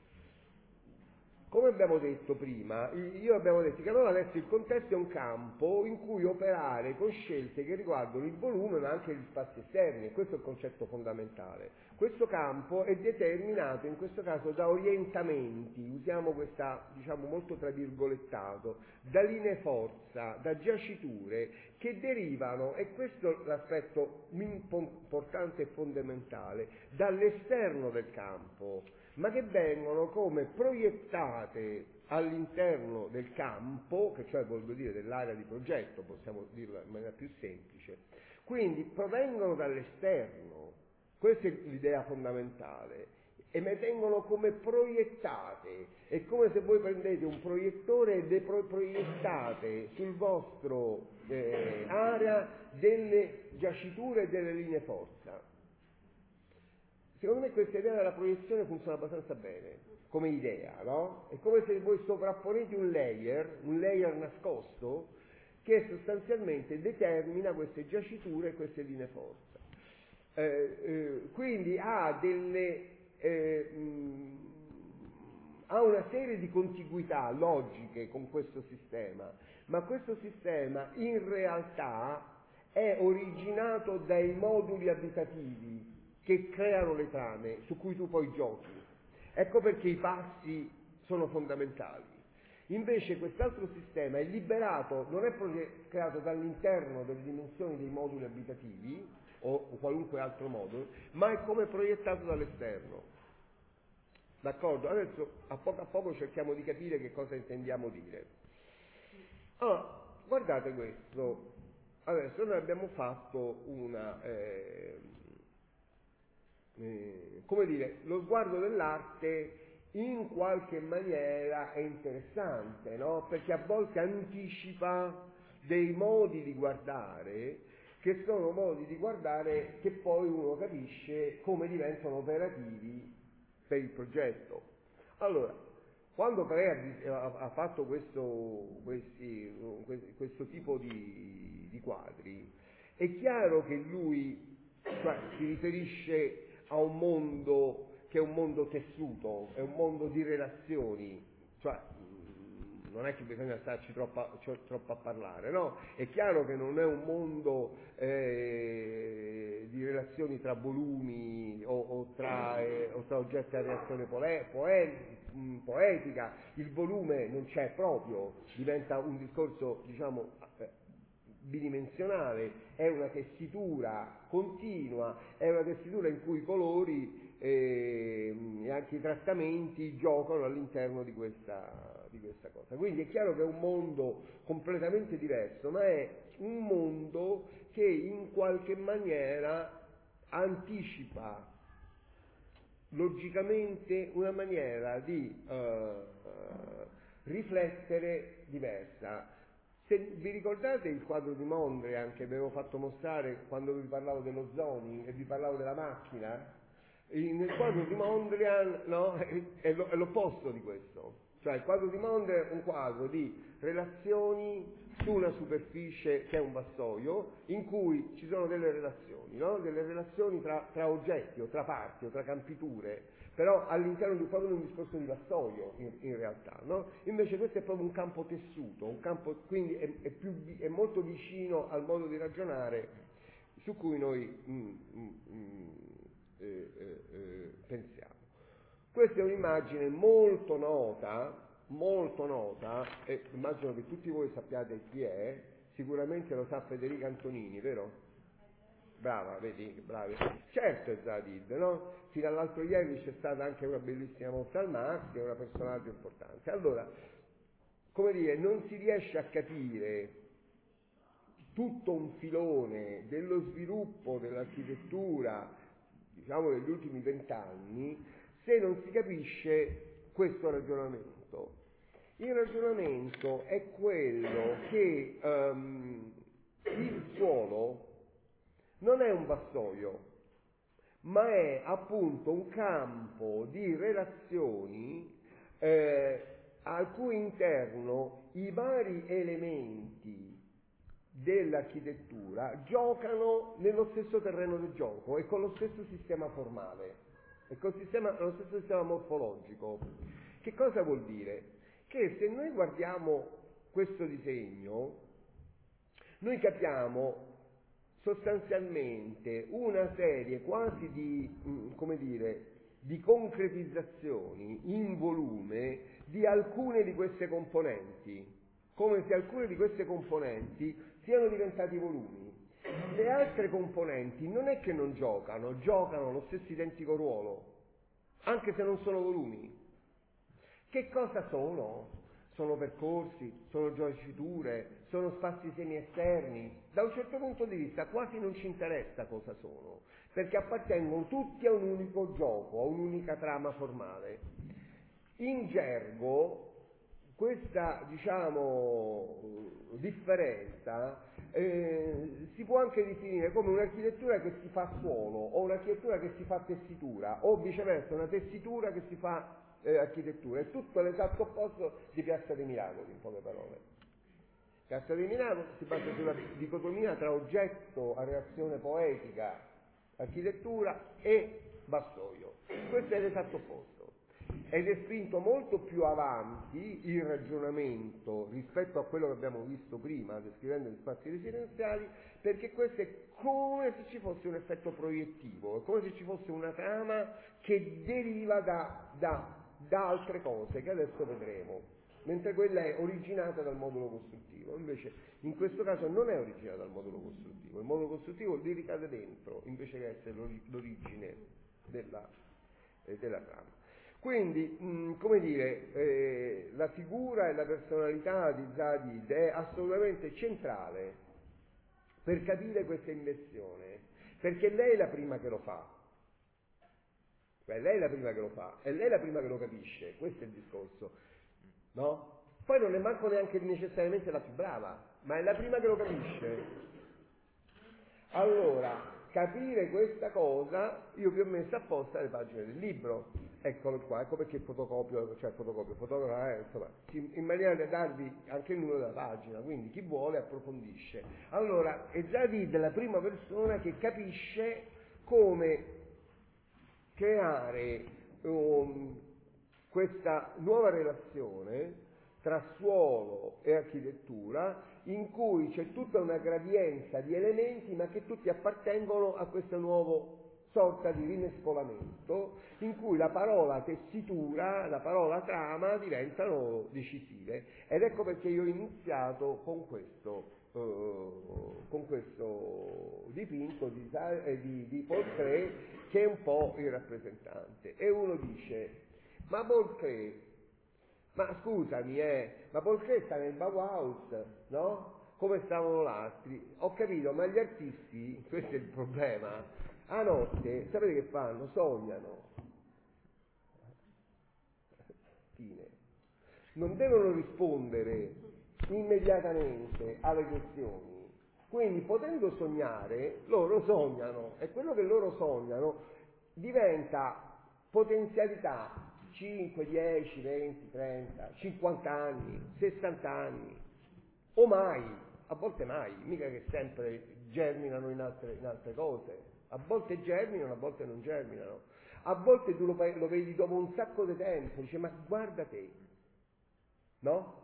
come abbiamo detto prima, io abbiamo detto che allora adesso il contesto è un campo in cui operare con scelte che riguardano il volume ma anche gli spazi esterni, e questo è il concetto fondamentale. Questo campo è determinato in questo caso da orientamenti, usiamo questa, diciamo, molto tra virgolettato, da linee forza, da giaciture che derivano, e questo è l'aspetto importante e fondamentale, dall'esterno del campo, ma che vengono come proiettate all'interno del campo, che cioè voglio dire dell'area di progetto, possiamo dirlo in maniera più semplice, quindi provengono dall'esterno, questa è l'idea fondamentale, e vengono come proiettate, è come se voi prendete un proiettore e le pro- proiettate sul vostro eh, area delle giaciture e delle linee forza. Secondo me questa idea della proiezione funziona abbastanza bene, come idea, no? È come se voi sovrapponete un layer, un layer nascosto, che sostanzialmente determina queste giaciture e queste linee forza. Eh, eh, quindi ha delle... Eh, mh, ha una serie di contiguità logiche con questo sistema, ma questo sistema in realtà è originato dai moduli abitativi che creano le trame su cui tu poi giochi. Ecco perché i passi sono fondamentali. Invece quest'altro sistema è liberato, non è creato dall'interno delle dimensioni dei moduli abitativi o qualunque altro modulo, ma è come proiettato dall'esterno. D'accordo? Adesso a poco a poco cerchiamo di capire che cosa intendiamo dire. Allora, guardate questo. Adesso noi abbiamo fatto una... Eh, Eh, come dire, lo sguardo dell'arte in qualche maniera è interessante, no? Perché a volte anticipa dei modi di guardare che sono modi di guardare che poi uno capisce come diventano operativi per il progetto. Allora, quando Crea ha fatto questo, questi, questo tipo di, di quadri, è chiaro che lui, cioè, si riferisce a un mondo che è un mondo tessuto, è un mondo di relazioni, cioè non è che bisogna starci troppo a, cioè, troppo a parlare, no? È chiaro che non è un mondo eh, di relazioni tra volumi o, o, tra, eh, o tra oggetti a reazione poe, poe, mh, poetica, il volume non c'è proprio, diventa un discorso, diciamo, bidimensionale, è una tessitura continua, è una tessitura in cui i colori eh, e anche i trattamenti giocano all'interno di questa, di questa cosa. Quindi è chiaro che è un mondo completamente diverso, ma è un mondo che in qualche maniera anticipa logicamente una maniera di uh, uh, riflettere diversa. Se vi ricordate il quadro di Mondrian che vi avevo fatto mostrare quando vi parlavo dello zoning e vi parlavo della macchina? Nel quadro di Mondrian, no, è, è l'opposto di questo. Cioè il quadro di Monder è un quadro di relazioni su una superficie che è un vassoio, in cui ci sono delle relazioni, no? Delle relazioni tra, tra oggetti o tra parti o tra campiture, però all'interno di proprio un discorso di vassoio in, in realtà, no? Invece questo è proprio un campo tessuto, un campo, quindi è, è, più, è molto vicino al modo di ragionare su cui noi mm, mm, mm, eh, eh, eh, pensiamo. Questa è un'immagine molto nota, molto nota, e immagino che tutti voi sappiate chi è, sicuramente lo sa Federica Antonini, vero? Brava, vedi, bravi. Certo è Zadid, no? Fino all'altro ieri c'è stata anche una bellissima mostra al Max, che è un personaggio importante. Allora, come dire, non si riesce a capire tutto un filone dello sviluppo dell'architettura, diciamo, negli ultimi vent'anni, se non si capisce questo ragionamento. Il ragionamento è quello che um, il suolo non è un vassoio, ma è appunto un campo di relazioni eh, al cui interno i vari elementi dell'architettura giocano nello stesso terreno del gioco e con lo stesso sistema formale e con sistema, lo stesso sistema morfologico. Che cosa vuol dire? Che se noi guardiamo questo disegno, noi capiamo sostanzialmente una serie quasi di, come dire, di concretizzazioni in volume di alcune di queste componenti, come se alcune di queste componenti siano diventati volumi. Le altre componenti non è che non giocano, giocano lo stesso identico ruolo, anche se non sono volumi. Che cosa sono? Sono percorsi, sono giaciture, sono spazi semi-esterni. Da un certo punto di vista quasi non ci interessa cosa sono, perché appartengono tutti a un unico gioco, a un'unica trama formale. In gergo, questa, diciamo, differenza eh, si può anche definire come un'architettura che si fa suolo, o un'architettura che si fa tessitura, o viceversa una tessitura che si fa Eh, architettura. È tutto l'esatto opposto di Piazza dei Miracoli, in poche parole. Piazza dei Miracoli si basa sulla dicotomia tra oggetto a reazione poetica, architettura, e vassoio. Questo è l'esatto opposto. Ed è spinto molto più avanti il ragionamento rispetto a quello che abbiamo visto prima, descrivendo gli spazi residenziali, perché questo è come se ci fosse un effetto proiettivo, è come se ci fosse una trama che deriva da, da da altre cose che adesso vedremo, mentre quella è originata dal modulo costruttivo. Invece in questo caso non è originata dal modulo costruttivo, il modulo costruttivo li ricade dentro invece che essere l'origine della, eh, della trama. Quindi, mh, come dire, eh, la figura e la personalità di Zadid è assolutamente centrale per capire questa inversione, perché lei è la prima che lo fa. Beh, lei è la prima che lo fa, e lei è la prima che lo capisce, questo è il discorso, no? Poi non è manco neanche necessariamente la più brava, ma è la prima che lo capisce. Allora, capire questa cosa, io vi ho messo apposta le pagine del libro, eccolo qua, ecco perché fotocopio, cioè fotocopio, fotografo, eh, insomma, in maniera da darvi anche il numero della pagina, quindi chi vuole approfondisce. Allora, è Zadid la prima persona che capisce come creare um, questa nuova relazione tra suolo e architettura, in cui c'è tutta una gradienza di elementi, ma che tutti appartengono a questo nuovo sorta di rimescolamento, in cui la parola tessitura, la parola trama diventano decisive. Ed ecco perché io ho iniziato con questo Uh, con questo dipinto di, di, di Paul Klee, che è un po' il rappresentante. E uno dice: ma Paul Klee, ma scusami, eh, ma Paul Klee sta nel Bauhaus, no? Come stavano gli altri? Ho capito, ma gli artisti, questo è il problema, a notte, sapete che fanno? Sognano. Fine. Non devono rispondere immediatamente alle questioni, quindi potendo sognare loro sognano, e quello che loro sognano diventa potenzialità cinque, dieci, venti, trenta, cinquanta anni, sessanta anni, o mai, a volte mai, mica che sempre germinano in altre, in altre cose, a volte germinano, a volte non germinano, a volte tu lo, lo vedi dopo un sacco di tempo, dici ma guarda te, no?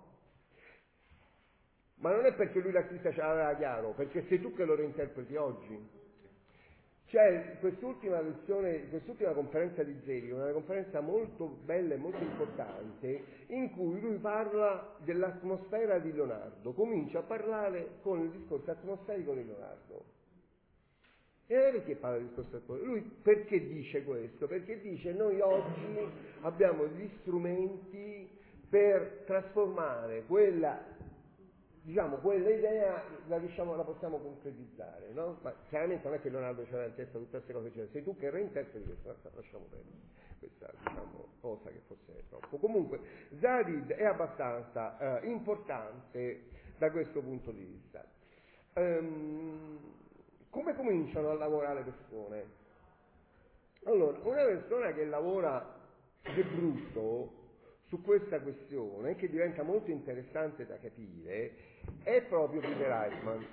Ma non è perché lui l'artista ce l'aveva chiaro, perché sei tu che lo reinterpreti oggi. C'è quest'ultima lezione, quest'ultima conferenza di Zeri, una conferenza molto bella e molto importante, in cui lui parla dell'atmosfera di Leonardo, comincia a parlare con il discorso atmosferico di Leonardo. E perché parla del discorso atmosferico? Lui perché dice questo? Perché dice noi oggi abbiamo gli strumenti per trasformare quella, diciamo, quella idea la, riusciamo, la possiamo concretizzare, no? Ma chiaramente non è che Leonardo c'era in testa tutte queste cose, cioè, sei tu che reinterpreti questa, lasciamo perdere questa, diciamo, cosa che fosse troppo. Comunque Zarid è abbastanza eh, importante da questo punto di vista. Um, come cominciano a lavorare le persone? Allora, una persona che lavora di brutto su questa questione, che diventa molto interessante da capire, è proprio Peter Eisman.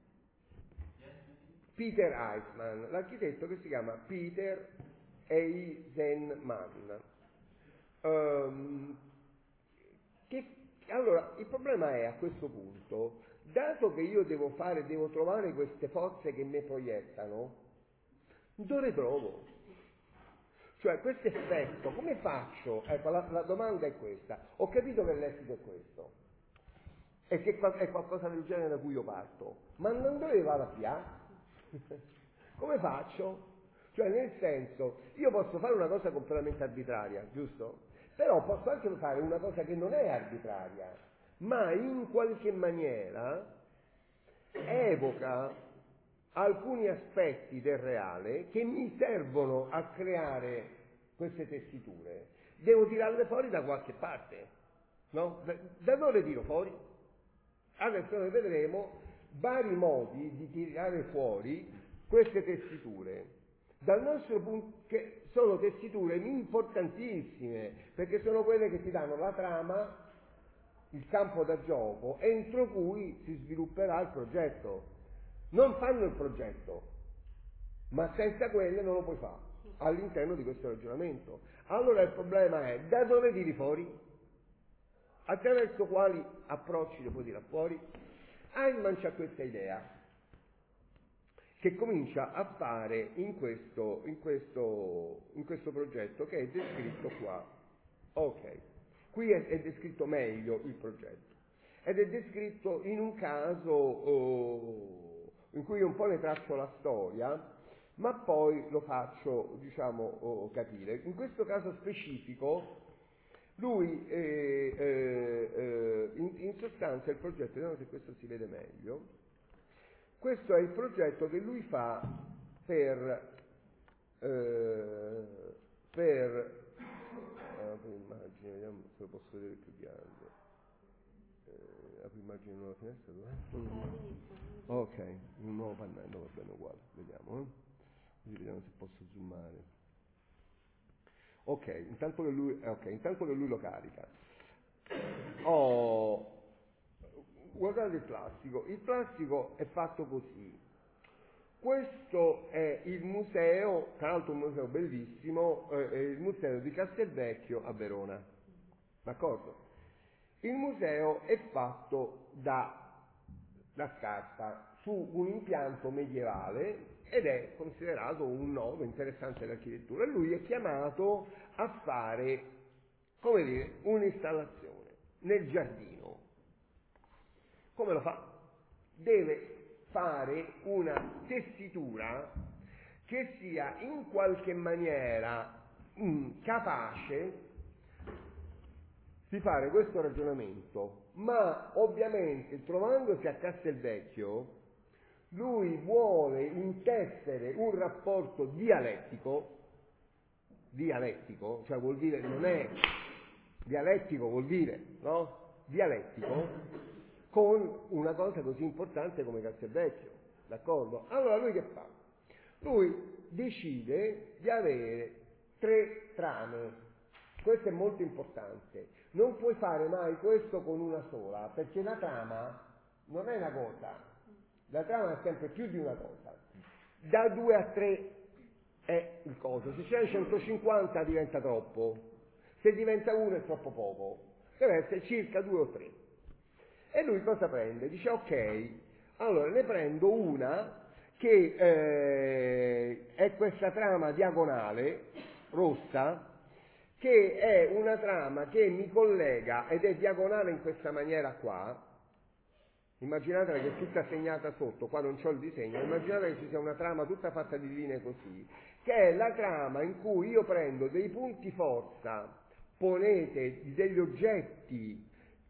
Peter Eisman, l'architetto che si chiama Peter Eisenman. Um, che, allora, il problema è a questo punto, dato che io devo fare, devo trovare queste forze che mi proiettano, dove le trovo? Cioè, questo effetto, come faccio? Ecco, la, la domanda è questa. Ho capito che l'esito è questo, e che è qualcosa del genere da cui io parto, ma non dove vado a pià? Come faccio? Cioè, nel senso, io posso fare una cosa completamente arbitraria, giusto? Però posso anche fare una cosa che non è arbitraria, ma in qualche maniera evoca alcuni aspetti del reale che mi servono a creare queste tessiture. Devo tirarle fuori da qualche parte, no? Da, da dove tiro fuori? Adesso noi vedremo vari modi di tirare fuori queste tessiture. Dal nostro punto, che sono tessiture importantissime, perché sono quelle che ti danno la trama, il campo da gioco entro cui si svilupperà il progetto. Non fanno il progetto, ma senza quelle non lo puoi fare all'interno di questo ragionamento. Allora il problema è da dove tiri fuori? Attraverso quali approcci lo puoi tirare fuori? Eisman c'ha questa idea che comincia a fare in questo, in questo, in questo progetto che è descritto qua. Ok, qui è, è descritto meglio il progetto ed è descritto in un caso oh, in cui un po' ne traccio la storia, ma poi lo faccio, diciamo, oh, capire. In questo caso specifico, lui, eh, eh, eh, in, in sostanza, il progetto, vediamo se questo si vede meglio, questo è il progetto che lui fa per, eh, per, apro immagine, vediamo se lo posso vedere più grande. Eh, apro immagine in una finestra, dov'è? Ok, un nuovo pannello, va bene uguale, vediamo, eh? Così vediamo se posso zoomare. Ok, intanto che lui, okay, intanto che lui lo carica. Oh, guardate il plastico, il plastico è fatto così. Questo è il museo, tra l'altro un museo bellissimo, eh, è il museo di Castelvecchio a Verona, d'accordo? Il museo è fatto da la scarpa su un impianto medievale ed è considerato un nodo interessante dell'architettura. Lui è chiamato a fare, come dire, un'installazione nel giardino. Come lo fa? Deve fare una tessitura che sia in qualche maniera mh, capace di fare questo ragionamento, ma ovviamente trovandosi a Castelvecchio lui vuole intessere un rapporto dialettico, dialettico, cioè vuol dire, non è, dialettico vuol dire, no? Dialettico, con una cosa così importante come Castelvecchio, d'accordo? Allora lui che fa? Lui decide di avere tre trame questo è molto importante, non puoi fare mai questo con una sola, perché la trama non è una cosa, la trama è sempre più di una cosa, da due a tre è il coso, se c'è centocinquanta diventa troppo, se diventa uno è troppo poco, deve essere circa due o tre. E lui cosa prende? Dice ok, allora ne prendo una che eh, è questa trama diagonale, rossa, che è una trama che mi collega ed è diagonale in questa maniera qua. Immaginate che è tutta segnata sotto, qua non c'ho il disegno, immaginate che ci sia una trama tutta fatta di linee così, che è la trama in cui io prendo dei punti forza, ponete degli oggetti,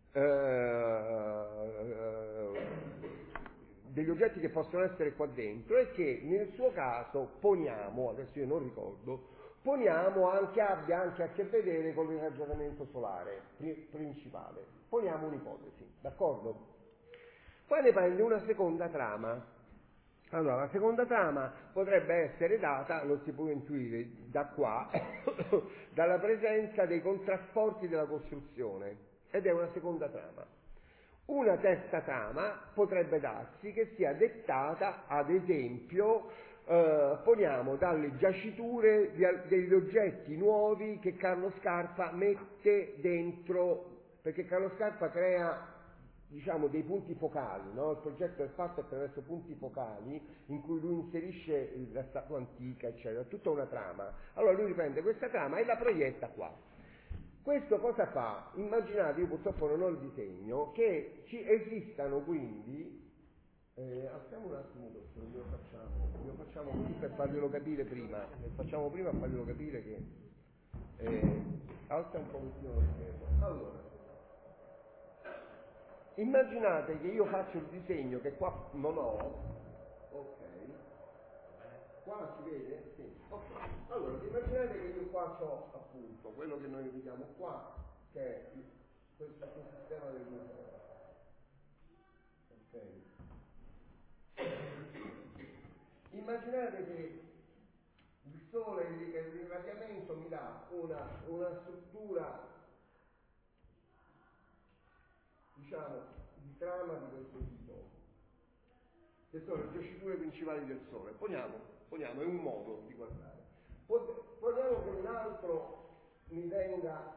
eh, degli oggetti che possono essere qua dentro e che nel suo caso poniamo, adesso io non ricordo, poniamo anche, abbia anche a che vedere con il ragionamento solare principale. Poniamo un'ipotesi, d'accordo? Poi ne prende una seconda trama. Allora, la seconda trama potrebbe essere data, lo si può intuire da qua, dalla presenza dei contrafforti della costruzione, ed è una seconda trama. Una terza trama potrebbe darsi che sia dettata, ad esempio, eh, poniamo dalle giaciture di, degli oggetti nuovi che Carlo Scarpa mette dentro, perché Carlo Scarpa crea, diciamo, dei punti focali, no? Il progetto è fatto attraverso punti focali in cui lui inserisce la statua antica, eccetera, tutta una trama. Allora lui riprende questa trama e la proietta qua. Questo cosa fa? Immaginate, io purtroppo non ho il disegno, che ci esistano quindi, eh, alziamo un attimo questo, lo facciamo, lo facciamo così per farglielo capire prima, lo facciamo prima a farglielo capire che, eh, alza un pochettino lo schermo. Allora, immaginate che io faccio il disegno che qua non ho, ok, qua si vede? Sì, ok. Allora, immaginate che io qua ho appunto quello che noi vediamo qua, che è questo sistema del motore, ok. Immaginate che il sole e l'irradiamento mi dà una, una struttura, diciamo, di trama di questo tipo, che sono le giaciture principali del sole. Poniamo, poniamo, è un modo di guardare. Poniamo che un altro mi venga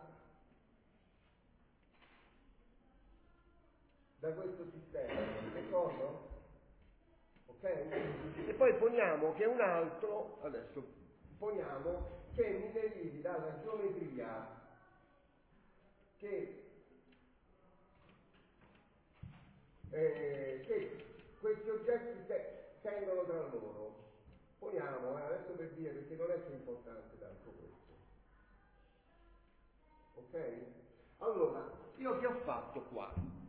da questo sistema, d'accordo? Ok? E poi poniamo che un altro, adesso, poniamo che mi derivi dalla geometria che, eh, che questi oggetti te, tengono tra loro. Poniamo, eh, adesso per dire, perché non è più importante tanto questo. Ok? Allora, io che ho fatto qua?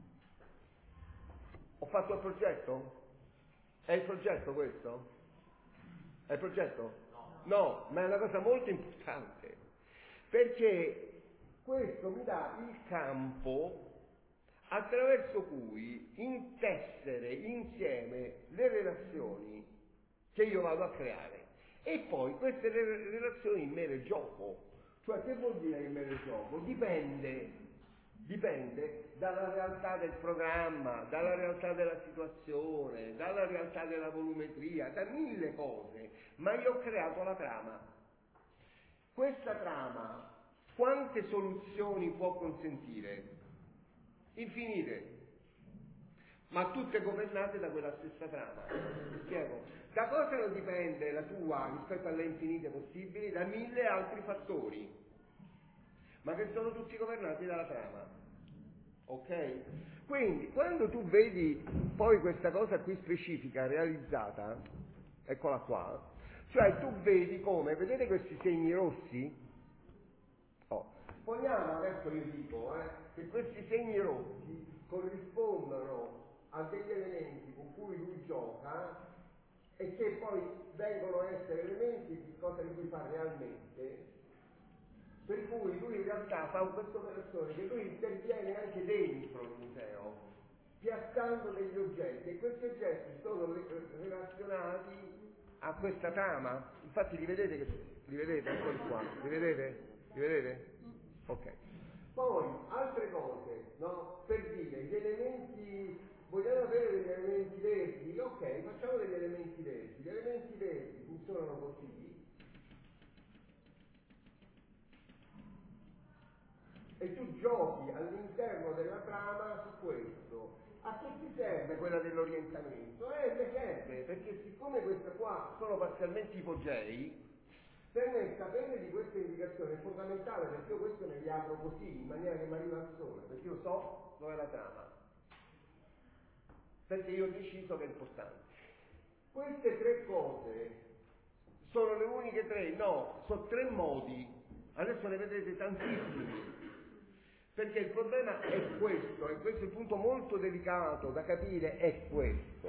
Ho fatto il progetto? È il progetto questo? È il progetto? No. No, ma è una cosa molto importante, perché questo mi dà il campo attraverso cui intessere insieme le relazioni che io vado a creare. E poi queste relazioni in me le gioco. Cioè, che vuol dire in me le gioco? Dipende, dipende dalla realtà del programma, dalla realtà della situazione, dalla realtà della volumetria, da mille cose, ma io ho creato la trama. Questa trama quante soluzioni può consentire? Infinite, ma tutte governate da quella stessa trama. Mi spiego? Da cosa non dipende la tua rispetto alle infinite possibili? Da mille altri fattori, ma che sono tutti governati dalla trama. Ok? Quindi, quando tu vedi poi questa cosa qui specifica realizzata, eccola qua, cioè tu vedi come, vedete questi segni rossi? Oh, poniamo, adesso io dico, eh, che questi segni rossi corrispondono a degli elementi con cui lui gioca e che poi vengono a essere elementi di cosa di cui fa realmente, per cui lui in realtà fa questa operazione che lui interviene anche dentro il museo, piazzando degli oggetti, e questi oggetti sono relazionati a questa trama. Infatti li vedete, che, li vedete, eccoli qua, li vedete? Li vedete? Ok. Poi, altre cose, no? Per dire, gli elementi, vogliamo avere degli elementi verdi? Ok, facciamo degli elementi verdi. Gli elementi verdi funzionano così. E tu giochi all'interno della trama su questo. A che ti serve quella dell'orientamento? Eh, mi serve, perché siccome queste qua sono parzialmente ipogei, per me sapere di queste indicazioni è fondamentale, perché io questo me li apro così, in maniera che mi arriva al sole, perché io so dove è la trama. Perché io ho deciso che è importante. Queste tre cose sono le uniche tre? No, sono tre modi. Adesso ne vedrete tantissimi. Perché il problema è questo, e questo è il punto molto delicato da capire, è questo.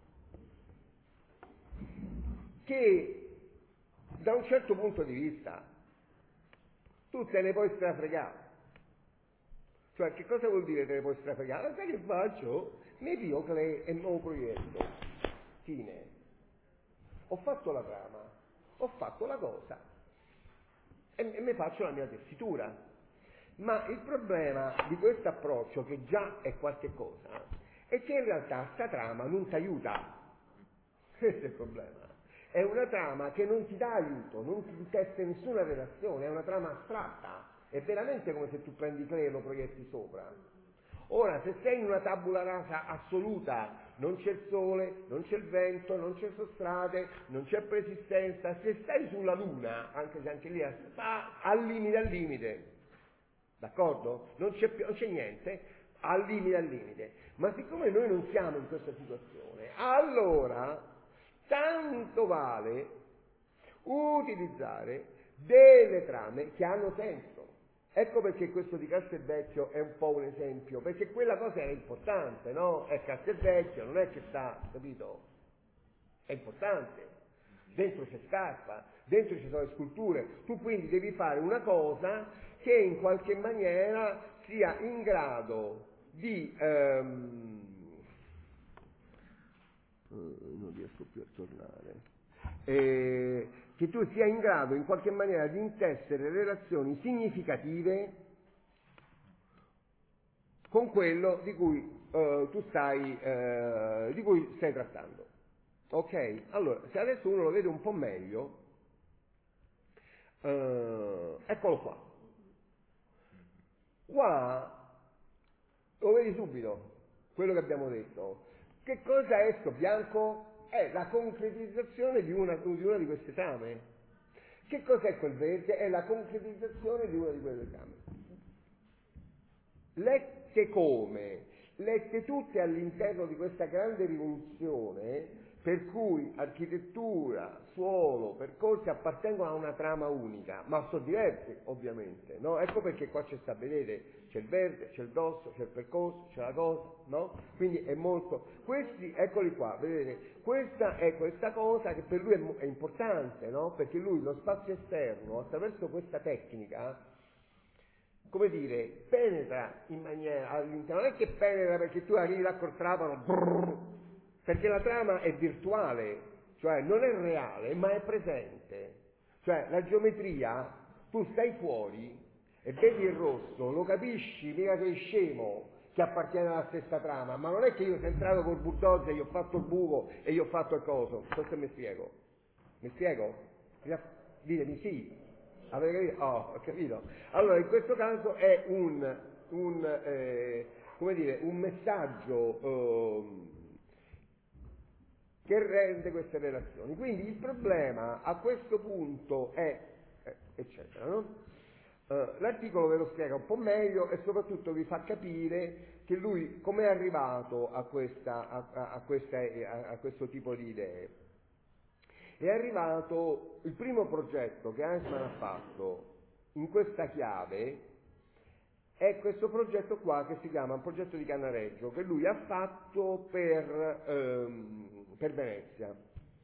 Che da un certo punto di vista tu te ne puoi strafregare. Cioè, che cosa vuol dire te ne puoi strafregare? Sai che faccio? Mi pio Clé e me lo proietto. Fine. Ho fatto la trama, ho fatto la cosa e, e mi faccio la mia tessitura. Ma il problema di questo approccio, che già è qualche cosa, è che in realtà sta trama non ti aiuta. Questo è il problema. È una trama che non ti dà aiuto, non ti testa nessuna relazione, è una trama astratta. È veramente come se tu prendi Clé e lo proietti sopra. Ora, se sei in una tabula rasa assoluta, non c'è il sole, non c'è il vento, non c'è sottrate, non c'è persistenza, se stai sulla luna, anche se anche lì sta al limite al limite, d'accordo? Non c'è, più, non c'è niente, al limite al limite. Ma siccome noi non siamo in questa situazione, allora tanto vale utilizzare delle trame che hanno senso. Ecco perché questo di Castelvecchio è un po' un esempio, perché quella cosa era importante, no? È Castelvecchio, non è che sta, capito? È importante. Dentro c'è Scarpa, dentro ci sono le sculture. Tu quindi devi fare una cosa che in qualche maniera sia in grado di... Ehm... non riesco più a tornare. Eh, che tu sia in grado in qualche maniera di intessere relazioni significative con quello di cui eh, tu stai eh, di cui stai trattando. Ok? Allora, se adesso uno lo vede un po' meglio, eh, eccolo qua. Qua lo vedi subito, quello che abbiamo detto. Che cosa è sto bianco? È la concretizzazione di una, di una di queste trame. Che cos'è quel verde? È la concretizzazione di una di quelle trame. Lette come? Lette tutte all'interno di questa grande rivoluzione, per cui architettura, suolo, percorsi appartengono a una trama unica, ma sono diversi ovviamente, no? Ecco perché qua c'è sta, vedete, c'è il verde, c'è il dosso, c'è il percorso, c'è la cosa, no? Quindi è molto... Questi, eccoli qua, vedete, questa è questa cosa che per lui è, è importante, no? Perché lui lo spazio esterno, attraverso questa tecnica, come dire, penetra in maniera all'interno, non è che penetra perché tu arrivi là col trapano, brrr, perché la trama è virtuale, cioè non è reale, ma è presente. Cioè la geometria, tu stai fuori e vedi il rosso, lo capisci, mica sei scemo che appartiene alla stessa trama, ma non è che io sono entrato col bulldozer, io ho fatto il buco e io ho fatto il coso. Non so se mi spiego. Mi spiego? Ditemi sì. Avete capito? Oh, ho capito. Allora, in questo caso è un, un eh, come dire, un messaggio eh, che rende queste relazioni. Quindi il problema a questo punto è, eh, eccetera, no? Uh, l'articolo ve lo spiega un po' meglio e soprattutto vi fa capire che lui come è arrivato a, questa, a, a, a, questa, a, a questo tipo di idee. È arrivato, il primo progetto che Heinzmann ha fatto in questa chiave è questo progetto qua che si chiama un progetto di Cannareggio, che lui ha fatto per, ehm, per Venezia.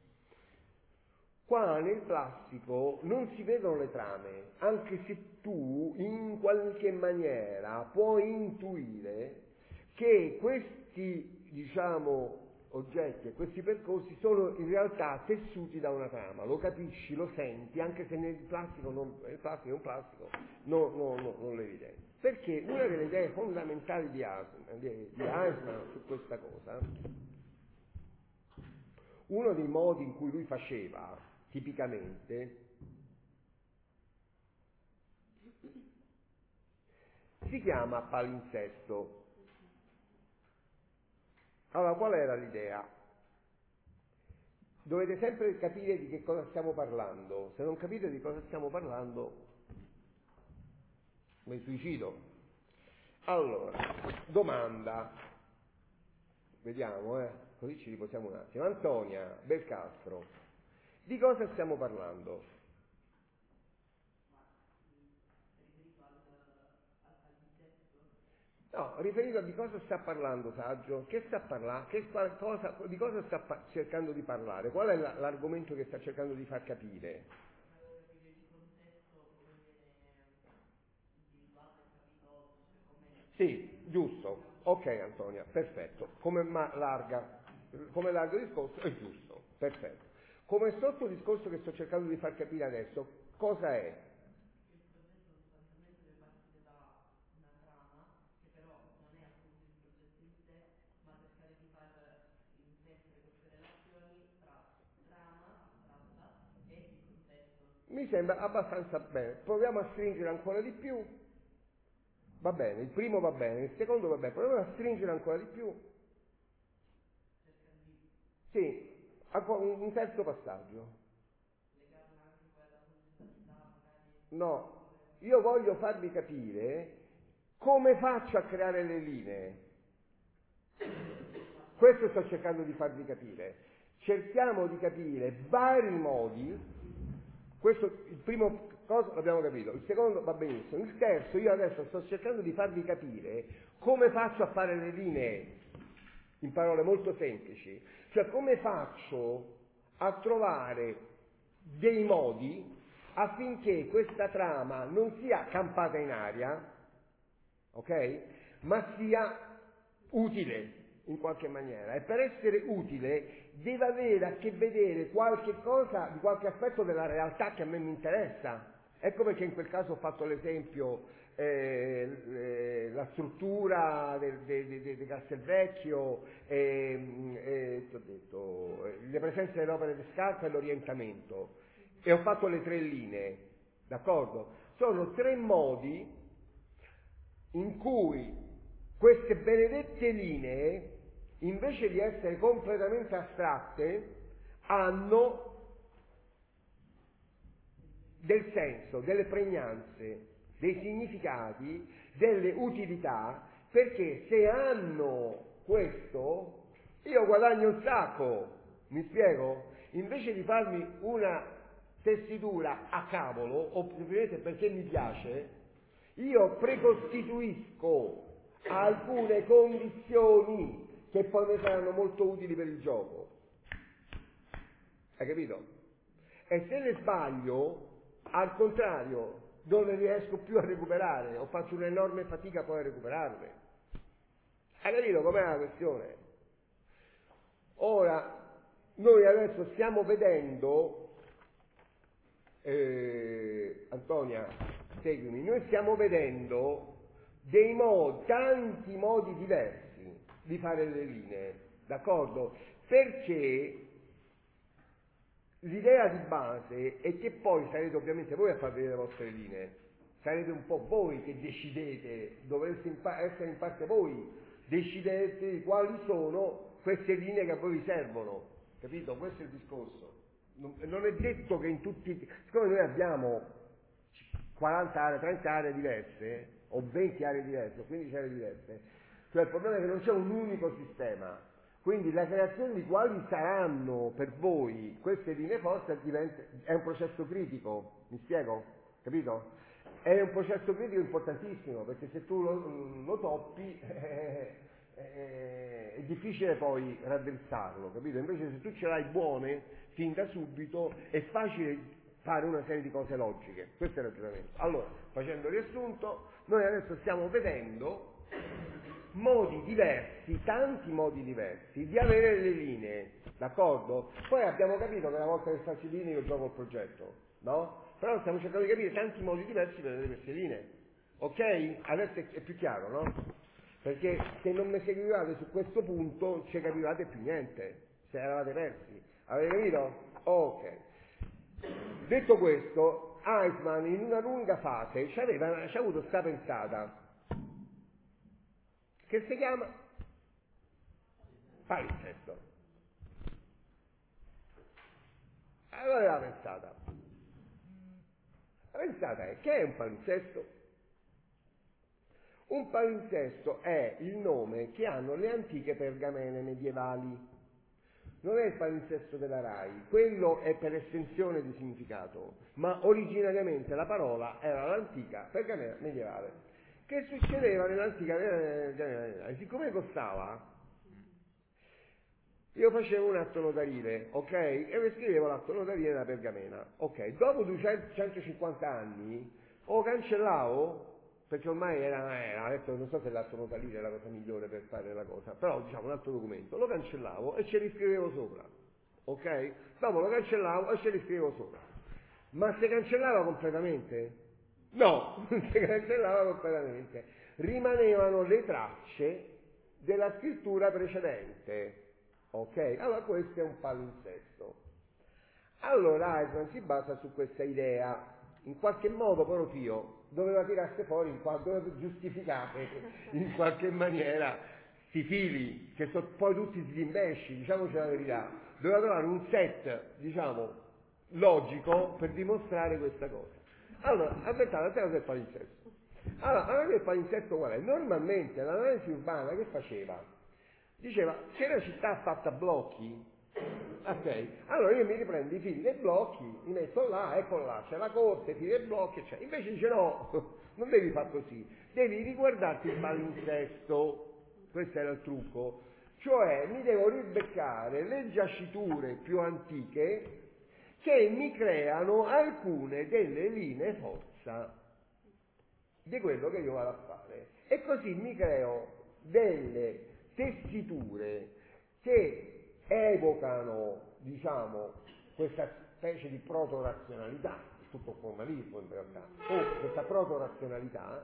Qua nel classico non si vedono le trame, anche se tu in qualche maniera puoi intuire che questi, diciamo, oggetti e questi percorsi sono in realtà tessuti da una trama, lo capisci, lo senti, anche se nel plastico, non, nel plastico è un plastico, no, no, no, non lo evidenzi. Perché una delle idee fondamentali di Eisman, di, di Eisman su questa cosa, uno dei modi in cui lui faceva, tipicamente, si chiama palinsesto. Allora, qual era l'idea? Dovete sempre capire di che cosa stiamo parlando. Se non capite di cosa stiamo parlando, mi suicido. Allora, domanda. Vediamo, eh. Così ci riposiamo un attimo. Antonia Belcastro, di cosa stiamo parlando? No, riferito a di cosa sta parlando Saggio? Che sta parlando? Che cosa, di cosa sta pa- cercando di parlare? Qual è la, l'argomento che sta cercando di far capire? Sì, giusto. Ok Antonia, perfetto. Come ma- larga, come largo discorso è giusto, perfetto. Come sotto discorso che sto cercando di far capire adesso, cosa è? Mi sembra abbastanza bene. Proviamo a stringere ancora di più. Va bene, il primo va bene, il secondo va bene. Proviamo a stringere ancora di più. Sì, un terzo passaggio. No, io voglio farvi capire come faccio a creare le linee. Questo sto cercando di farvi capire. Cerchiamo di capire vari modi. Questo, il primo cosa l'abbiamo capito, il secondo va benissimo, il terzo io adesso sto cercando di farvi capire come faccio a fare le linee, in parole molto semplici, cioè come faccio a trovare dei modi affinché questa trama non sia campata in aria, ok? Ma sia utile in qualche maniera, e per essere utile deve avere a che vedere qualche cosa, di qualche aspetto della realtà che a me mi interessa. Ecco perché in quel caso ho fatto l'esempio, eh, eh, la struttura di de, de, de, de Castelvecchio, eh, eh, ho detto, eh, le presenze delle opere di Scarpa e l'orientamento, e ho fatto le tre linee, d'accordo? Sono tre modi in cui queste benedette linee, invece di essere completamente astratte, hanno del senso, delle pregnanze, dei significati, delle utilità, perché se hanno questo, io guadagno un sacco, mi spiego? Invece di farmi una tessitura a cavolo, o semplicemente perché mi piace, io precostituisco alcune condizioni che poi mi saranno molto utili per il gioco. Hai capito? E se le sbaglio, al contrario, non le riesco più a recuperare, o faccio un'enorme fatica poi a recuperarle. Hai capito com'è la questione? Ora, noi adesso stiamo vedendo, eh, Antonia, seguimi, noi stiamo vedendo dei modi, tanti modi diversi di fare le linee, d'accordo? Perché l'idea di base è che poi sarete ovviamente voi a far vedere le vostre linee, sarete un po' voi che decidete, dovreste in pa- essere in parte voi, decidete quali sono queste linee che a voi vi servono, capito? Questo è il discorso. Non, non è detto che in tutti, siccome noi abbiamo quaranta aree, trenta aree diverse, o venti aree diverse, o quindici aree diverse, cioè il problema è che non c'è un unico sistema. Quindi la creazione di quali saranno per voi queste linee forte diventa, è un processo critico, mi spiego? Capito? È un processo critico importantissimo, perché se tu lo, lo toppi eh, eh, è difficile poi raddrizzarlo, capito? Invece se tu ce l'hai buone fin da subito è facile fare una serie di cose logiche. Questo è il ragionamento. Allora, facendo riassunto, noi adesso stiamo vedendo modi diversi, tanti modi diversi di avere le linee, d'accordo? Poi abbiamo capito che una volta che faccio le linee io gioco il progetto, no? Però stiamo cercando di capire tanti modi diversi per avere queste linee, ok? Adesso è più chiaro, no? Perché se non mi seguivate su questo punto non ci capivate più niente, se eravate persi. Avete capito? Ok. Detto questo, Eichmann in una lunga fase ci aveva ci ha avuto sta pensata che si chiama palinsesto. Allora aveva pensata. La pensata è: che è un palinsesto? Un palinsesto è il nome che hanno le antiche pergamene medievali. Non è il palinsesto della RAI, quello è per estensione di significato, ma originariamente la parola era l'antica pergamena medievale. Che succedeva nell'antica pergamena medievale? Siccome costava, io facevo un atto notarile, ok? E mi scrivevo l'atto notarile nella pergamena, ok? Dopo duecentocinquanta anni lo cancellavo, perché ormai era, era detto, non so se l'atto notarile è la cosa migliore per fare la cosa, però diciamo un altro documento, lo cancellavo e ce li scrivevo sopra, ok? Dopo lo cancellavo e ce li scrivevo sopra. Ma si cancellava completamente? No, non si cancellava completamente. Rimanevano le tracce della scrittura precedente, ok? Allora questo è un palinsesto. Allora Eichmann si basa su questa idea, in qualche modo però Pio doveva tirarsi fuori, in quanto doveva giustificare in qualche maniera sti fili, che sono poi tutti slimbesci, diciamoci la verità, doveva trovare un set, diciamo, logico per dimostrare questa cosa. Allora, aspettate, aspettate del palinsesto. Allora, l'analisi del palinsesto qual è? Normalmente l'analisi urbana che faceva? Diceva, se la città fatta a blocchi, ok, allora io mi riprendo i fili dei blocchi, li metto là, ecco là, c'è la corte, i fili dei blocchi, eccetera. Invece dice no, non devi fare così, devi riguardarti il palinsesto, questo era il trucco, cioè mi devo ribeccare le giaciture più antiche che mi creano alcune delle linee forza di quello che io vado a fare, e così mi creo delle tessiture che evocano, diciamo, questa specie di proto-razionalità, tutto formalismo in realtà, o questa proto-razionalità,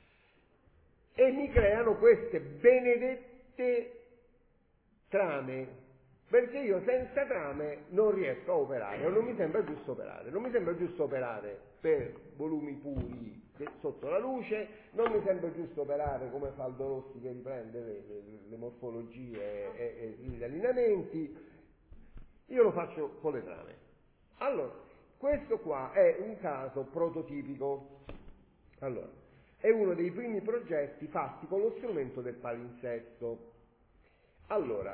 e mi creano queste benedette trame, perché io senza trame non riesco a operare, o non mi sembra giusto operare, non mi sembra giusto operare per volumi puri sotto la luce, non mi sembra giusto operare come fa Aldo Rossi che riprende le, le, le morfologie e, e gli allineamenti, io lo faccio con le trame. Allora, questo qua è un caso prototipico. Allora, è uno dei primi progetti fatti con lo strumento del palinsesto. Allora,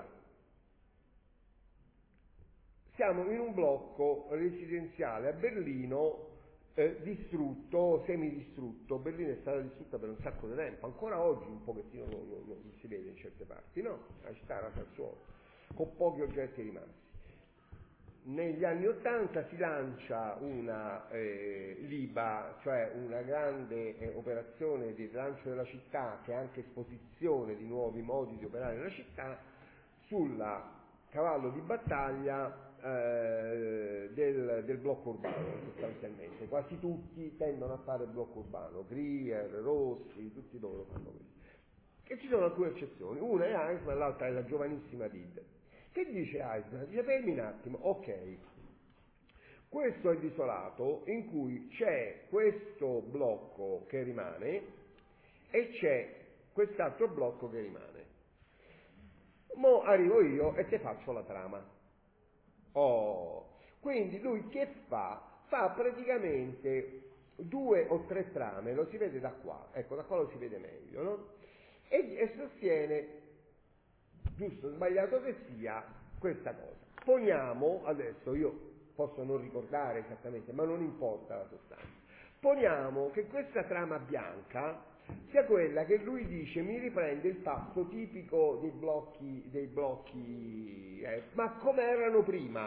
siamo in un blocco residenziale a Berlino, eh, distrutto, semidistrutto. Berlino è stata distrutta per un sacco di tempo, ancora oggi un pochettino lo, lo, lo si vede in certe parti, no? La città era al suolo, con pochi oggetti rimasti. Negli anni Ottanta si lancia una eh, L I B A, cioè una grande eh, operazione di rilancio della città, che è anche esposizione di nuovi modi di operare nella città, sulla cavallo di battaglia eh, del, del blocco urbano, sostanzialmente. Quasi tutti tendono a fare il blocco urbano, Grier, Rossi, tutti loro fanno questo. E ci sono alcune eccezioni, una è Eichmann, l'altra è la giovanissima Did. Che dice Eichmann? Dice, fermi un attimo, ok, questo è l'isolato in cui c'è questo blocco che rimane e c'è quest'altro blocco che rimane. Mo arrivo io e te faccio la trama. Oh, quindi lui che fa? Fa praticamente due o tre trame, lo si vede da qua, ecco, da qua lo si vede meglio, no? E, e sostiene, giusto o sbagliato che sia, questa cosa. Poniamo, adesso io posso non ricordare esattamente, ma non importa la sostanza, poniamo che questa trama bianca sia quella che lui dice mi riprende il passo tipico dei blocchi, dei blocchi eh, ma come erano prima,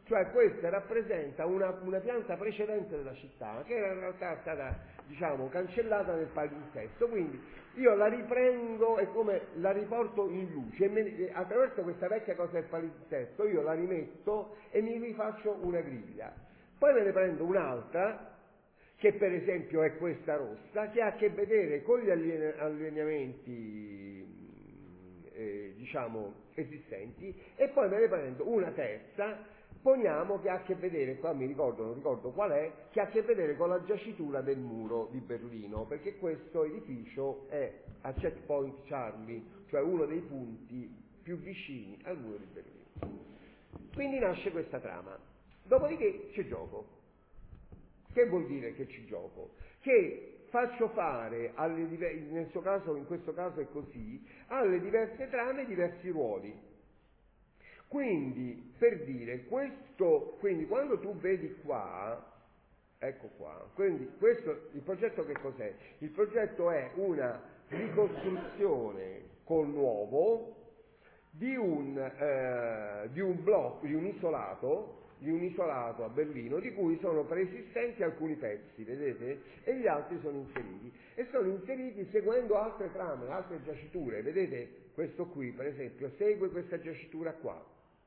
Cioè questa rappresenta una, una pianta precedente della città, che era in realtà stata, diciamo, cancellata nel palinsesto, quindi io la riprendo e come la riporto in luce, e me, attraverso questa vecchia cosa del palinsesto io la rimetto e mi rifaccio una griglia. Poi me ne prendo un'altra, che per esempio è questa rossa, che ha a che vedere con gli allineamenti, eh, diciamo, esistenti, e poi me ne prendo una terza, poniamo che ha a che vedere, qua mi ricordo, non ricordo qual è, che ha a che vedere con la giacitura del muro di Berlino, perché questo edificio è a Checkpoint Charlie, cioè uno dei punti più vicini al muro di Berlino. Quindi nasce questa trama. Dopodiché c'è gioco. Che vuol dire che ci gioco? Che faccio fare, alle, nel suo caso, in questo caso è così, alle diverse trame diversi ruoli. Quindi, per dire, questo, quindi quando tu vedi qua, ecco qua, quindi questo, il progetto che cos'è? Il progetto è una ricostruzione col nuovo di un, eh, di un blocco, di un isolato, di un isolato a Berlino, di cui sono preesistenti alcuni pezzi, vedete? E gli altri sono inseriti. E sono inseriti seguendo altre trame, altre giaciture, vedete? Questo qui, per esempio, segue questa giacitura qua.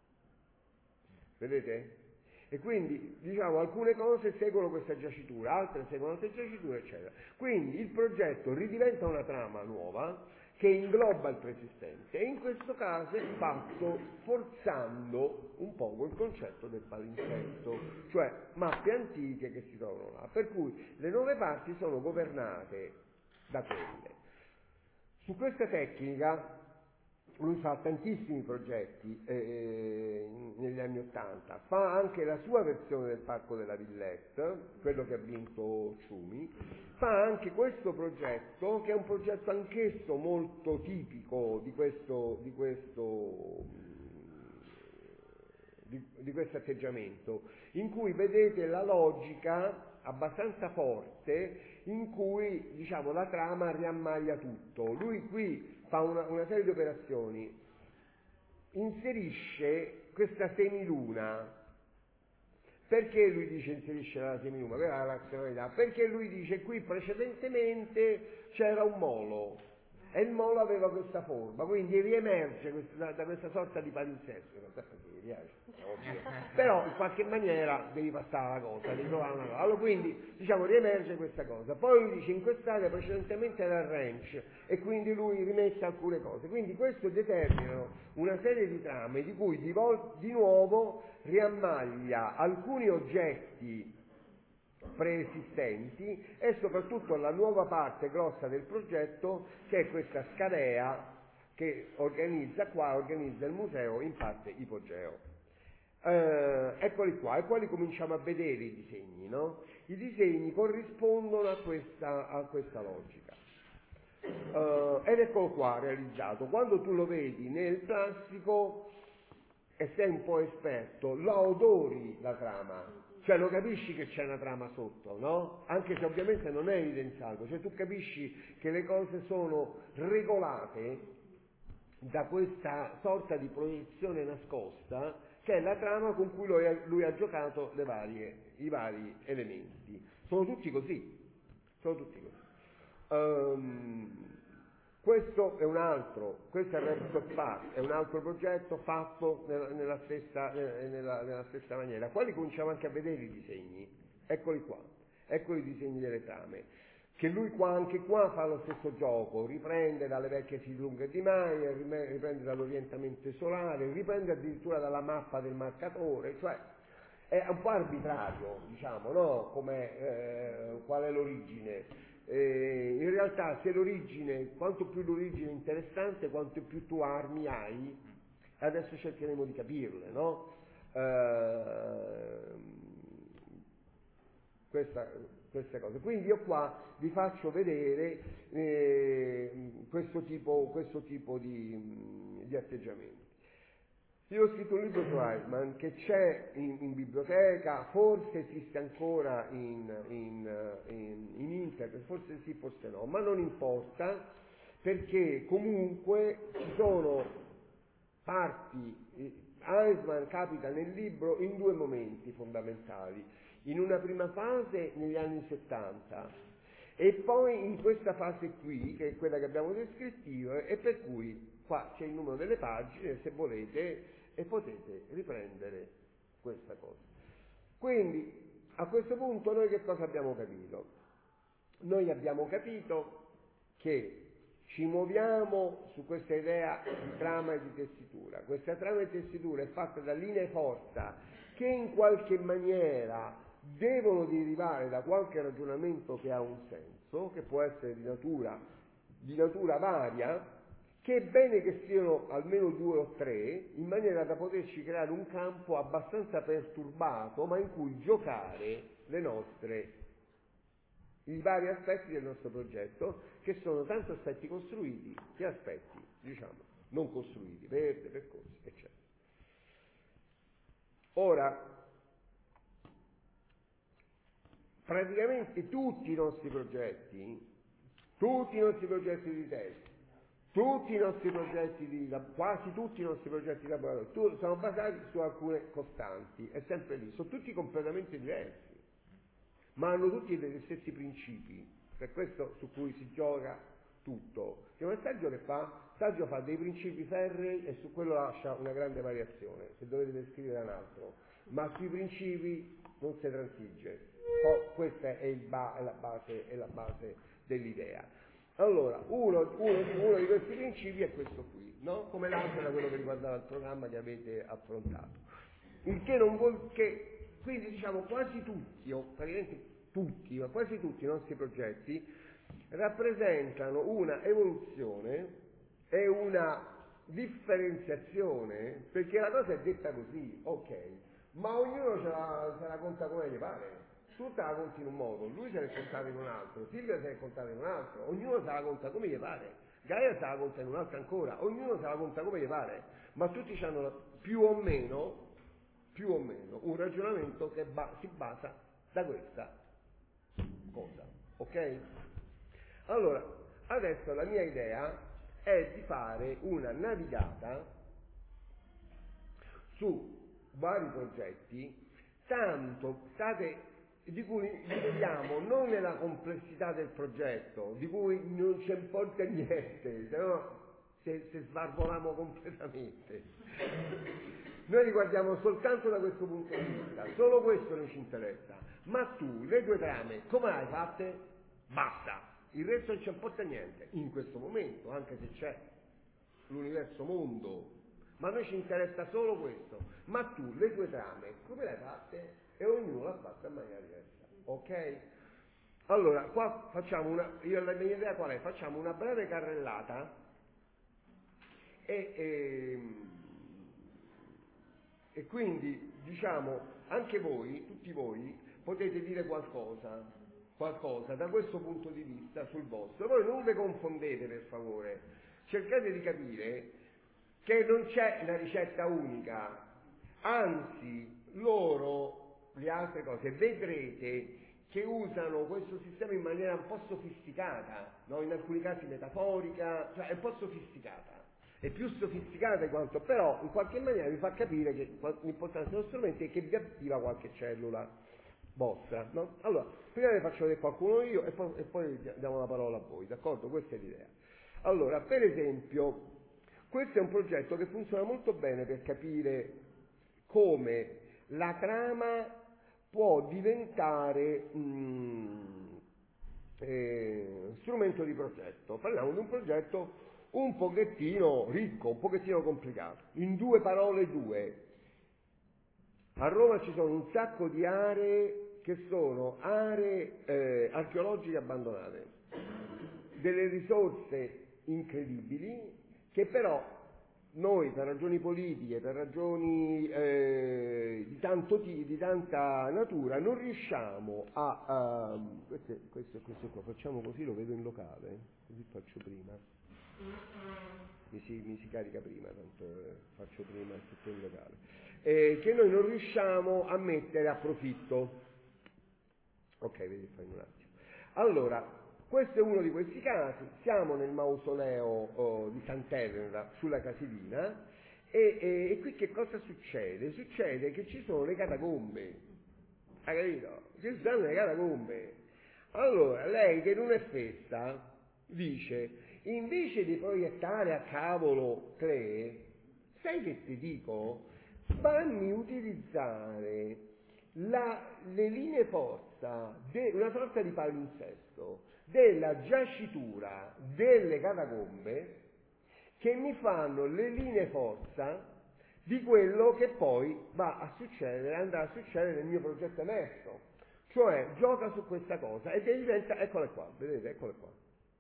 Vedete? E quindi, diciamo, alcune cose seguono questa giacitura, altre seguono altre giaciture, eccetera. Quindi il progetto ridiventa una trama nuova che ingloba il preesistente, e in questo caso è fatto forzando un poco il concetto del palinsesto, cioè mappe antiche che si trovano là, per cui le nuove parti sono governate da quelle. Su questa tecnica lui fa tantissimi progetti eh, negli anni Ottanta, fa anche la sua versione del Parco della Villette, quello che ha vinto Ciumi, fa anche questo progetto, che è un progetto anch'esso molto tipico di questo, di questo, di, di questo atteggiamento, in cui vedete la logica abbastanza forte, in cui, diciamo, la trama riammaglia tutto. Lui qui fa una, una serie di operazioni, inserisce questa semiluna. Perché lui dice inserisce la semiluna? Quella è la razionalità. Perché lui dice qui precedentemente c'era un molo e il molo aveva questa forma, quindi riemerge questa, da questa sorta di palinsesto, non so perché mi piace, però in qualche maniera devi passare la cosa, devi trovare una cosa. Allora quindi, diciamo, riemerge questa cosa. Poi lui dice in quest'area precedentemente era il ranch e quindi lui rimette alcune cose. Quindi questo determina una serie di trame di cui di, vol- di nuovo riammaglia alcuni oggetti preesistenti e soprattutto la nuova parte grossa del progetto, che è questa scalea che organizza qua, organizza il museo, in parte ipogeo. Eh, eccoli qua, e poi li cominciamo a vedere i disegni, no? I disegni corrispondono a questa, a questa logica. Uh, ed eccolo qua realizzato. Quando tu lo vedi nel plastico e sei un po' esperto, lo odori la trama, cioè lo capisci che c'è una trama sotto, no? Anche se ovviamente non è evidenziato, cioè tu capisci che le cose sono regolate da questa sorta di proiezione nascosta che è la trama con cui lui ha, lui ha giocato le varie, i vari elementi. Sono tutti così, sono tutti così. Um, questo è un altro, questo è il Repsol Park, è un altro progetto fatto nella, nella, stessa, nella, nella stessa maniera. Qua li cominciamo anche a vedere i disegni, eccoli qua, ecco i disegni delle trame, che lui qua, anche qua fa lo stesso gioco, riprende dalle vecchie Sidlunghe di Maier, riprende dall'orientamento solare, riprende addirittura dalla mappa del marcatore, cioè è un po' arbitrario, diciamo, no? Come, eh, qual è l'origine. Eh, in realtà se l'origine, quanto più l'origine è interessante, quanto più tu armi hai, adesso cercheremo di capirle, no? Eh, questa, queste cose. Quindi io qua vi faccio vedere eh, questo tipo, questo tipo di, di atteggiamento. Io ho scritto un libro su Heisman che c'è in, in biblioteca, forse esiste ancora in, in, in, in internet, forse sì, forse no, ma non importa, perché comunque ci sono parti, Eisenman capita nel libro in due momenti fondamentali, in una prima fase negli anni settanta e poi in questa fase qui, che è quella che abbiamo descritto io, e per cui qua c'è il numero delle pagine se volete e potete riprendere questa cosa. Quindi a questo punto noi che cosa abbiamo capito? Noi abbiamo capito che ci muoviamo su questa idea di trama e di tessitura. Questa trama e tessitura è fatta da linee forza che in qualche maniera devono derivare da qualche ragionamento che ha un senso, che può essere di natura, di natura varia, che è bene che siano almeno due o tre, in maniera da poterci creare un campo abbastanza perturbato, ma in cui giocare le nostre, i vari aspetti del nostro progetto, che sono tanto aspetti costruiti che aspetti, diciamo, non costruiti, verde, percorsi, eccetera. Ora, praticamente tutti i nostri progetti, tutti i nostri progetti di testa, tutti i nostri progetti di, quasi tutti i nostri progetti di laboratorio sono basati su alcune costanti, è sempre lì, sono tutti completamente diversi, ma hanno tutti gli stessi principi, per questo su cui si gioca tutto. C'è un Sergio che fa, Sergio fa dei principi ferrei e su quello lascia una grande variazione, se dovete descrivere un altro, ma sui principi non si transige. Oh, questa è, il ba- è, la base, è la base dell'idea. Allora, uno, uno, uno di questi principi è questo qui, no? Come l'altro era quello che riguardava il programma che avete affrontato. Il che non vuol che, quindi diciamo quasi tutti, o praticamente tutti, ma quasi tutti i nostri progetti rappresentano una evoluzione e una differenziazione, perché la cosa è detta così, ok, ma ognuno se la, se la conta come gli pare. Tu te la conti in un modo, lui se l'è contata in un altro, Silvia se l'è contata in un altro, ognuno se la conta come gli pare, Gaia se la conta in un altro ancora, ognuno se la conta come gli pare, ma tutti hanno più o meno, più o meno un ragionamento che ba- si basa da questa cosa, ok? Allora, adesso la mia idea è di fare una navigata su vari progetti, tanto state di cui li vediamo non nella complessità del progetto, di cui non ci importa niente, se no se, se sbarboliamo completamente. Noi li guardiamo soltanto da questo punto di vista, solo questo non ci interessa. Ma tu, le tue trame, come le hai fatte? Basta, il resto non ci importa niente, in questo momento, anche se c'è l'universo mondo, ma a noi ci interessa solo questo. Ma tu, le tue trame, come le hai fatte? E ognuno l'ha fatta in maniera diversa, ok? Allora, qua facciamo una, io la mia idea qual è? Facciamo una breve carrellata e, e, e quindi, diciamo, anche voi, tutti voi, potete dire qualcosa, qualcosa da questo punto di vista sul vostro. Voi non vi confondete, per favore, cercate di capire che non c'è una ricetta unica, anzi, loro, le altre cose, vedrete che usano questo sistema in maniera un po' sofisticata, no? In alcuni casi metaforica, cioè è un po' sofisticata, è più sofisticata di quanto, però in qualche maniera vi fa capire che l'importanza dello strumento è che vi attiva qualche cellula vostra, no? Allora, prima vi faccio vedere qualcuno io e poi, e poi diamo la parola a voi, d'accordo? Questa è l'idea. Allora, per esempio, questo è un progetto che funziona molto bene per capire come la trama può diventare mm, eh, strumento di progetto. Parliamo di un progetto un pochettino ricco, un pochettino complicato. In due parole due. A Roma ci sono un sacco di aree che sono aree eh, archeologiche abbandonate, delle risorse incredibili che però noi per ragioni politiche, per ragioni eh, di, tanto, di tanta natura non riusciamo a... a questo, questo, questo qua, facciamo così, lo vedo in locale, così faccio prima, mi si, mi si carica prima, tanto eh, faccio prima tutto in locale, eh, che noi non riusciamo a mettere a profitto. Ok, vedi, fai un attimo. Allora, questo è uno di questi casi, siamo nel mausoleo oh, di Sant'Elena sulla Casilina E, e, e qui che cosa succede? Succede che ci sono le catacombe, hai capito? Ci sono le catacombe. Allora, lei che non è festa, dice, invece di proiettare a cavolo tre, sai che ti dico? Fammi utilizzare la, le linee forza, de, una sorta di palinsesto, della giacitura delle catacombe, che mi fanno le linee forza di quello che poi va a succedere, andrà a succedere nel mio progetto emerso. Cioè, gioca su questa cosa e diventa, eccole qua, vedete, eccole qua.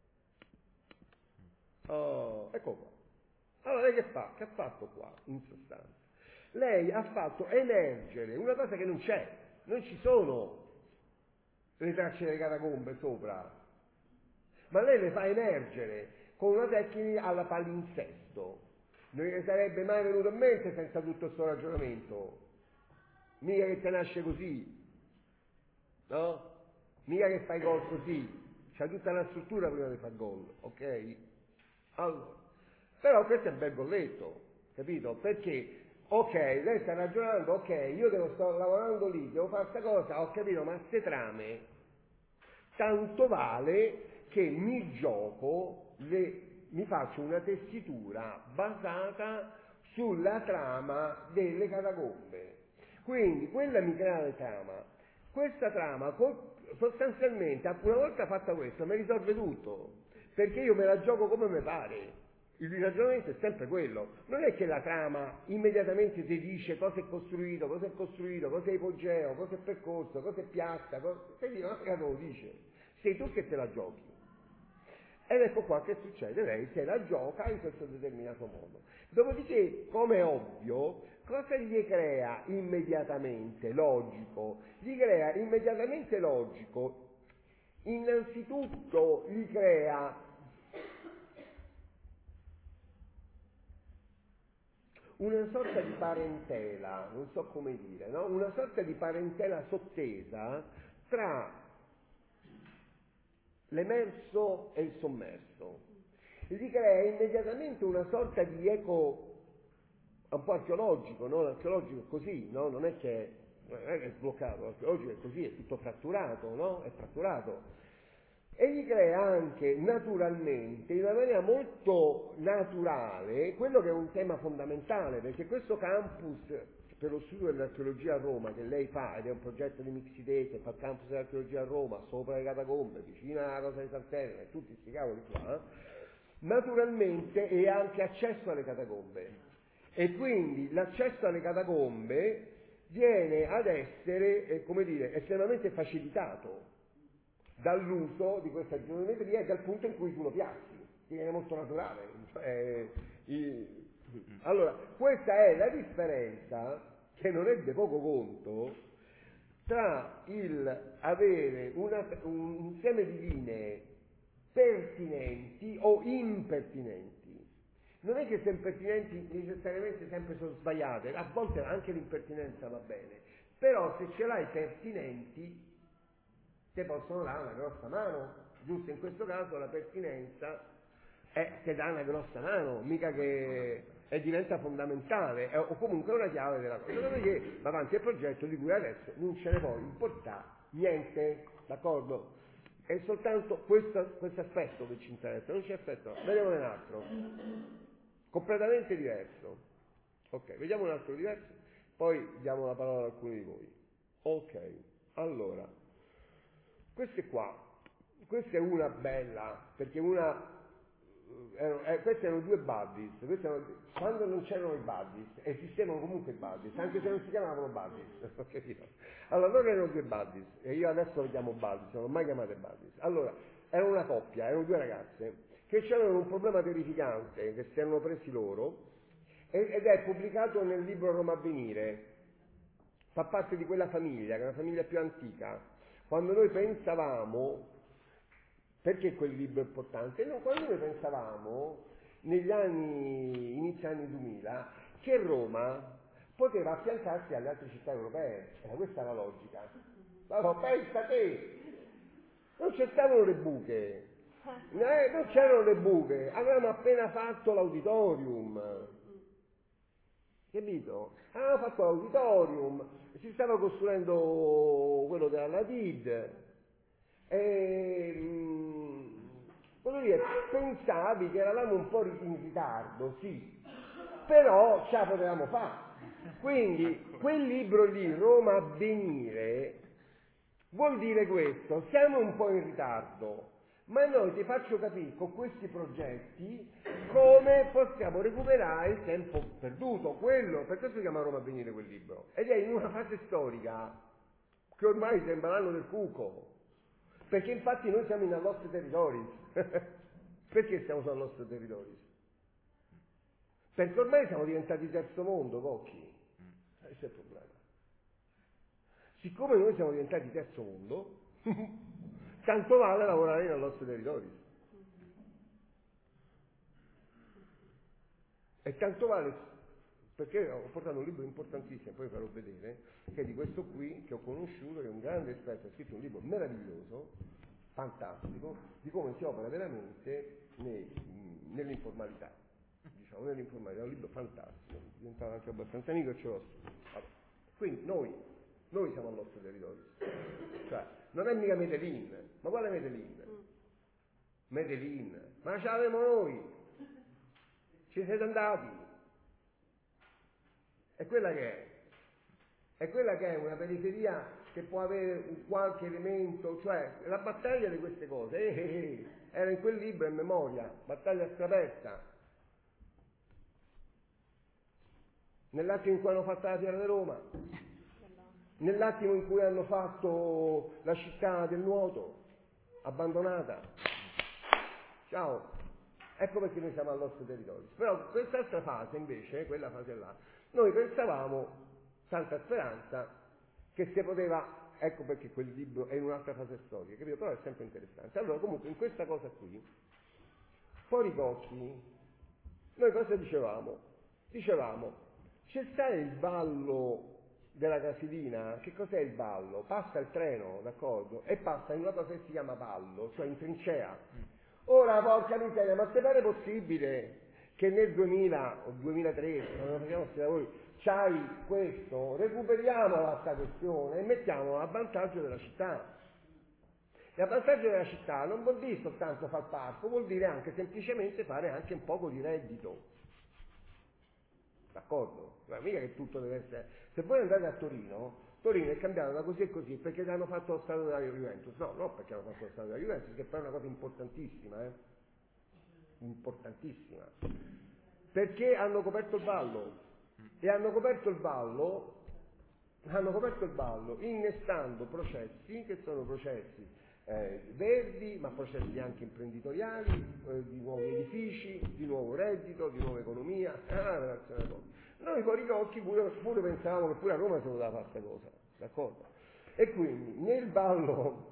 Oh, ecco qua. Allora lei che fa? Che ha fatto qua, in sostanza? Lei ha fatto emergere una cosa che non c'è, non ci sono le tracce delle catacombe sopra, ma lei le fa emergere con una tecnica alla palinsesto. Non gli sarebbe mai venuto in mente senza tutto questo ragionamento. Mica che te nasce così, no? Mica che fai gol così, c'è tutta una struttura prima di fare gol, ok? Allora, però questo è un bel golletto, capito? Perché, ok, lei sta ragionando, ok, io devo sto lavorando lì, devo fare questa cosa, ho capito, ma ste trame, tanto vale che mi gioco, le, mi faccio una tessitura basata sulla trama delle catacombe. Quindi quella mi crea la trama. Questa trama sostanzialmente, una volta fatta questa, mi risolve tutto, perché io me la gioco come mi pare. Il ragionamento è sempre quello. Non è che la trama immediatamente ti dice cosa è costruito, cosa è costruito, cosa è ipogeo, cosa è percorso, cosa è piazza, cosa... Sei di una te lo dice. Sei tu che te la giochi. Ed ecco qua che succede, lei se la gioca in questo determinato modo. Dopodiché, come è ovvio, cosa gli crea immediatamente logico? Gli crea immediatamente logico, innanzitutto gli crea una sorta di parentela, non so come dire, no? Una sorta di parentela sottesa tra l'emerso e il sommerso. Gli crea immediatamente una sorta di eco un po' archeologico, no? L'archeologico è così, no? Non è che, non è che è sbloccato, l'archeologico è così, è tutto fratturato, no? È fratturato. E gli crea anche naturalmente, in una maniera molto naturale, quello che è un tema fondamentale, perché questo campus per lo studio dell'archeologia a Roma che lei fa, ed è un progetto di Mixidese, fa il campus dell'archeologia a Roma, sopra le catacombe, vicino alla Rosa di Sant'Elena e tutti questi cavoli qua, naturalmente è anche accesso alle catacombe. E quindi l'accesso alle catacombe viene ad essere, eh, come dire, estremamente facilitato dall'uso di questa geometria e dal punto in cui tu lo piazzi, viene molto naturale. Cioè, i... Allora, questa è la differenza, che non è di poco conto, tra il avere una, un insieme di linee pertinenti o impertinenti. Non è che se impertinenti necessariamente sempre sono sbagliate, a volte anche l'impertinenza va bene, però se ce l'hai pertinenti te possono dare una grossa mano, giusto? In questo caso la pertinenza è, te dà una grossa mano, mica che e diventa fondamentale, o comunque una chiave della cosa. Dopodiché va avanti il progetto di cui adesso non ce ne può importare niente, d'accordo? È soltanto questo aspetto che ci interessa, non c'è aspetto, vediamo un altro, completamente diverso. Ok, vediamo un altro diverso, poi diamo la parola ad alcuni di voi. Ok, allora, queste qua, questa è una bella, perché una, eh, eh, queste erano due buddies, queste erano, quando non c'erano i buddies, esistevano comunque i buddies, anche se non si chiamavano buddies, ho capito? Allora loro erano due buddies, e io adesso li chiamo buddies, non ho mai chiamate buddies. Allora, erano una coppia, erano due ragazze, che avevano un problema terrificante, che si erano presi loro, ed è pubblicato nel libro Roma Avvenire, fa parte di quella famiglia, che è una famiglia più antica. Quando noi pensavamo, perché quel libro è importante? No, quando noi pensavamo, negli anni, inizio anni duemila, che Roma poteva affiancarsi alle altre città europee, era questa la logica. Allora, pensa te, non c'erano le buche, eh, non c'erano le buche, avevamo appena fatto l'auditorium, capito? Avevano fatto l'auditorium, si stava costruendo quello della T I D, e mh, voglio dire, pensavi che eravamo un po' in ritardo, sì, però ce la potevamo fare. Quindi quel libro lì, Roma Avvenire, vuol dire questo: siamo un po' in ritardo, ma noi ti faccio capire con questi progetti come possiamo recuperare il tempo perduto, quello, per questo si chiama Roma Avvenire quel libro, ed è in una fase storica che ormai sembra l'anno del cuco, perché infatti noi siamo in Lost Territories. Perché siamo sul Lost Territories? Perché ormai siamo diventati terzo mondo, Cocchi. Questo è il problema. Siccome noi siamo diventati terzo mondo, tanto vale lavorare nel nostro territorio. E tanto vale, perché ho portato un libro importantissimo, poi vi farò vedere, che è di questo qui, che ho conosciuto, che è un grande esperto, ha scritto un libro meraviglioso, fantastico, di come si opera veramente nei, nell'informalità. Diciamo, nell'informalità, è un libro fantastico, diventato anche abbastanza amico e ce l'ho scritto. Quindi noi, noi siamo al nostro territorio. Cioè, non è mica Medellin, ma quale Medellin? Medellin, ma ce l'avevamo noi, ci siete andati. È quella che è, è quella che è una periferia che può avere un qualche elemento, cioè la battaglia di queste cose, eh, eh, eh, era in quel libro in memoria, battaglia straperta. Nell'attimo in cui hanno fatto la Fiera di Roma, nell'attimo in cui hanno fatto la città del nuoto, abbandonata. Ciao. Ecco perché noi siamo al nostro territorio. Però quest'altra fase invece, quella fase là, noi pensavamo, tanta speranza, che si poteva, ecco perché quel libro è in un'altra fase storica, capito? Però è sempre interessante. Allora comunque in questa cosa qui, fuori Cocchi, noi cosa dicevamo? Dicevamo, c'è stato il ballo della Casilina. Che cos'è il ballo? Passa il treno, d'accordo? E passa in una cosa che si chiama ballo, cioè in trincea. Ora, porca miseria, ma se pare possibile che nel duemila o duemilatré, quando facciamo questi lavori, c'hai questo, recuperiamo questa questione e mettiamola a vantaggio della città. E a vantaggio della città non vuol dire soltanto far parco, vuol dire anche semplicemente fare anche un poco di reddito. D'accordo? Ma mica che tutto deve essere. Se voi andate a Torino, Torino è cambiata da così e così perché hanno fatto lo stadio della Juventus. No, no perché hanno fatto lo stadio della Juventus, che poi è una cosa importantissima, eh? Importantissima. Perché hanno coperto il ballo. E hanno coperto il ballo, hanno coperto il ballo innestando processi che sono processi eh, verdi, ma processi anche imprenditoriali, eh, di nuovi edifici, di nuovo reddito, di nuova economia. Ah, noi fuori Cocchi pure, pure pensavamo che pure a Roma si poteva fare questa cosa, d'accordo? E quindi nel ballo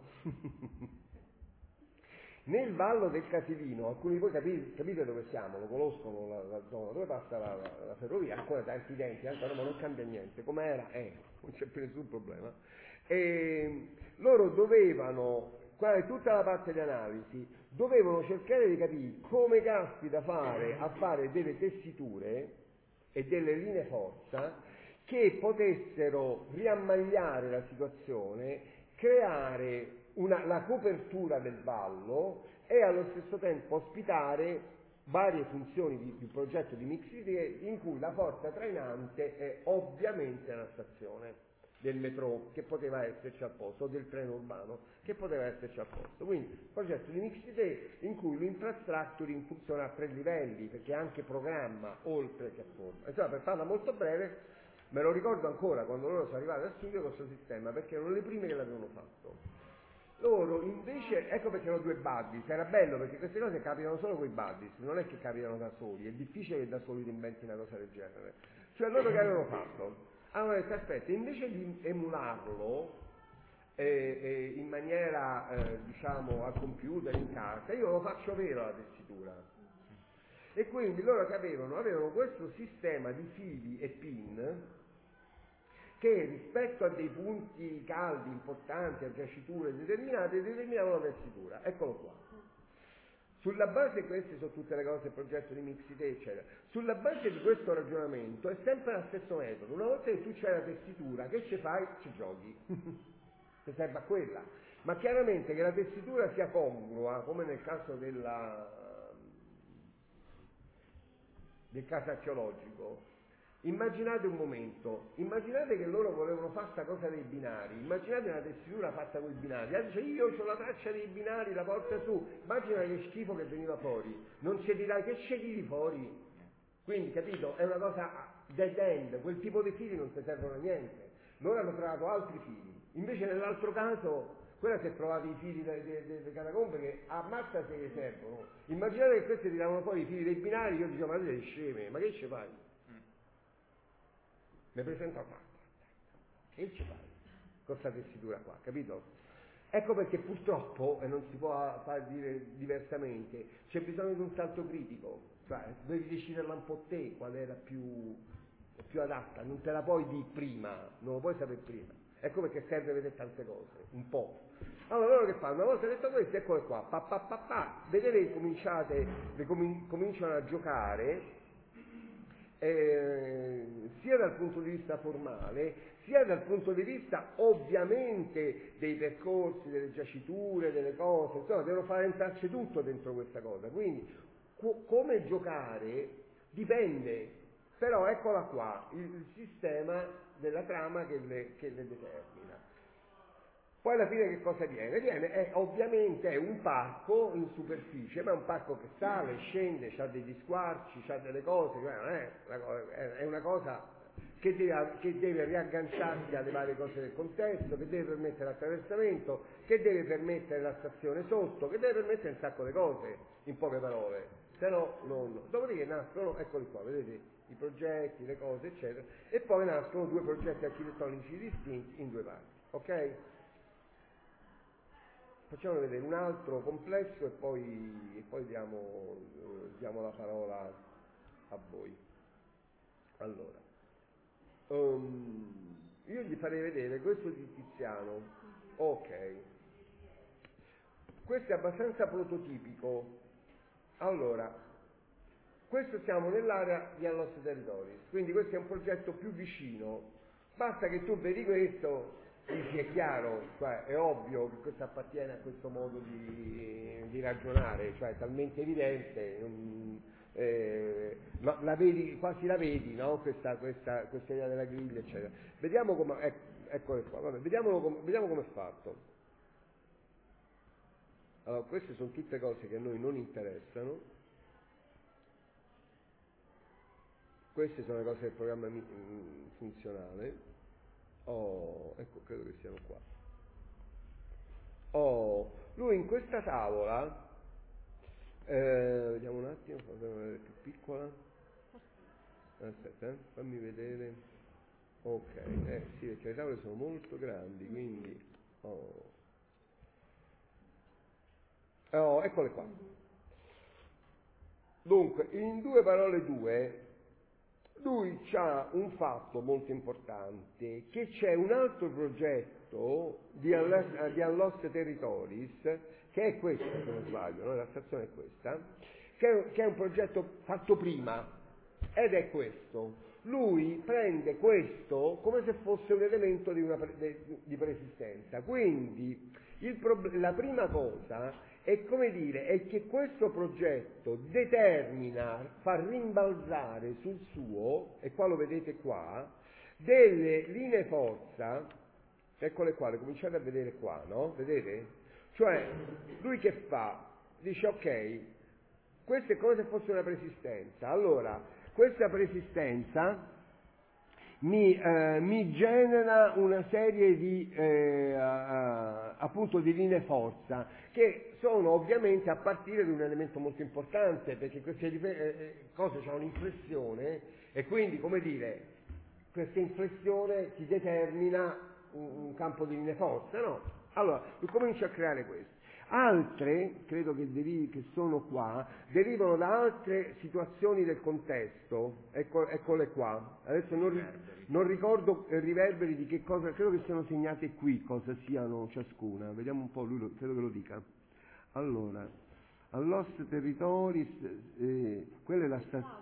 nel ballo del Casilino, alcuni di voi capite, capite dove siamo, lo conoscono la, la zona, dove passa la, la, la ferrovia, ancora tanti denti, anche a Roma non cambia niente, come era, eh, non c'è più nessun problema. E loro dovevano, qua tutta la parte di analisi, dovevano cercare di capire come caspita fare a fare delle tessiture e delle linee forza che potessero riammagliare la situazione, creare una, la copertura del ballo e allo stesso tempo ospitare varie funzioni di, di un progetto di mix idee in cui la forza trainante è ovviamente la stazione del metro che poteva esserci al posto, o del treno urbano che poteva esserci al posto. Quindi progetto di mix idee in cui l'infrastructuring funziona a tre livelli, perché anche programma oltre che forma. Insomma, per farla molto breve, me lo ricordo ancora quando loro sono arrivati al studio con questo sistema, perché erano le prime che l'avevano fatto. Loro invece, ecco perché erano due buddies, era bello perché queste cose capitano solo con i buddies, non è che capitano da soli, è difficile che da soli ti inventi una cosa del genere. Cioè loro che avevano fatto? Hanno detto, aspetta, invece di emularlo eh, eh, in maniera, eh, diciamo, al computer, in carta, io lo faccio vero la tessitura. E quindi loro che avevano, avevano questo sistema di fili e pin che rispetto a dei punti caldi importanti, a giaciture determinate, determinavano la tessitura. Eccolo qua. Sulla base, queste sono tutte le cose, il progetto di Mixit, eccetera. Sulla base di questo ragionamento è sempre lo stesso metodo. Una volta che tu c'hai la tessitura, che ci fai? Ci giochi. Ti serve a quella. Ma chiaramente che la tessitura sia congrua, come nel caso della, del caso archeologico. Immaginate un momento, immaginate che loro volevano fare questa cosa dei binari, immaginate una tessitura fatta con i binari, ah, dice io ho la traccia dei binari, la porta su, immagina che schifo che veniva fuori, non ci dirai che scegli fuori, quindi capito, è una cosa dead end, quel tipo di fili non ti servono a niente, loro hanno trovato altri fili, invece nell'altro caso, quella si è trovato i fili delle catacombe che ammazza se gli servono, immaginate che questi tiravano fuori i fili dei binari, io dicevo ma siete sceme, ma che ci fai? Mi presento a che ci fai con questa tessitura qua, capito? Ecco perché purtroppo, e non si può far dire diversamente, c'è bisogno di un salto critico, cioè devi deciderla un po' te qual è la più, più adatta, non te la puoi dire prima, non lo puoi sapere prima. Ecco perché serve vedere tante cose, un po'. Allora loro che fanno? Una volta detto questo, eccole qua, pa, pa, pa, pa. Vedete che cominciate, le com- cominciano a giocare, Eh, sia dal punto di vista formale, sia dal punto di vista ovviamente dei percorsi, delle giaciture, delle cose, insomma devono fare entrarci tutto dentro questa cosa, quindi co- come giocare dipende, però eccola qua, il, il sistema della trama che le, che le determina. Poi alla fine che cosa viene? Viene è, ovviamente è un parco in superficie, ma è un parco che sale, scende, ha degli squarci, ha delle cose, cioè non è, una cosa, è una cosa che deve, che deve riagganciarsi alle varie cose del contesto, che deve permettere l'attraversamento, che deve permettere la stazione sotto, che deve permettere un sacco di cose, in poche parole, se no non. Dopodiché nascono, eccoli qua, vedete, i progetti, le cose, eccetera, e poi nascono due progetti architettonici distinti in due parti, ok? Facciamo vedere un altro complesso e poi, e poi diamo, eh, diamo la parola a voi. Allora, um, io gli farei vedere questo di Tiziano. Ok. Questo è abbastanza prototipico. Allora, questo siamo nell'area di Allos Territoris, quindi questo è un progetto più vicino. Basta che tu vedi questo, dici è chiaro, cioè è ovvio che questo appartiene a questo modo di, di ragionare, cioè è talmente evidente, um, eh, ma la vedi, quasi la vedi, no? Questa, questa, questa idea della griglia, eccetera. Vediamo come, ecco, eccolo qua, vabbè, vediamolo com, vediamo come è fatto. Allora, queste sono tutte cose che a noi non interessano. Queste sono le cose del programma mm, funzionale. Oh, ecco, credo che siano qua. Oh, lui in questa tavola, eh, vediamo un attimo, fammi vedere più piccola. Aspetta, eh, fammi vedere. Ok, eh, sì, perché le tavole sono molto grandi, quindi. Oh, oh eccole qua. Dunque, in due parole due. Lui ha un fatto molto importante, che c'è un altro progetto di Allos Territoris, che è questo se non sbaglio, no? La stazione è questa, che è, che è un progetto fatto prima, ed è questo. Lui prende questo come se fosse un elemento di, una, di preesistenza, quindi il, la prima cosa è come dire, è che questo progetto determina, fa rimbalzare sul suo, e qua lo vedete qua, delle linee forza, eccole qua, le cominciate a vedere qua, no? Vedete? Cioè, lui che fa? Dice, ok, questo è come se fosse una preesistenza, allora, questa preesistenza mi, eh, mi genera una serie di, eh, uh, appunto, di linee forza, che sono ovviamente a partire da un elemento molto importante, perché queste eh, cose hanno un'inflessione, e quindi, come dire, questa inflessione ti determina un, un campo di linee forza, no? Allora, comincio a creare questo. Altre, credo che, derivi, che sono qua, derivano da altre situazioni del contesto, ecco, eccole qua. Adesso non, non ricordo i riverberi di che cosa, credo che siano segnate qui, cosa siano ciascuna. Vediamo un po', lui lo, credo che lo dica. Allora, a Lost Territories, eh, quella è la stazione.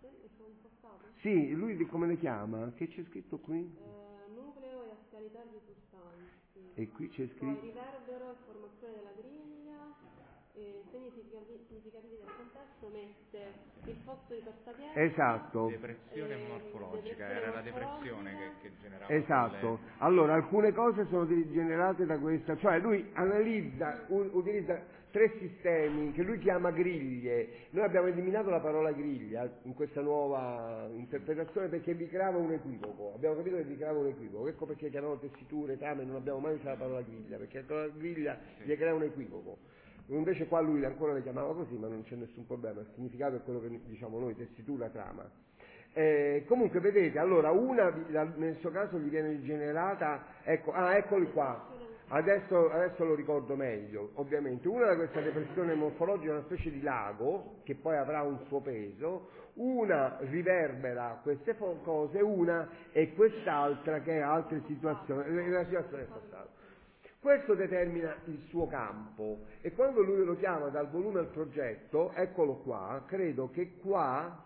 Sì, lui come le chiama? Che c'è scritto qui? Eh, nucleo e azialità risultanti. E qui c'è scritto? Poi riverbero e formazione della griglia, e segni significativi, significativi del contesto, mette il posto di questa pianta. Esatto. Depressione eh, morfologica, depressione era la depressione che, che generava. Esatto. Le... Allora, alcune cose sono generate da questa, cioè lui analizza, un, utilizza tre sistemi che lui chiama griglie. Noi abbiamo eliminato la parola griglia in questa nuova interpretazione perché vi creava un equivoco. Abbiamo capito che vi creava un equivoco. Ecco perché chiamavano tessiture, tame, non abbiamo mai usato la parola griglia, perché la griglia gli crea un equivoco. Invece qua lui ancora le chiamava così, ma non c'è nessun problema, il significato è quello che diciamo noi, tessitura, trama. Eh, comunque vedete, allora una nel suo caso gli viene generata, ecco, ah eccoli qua, adesso, adesso lo ricordo meglio, ovviamente, una da questa depressione morfologica è una specie di lago, che poi avrà un suo peso, una riverbera queste cose, una e quest'altra che è altre situazioni, la situazione del passato. Questo determina il suo campo e quando lui lo chiama dal volume al progetto, eccolo qua, credo che qua,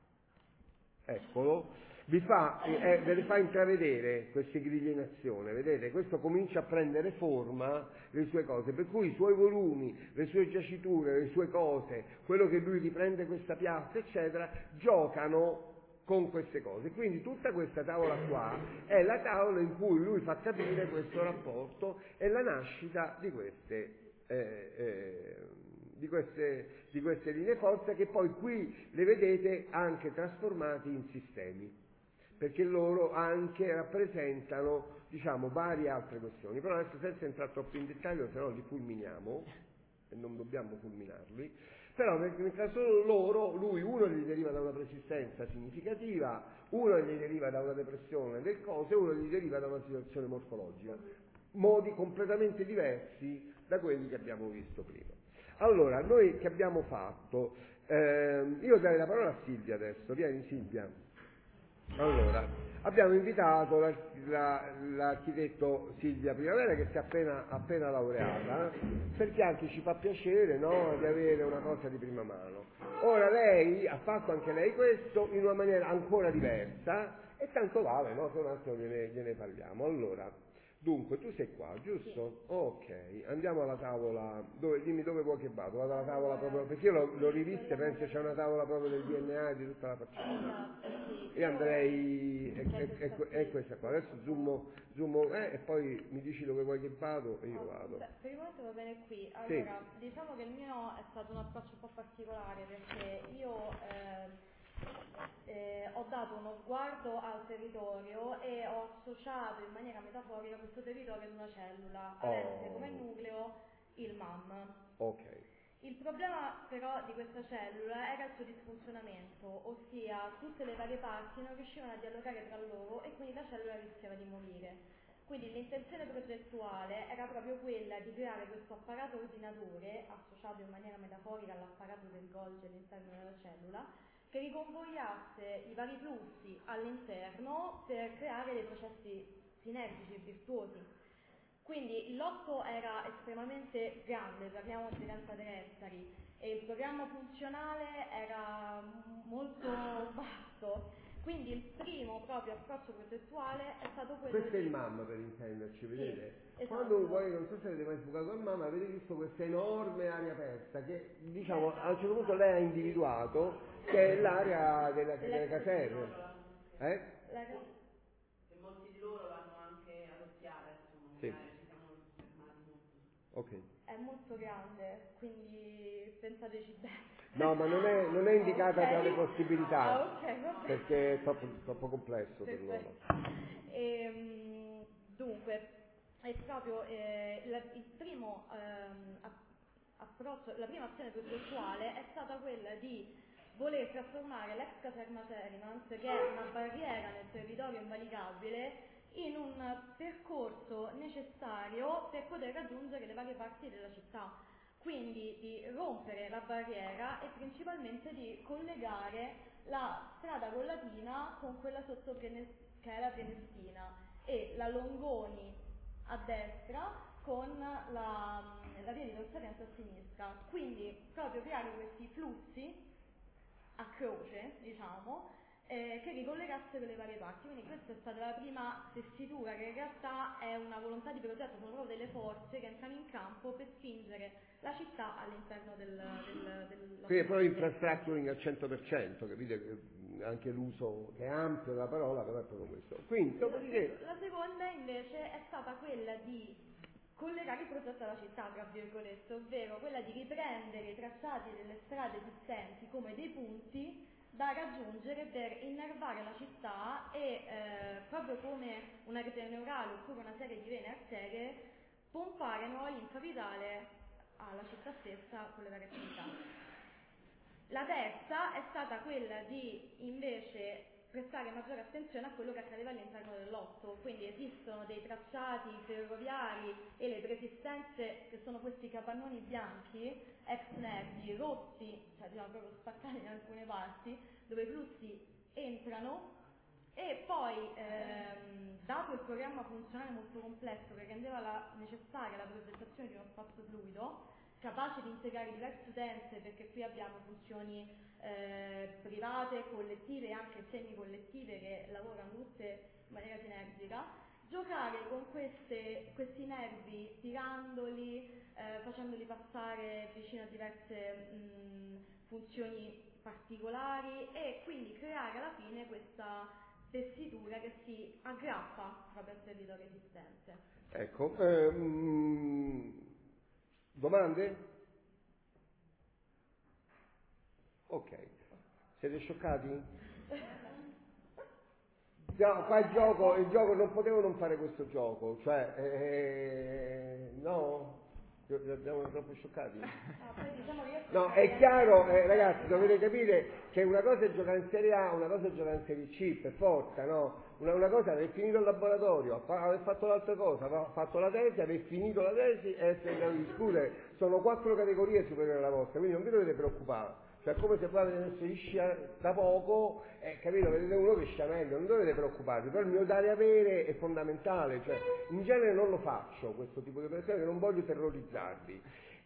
eccolo, vi fa, eh, ve le fa intravedere queste griglie in azione, vedete? Questo comincia a prendere forma le sue cose, per cui i suoi volumi, le sue giaciture, le sue cose, quello che lui riprende questa piazza, eccetera, giocano con queste cose. Quindi tutta questa tavola qua è la tavola in cui lui fa capire questo rapporto e la nascita di queste, eh, eh, di queste, di queste linee forza che poi qui le vedete anche trasformate in sistemi, perché loro anche rappresentano, diciamo, varie altre questioni. Però adesso senza entrare troppo in dettaglio, se no li fulminiamo e non dobbiamo fulminarli. Però nel caso loro, lui uno gli deriva da una persistenza significativa, uno gli deriva da una depressione del coso e uno gli deriva da una situazione morfologica. Modi completamente diversi da quelli che abbiamo visto prima. Allora, noi che abbiamo fatto? Eh, io darei la parola a Silvia adesso, vieni Silvia. Allora, abbiamo invitato la, la, l'architetto Silvia Primavera che si è appena, appena laureata, perché anche ci fa piacere, no, di avere una cosa di prima mano. Ora lei ha fatto anche lei questo in una maniera ancora diversa e tanto vale, no, se un attimo gliene, gliene parliamo. Allora, dunque, tu sei qua, giusto? Sì. Ok, andiamo alla tavola, dove, dimmi dove vuoi che vado, vado alla tavola proprio, perché io l'ho, l'ho rivista e penso c'è una tavola proprio del D N A e di tutta la faccenda. Io andrei, è, è, è, è questa qua, adesso zoom, zoom eh, e poi mi dici dove vuoi che vado e io vado. Per il momento va bene qui, allora sì. Diciamo che il mio è stato un approccio un po' particolare perché io eh, Eh, ho dato uno sguardo al territorio e ho associato in maniera metaforica questo territorio ad una cellula, avente oh. come nucleo il M A M. Okay. Il problema però di questa cellula era il suo disfunzionamento, ossia tutte le varie parti non riuscivano a dialogare tra loro e quindi la cellula rischiava di morire. Quindi l'intenzione progettuale era proprio quella di creare questo apparato ordinatore, associato in maniera metaforica all'apparato del Golgi all'interno della cellula, che riconvogliasse i vari flussi all'interno per creare dei processi sinergici e virtuosi. Quindi il lotto era estremamente grande, parliamo di pianta terestri, e il programma funzionale era molto vasto. Quindi il primo proprio approccio progettuale è stato quello questo di... è il M A M per intenderci, vedete? Sì, esatto. Quando voi, non so se avete mai sbucato al M A M, avete visto questa enorme area aperta che, diciamo, a un certo punto lei ha individuato che è l'area della, delle caserme. Eh? La... Che molti di loro vanno anche ad occhiare, insomma, sì. ci siamo fermati molto. Ok. È molto grande, quindi pensateci bene. No, ma non è, non è indicata okay. tra le possibilità, ah, okay, perché è troppo, troppo complesso per loro. E, dunque, è proprio eh, la, il primo ehm, approccio, la prima azione progettuale è stata quella di voler trasformare l'ex caserma Cerimans, che è una barriera nel territorio invalicabile, in un percorso necessario per poter raggiungere le varie parti della città. Quindi di rompere la barriera e principalmente di collegare la strada Collatina con quella sotto Prene- che è la Prenestina, e la Longoni a destra con la, la via di trasferenza a sinistra, quindi proprio creare questi flussi a croce, diciamo, eh, che ricollegassero le varie parti. Quindi questa è stata la prima tessitura, che in realtà è una volontà di progetto, sono proprio delle forze che entrano in campo per spingere la città all'interno del... del, del Quindi è proprio infrastructuring al cento per cento, capite? Anche l'uso che è ampio della parola, però è proprio questo. Quindi, dopodiché... La seconda invece è stata quella di collegare il progetto alla città, tra virgolette, ovvero quella di riprendere i tracciati delle strade esistenti come dei punti da raggiungere per innervare la città e eh, proprio come una rete neurale oppure una serie di vene arterie, pompare nuova linfa vitale alla città stessa con le varie attività. La terza è stata quella di invece prestare maggiore attenzione a quello che accadeva all'interno del lotto, quindi esistono dei tracciati ferroviari e le preesistenze che sono questi capannoni bianchi, ex nervi, rotti, cioè diciamo proprio spaccati in alcune parti, dove i flussi entrano e poi, ehm, dato il programma funzionale molto complesso che rendeva la, necessaria la progettazione di uno spazio fluido, capace di integrare diverse utenze, perché qui abbiamo funzioni eh, private, collettive e anche semi-collettive che lavorano tutte in maniera sinergica, giocare con queste, questi nervi, tirandoli, eh, facendoli passare vicino a diverse mh, funzioni particolari e quindi creare alla fine questa tessitura che si aggrappa proprio al territorio esistente. Ecco, ehm, domande? Ok, siete scioccati? No, qua il gioco, il gioco non potevo non fare questo gioco, cioè, eh, no? Siamo troppo scioccati? No, è chiaro, eh, ragazzi, dovete capire che una cosa è giocare in Serie A, una cosa è giocare in Serie C, per forza, no? Una, una cosa è aver finito il laboratorio, aver fatto l'altra cosa, aver fatto la tesi, aver finito la tesi e essere in grado di discutere. Sono quattro categorie superiori alla vostra, quindi non vi dovete preoccupare. Cioè, come se voi avete messo gli sci da poco, eh, capito, vedete uno che scia meglio, non dovete preoccuparvi, però il mio dare avere è fondamentale, cioè, in genere non lo faccio, questo tipo di operazione, che non voglio terrorizzarvi.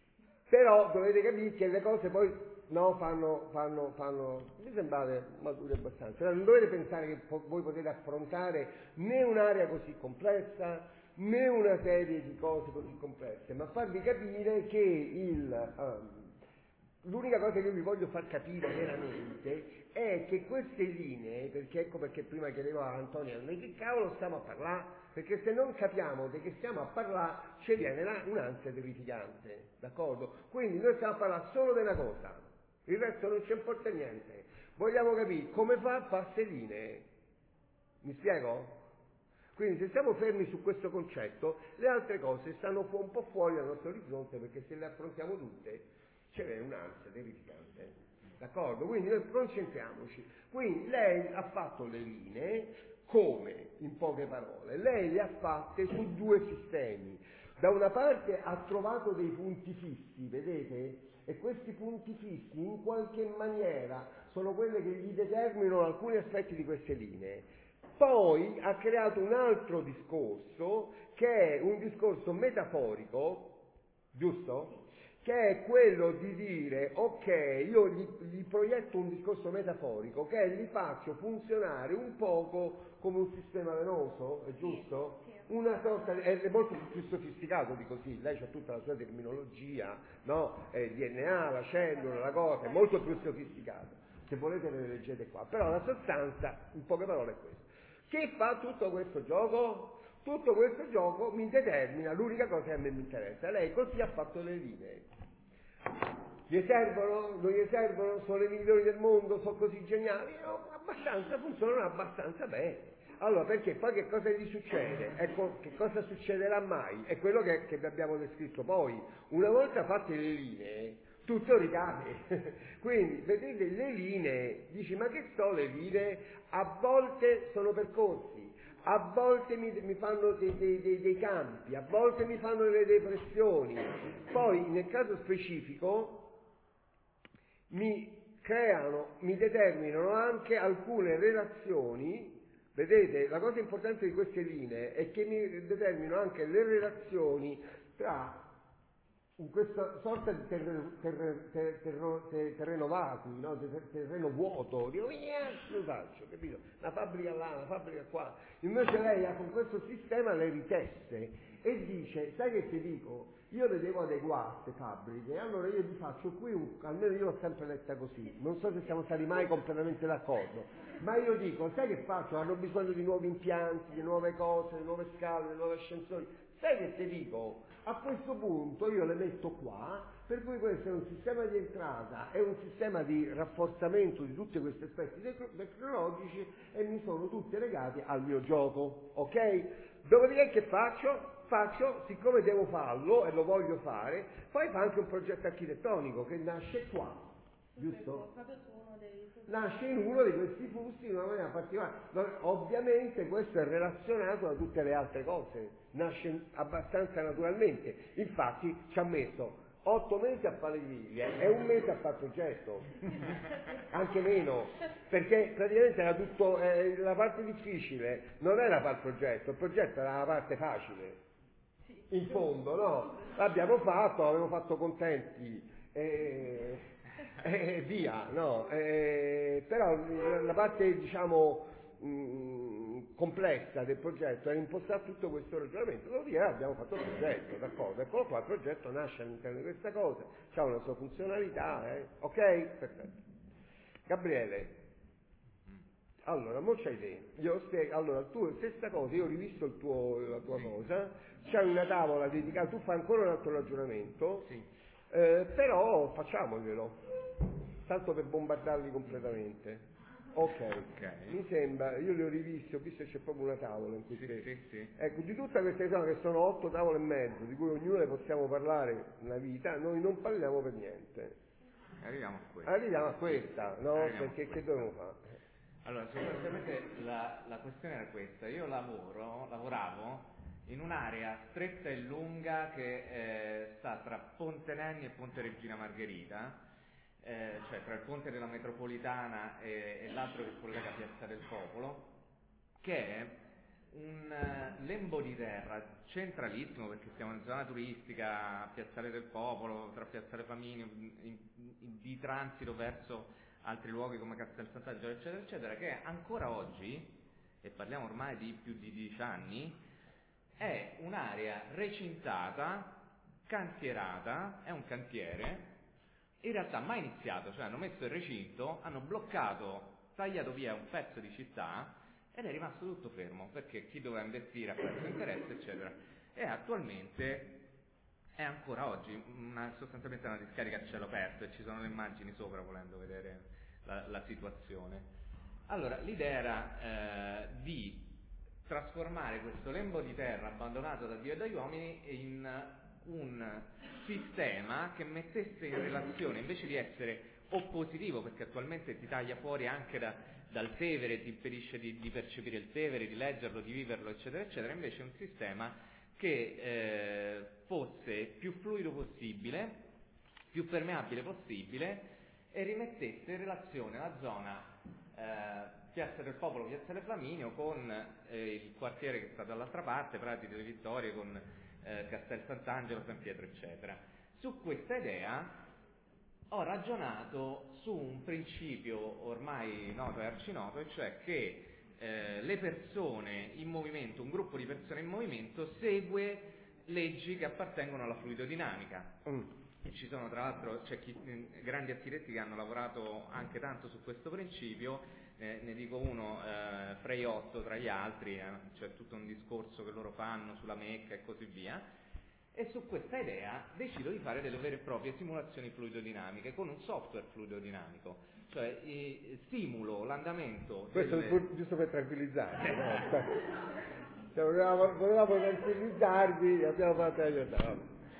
Però dovete capire che le cose poi no, fanno, fanno, fanno, mi sembrate maturi abbastanza, cioè, non dovete pensare che po- voi potete affrontare né un'area così complessa, né una serie di cose così complesse, ma farvi capire che il... Um, l'unica cosa che io vi voglio far capire veramente è che queste linee, perché ecco perché prima chiedevo a Antonio, di che cavolo stiamo a parlare? Perché se non capiamo di che stiamo a parlare, ci viene un'ansia terrificante, d'accordo? Quindi noi stiamo a parlare solo di una cosa, il resto non ci importa niente. Vogliamo capire come fa a fare queste linee. Mi spiego? Quindi se siamo fermi su questo concetto, le altre cose stanno un po' fuori dal nostro orizzonte, perché se le affrontiamo tutte c'è un'ansia terrificante, d'accordo? Quindi noi concentriamoci. Quindi lei ha fatto le linee come, in poche parole, lei le ha fatte su due sistemi. Da una parte ha trovato dei punti fissi, vedete? E questi punti fissi in qualche maniera sono quelle che gli determinano alcuni aspetti di queste linee. Poi ha creato un altro discorso che è un discorso metaforico, giusto? Che è quello di dire, ok, io gli, gli proietto un discorso metaforico che li faccio funzionare un poco come un sistema venoso, è giusto? Sì, sì. Una sorta di, è molto più sofisticato di così, lei c'ha tutta la sua terminologia, no? Eh, D N A, la cellula, la cosa, è molto più sofisticato. Se volete le leggete qua, però la sostanza, in poche parole, è questa. Che fa tutto questo gioco? Tutto questo gioco mi determina l'unica cosa che a me mi interessa. Lei così ha fatto le linee. Gli servono? Non gli servono? Sono le migliori del mondo? Sono così geniali? No, abbastanza, funzionano abbastanza bene. Allora, perché poi che cosa gli succede? Ecco, che cosa succederà mai? È quello che, che vi abbiamo descritto. Poi, una volta fatte le linee, tutto ricade. Quindi, vedete, le linee, dici, ma che sono le linee? A volte sono percorsi. A volte mi, mi fanno dei, dei, dei, dei campi, a volte mi fanno delle depressioni, poi nel caso specifico mi creano, mi determinano anche alcune relazioni. Vedete, la cosa importante di queste linee è che mi determinano anche le relazioni tra in questa sorta di terreno, terreno, terreno, terreno vacui, no? Terreno vuoto, dico, lo faccio, capito? Una fabbrica là, una fabbrica qua. Invece lei ha con questo sistema le ritesse e dice, sai che ti dico? Io le devo adeguare queste fabbriche, allora io vi faccio qui un, almeno io l'ho sempre letta così, non so se siamo stati mai completamente d'accordo, ma io dico, sai che faccio? Hanno bisogno di nuovi impianti, di nuove cose, di nuove scale, di nuovi ascensori, sai che ti dico? A questo punto io le metto qua, per cui questo è un sistema di entrata, è un sistema di rafforzamento di tutti questi aspetti tecnologici e mi sono tutti legati al mio gioco, ok? Dopodiché che faccio? Faccio, siccome devo farlo e lo voglio fare, poi fa anche un progetto architettonico che nasce qua, giusto? Proprio su uno dei fusti. Nasce in uno di questi fusti in una maniera particolare. Ovviamente questo è relazionato a tutte le altre cose, nasce abbastanza naturalmente. Infatti ci ha messo otto mesi a fare le griglie e un mese a fare il progetto, anche meno, perché praticamente era tutto, eh, la parte difficile non era fare il progetto, il progetto era la parte facile. In fondo, no? L'abbiamo fatto, l'abbiamo fatto contenti e, e via, no? E, però la parte, diciamo, mh, complessa del progetto era impostare tutto questo ragionamento. Dopodiché abbiamo fatto il progetto, d'accordo? Eccolo qua, il progetto nasce all'interno di questa cosa, ha una sua funzionalità, eh? Ok? Perfetto. Gabriele. Allora, mo c'hai te. Io spiego, allora, tu stessa cosa, io ho rivisto il tuo, la tua sì. cosa, c'è una tavola dedicata, tu fai ancora un altro ragionamento, sì. eh, però facciamoglielo, tanto per bombardarli completamente. Okay. ok, Mi sembra, io li ho rivisti, ho visto che c'è proprio una tavola in cui sì, te... sì, sì. Ecco, di tutte queste cose che sono otto tavole e mezzo, di cui ognuno ne possiamo parlare una vita, noi non parliamo per niente. Arriviamo a questa. Arriviamo a questa, no? Arriviamo Perché a questa. che dobbiamo fare? Allora, sostanzialmente la, la questione era questa. Io lavoro, lavoravo in un'area stretta e lunga che eh, sta tra Ponte Nenni e Ponte Regina Margherita, eh, cioè tra il ponte della metropolitana e, e l'altro che collega Piazza del Popolo, che è un uh, lembo di terra centralissimo, perché siamo in zona turistica, Piazzale del Popolo, tra Piazzale Flaminio, in, in, di transito verso altri luoghi come Castel Sant'Angelo, eccetera, eccetera, che ancora oggi, e parliamo ormai di più di dieci anni, è un'area recintata, cantierata, è un cantiere, in realtà mai iniziato, cioè hanno messo il recinto, hanno bloccato, tagliato via un pezzo di città ed è rimasto tutto fermo, perché chi doveva investire ha perso interesse, eccetera, e attualmente è ancora oggi una, sostanzialmente una discarica a cielo aperto e ci sono le immagini sopra volendo vedere la, la situazione. Allora, l'idea era eh, di trasformare questo lembo di terra abbandonato da Dio e dagli uomini in un sistema che mettesse in relazione, invece di essere oppositivo, perché attualmente ti taglia fuori anche da, dal Tevere, ti impedisce di, di percepire il Tevere, di leggerlo, di viverlo, eccetera, eccetera, invece è un sistema che eh, fosse più fluido possibile, più permeabile possibile e rimettesse in relazione la zona eh, Piazza del Popolo, Piazzale Flaminio con eh, il quartiere che sta dall'altra parte, Prati delle Vittorie, con eh, Castel Sant'Angelo, San Pietro, eccetera. Su questa idea ho ragionato su un principio ormai noto e arcinoto, cioè che Eh, le persone in movimento, un gruppo di persone in movimento segue leggi che appartengono alla fluidodinamica. Mm. E ci sono tra l'altro c'è chi, eh, grandi architetti che hanno lavorato anche tanto su questo principio, eh, ne dico uno, eh, Frei Otto tra gli altri, eh, c'è tutto un discorso che loro fanno sulla Mecca e così via. E su questa idea decido di fare delle vere e proprie simulazioni fluidodinamiche con un software fluidodinamico, cioè eh, simulo l'andamento. Questo delle... è pur, giusto per tranquillizzarvi, no? Cioè, volevamo, volevamo tranquillizzarvi e abbiamo fatto aiutare.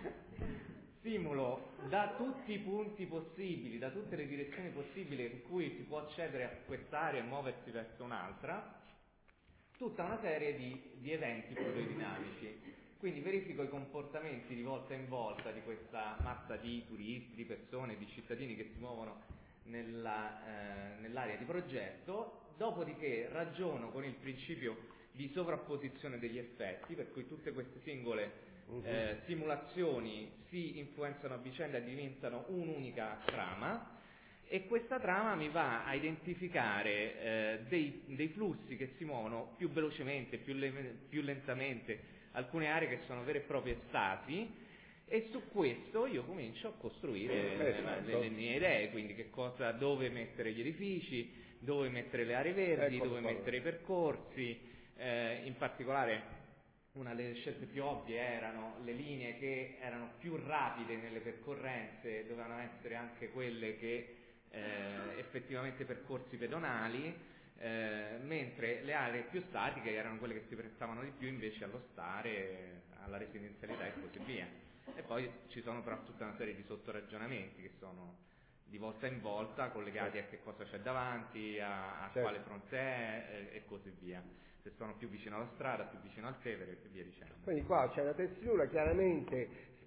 Simulo da tutti i punti possibili, da tutte le direzioni possibili in cui si può accedere a quest'area e muoversi verso un'altra, tutta una serie di, di eventi fluidodinamici. Quindi verifico i comportamenti di volta in volta di questa massa di turisti, di persone, di cittadini che si muovono nella, eh, nell'area di progetto, dopodiché ragiono con il principio di sovrapposizione degli effetti, per cui tutte queste singole uh-huh. eh, simulazioni si influenzano a vicenda e diventano un'unica trama, e questa trama mi va a identificare eh, dei, dei flussi che si muovono più velocemente, più, le, più lentamente, alcune aree che sono vere e proprie stasi, e su questo io comincio a costruire esatto. le, le mie idee, quindi che cosa, dove mettere gli edifici, dove mettere le aree verdi, ecco, dove mettere i percorsi, eh, in particolare una delle scelte più ovvie erano le linee che erano più rapide nelle percorrenze, dovevano essere anche quelle che eh, effettivamente percorsi pedonali, eh, mentre le aree più statiche erano quelle che si prestavano di più invece allo stare, alla residenzialità e così via. E poi ci sono però tutta una serie di sottoragionamenti che sono di volta in volta collegati a che cosa c'è davanti, a, a certo. quale fronte è e, e così via. Se sono più vicino alla strada, più vicino al Tevere e via dicendo. Quindi qua c'è una tessitura, chiaramente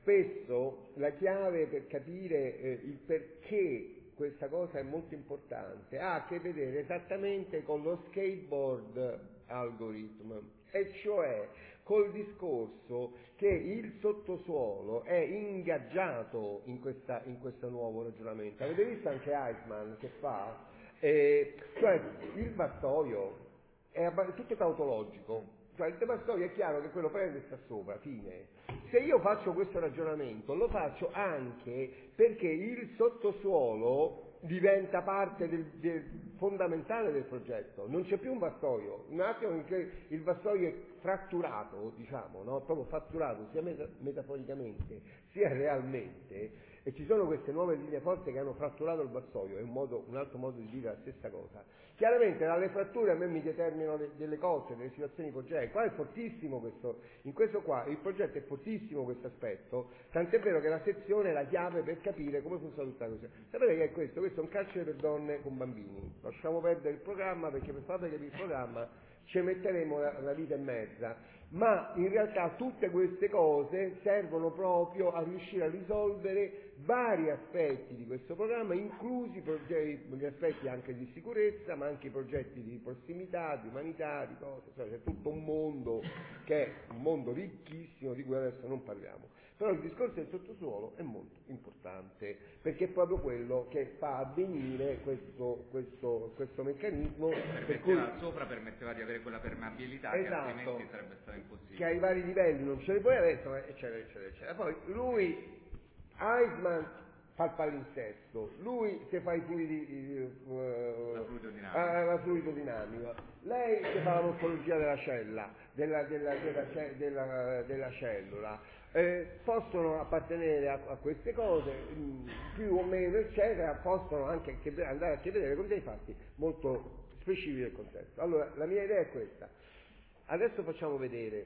spesso la chiave per capire eh, il perché questa cosa è molto importante ha a che vedere esattamente con lo skateboard algorithm, e cioè col discorso che il sottosuolo è ingaggiato in, questa, in questo nuovo ragionamento. Avete visto anche Eichmann che fa? Eh, cioè il vassoio è abba- tutto tautologico, cioè il vassoio è chiaro che quello prende e sta sopra, fine. Se io faccio questo ragionamento lo faccio anche perché il sottosuolo diventa parte del, del fondamentale del progetto, non c'è più un vassoio, un attimo in cui il vassoio è fratturato, diciamo, no? Proprio fratturato sia meta- metaforicamente sia realmente, e ci sono queste nuove linee forti che hanno fratturato il vassoio, è un, modo, un altro modo di dire la stessa cosa. Chiaramente dalle fratture a me mi determinano le, delle cose, delle situazioni ipogee. Qua è fortissimo questo, in questo qua il progetto è fortissimo questo aspetto, tant'è vero che la sezione è la chiave per capire come funziona tutta la cosa. Sapete che è questo? Questo è un carcere per donne con bambini. Lasciamo perdere il programma perché per farvi capire il programma ci metteremo la, la vita e mezza, ma in realtà tutte queste cose servono proprio a riuscire a risolvere vari aspetti di questo programma, inclusi gli aspetti anche di sicurezza, ma anche i progetti di prossimità, di umanità, di cose, cioè c'è tutto un mondo che è un mondo ricchissimo di cui adesso non parliamo. Però il discorso del sottosuolo è molto importante, perché è proprio quello che fa avvenire questo, questo, questo meccanismo. Per cui sopra permetteva di avere quella permeabilità, esatto, che altrimenti sarebbe stato impossibile. Che ai vari livelli non ce ne puoi avere, eccetera, eccetera, eccetera. Poi lui, Eichmann, fa il palinsesto, lui se fa i fluidi, uh, la fluidodinamica, uh, la fluidodinamica, lei che fa la morfologia della cella, della, della, della, della, della cellula. Eh, possono appartenere a, a queste cose, mh, più o meno eccetera, possono anche che, andare a che vedere con dei fatti molto specifici del contesto. Allora la mia idea è questa: adesso facciamo vedere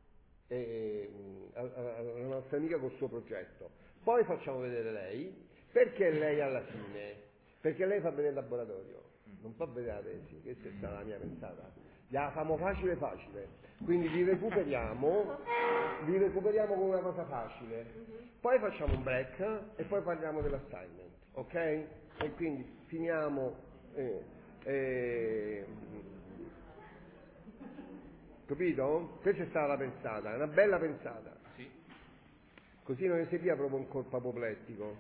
eh, la nostra amica col suo progetto, poi facciamo vedere lei, perché lei alla fine, perché lei fa vedere il laboratorio, non fa vedere la tesi, questa è stata la mia pensata, la famo facile facile. Quindi li recuperiamo, li recuperiamo con una cosa facile, poi facciamo un break e poi parliamo dell'assignment, ok? E quindi finiamo, eh, eh, capito? Questa è stata la pensata, è una bella pensata, sì. Così non si via proprio un colpo apoplettico.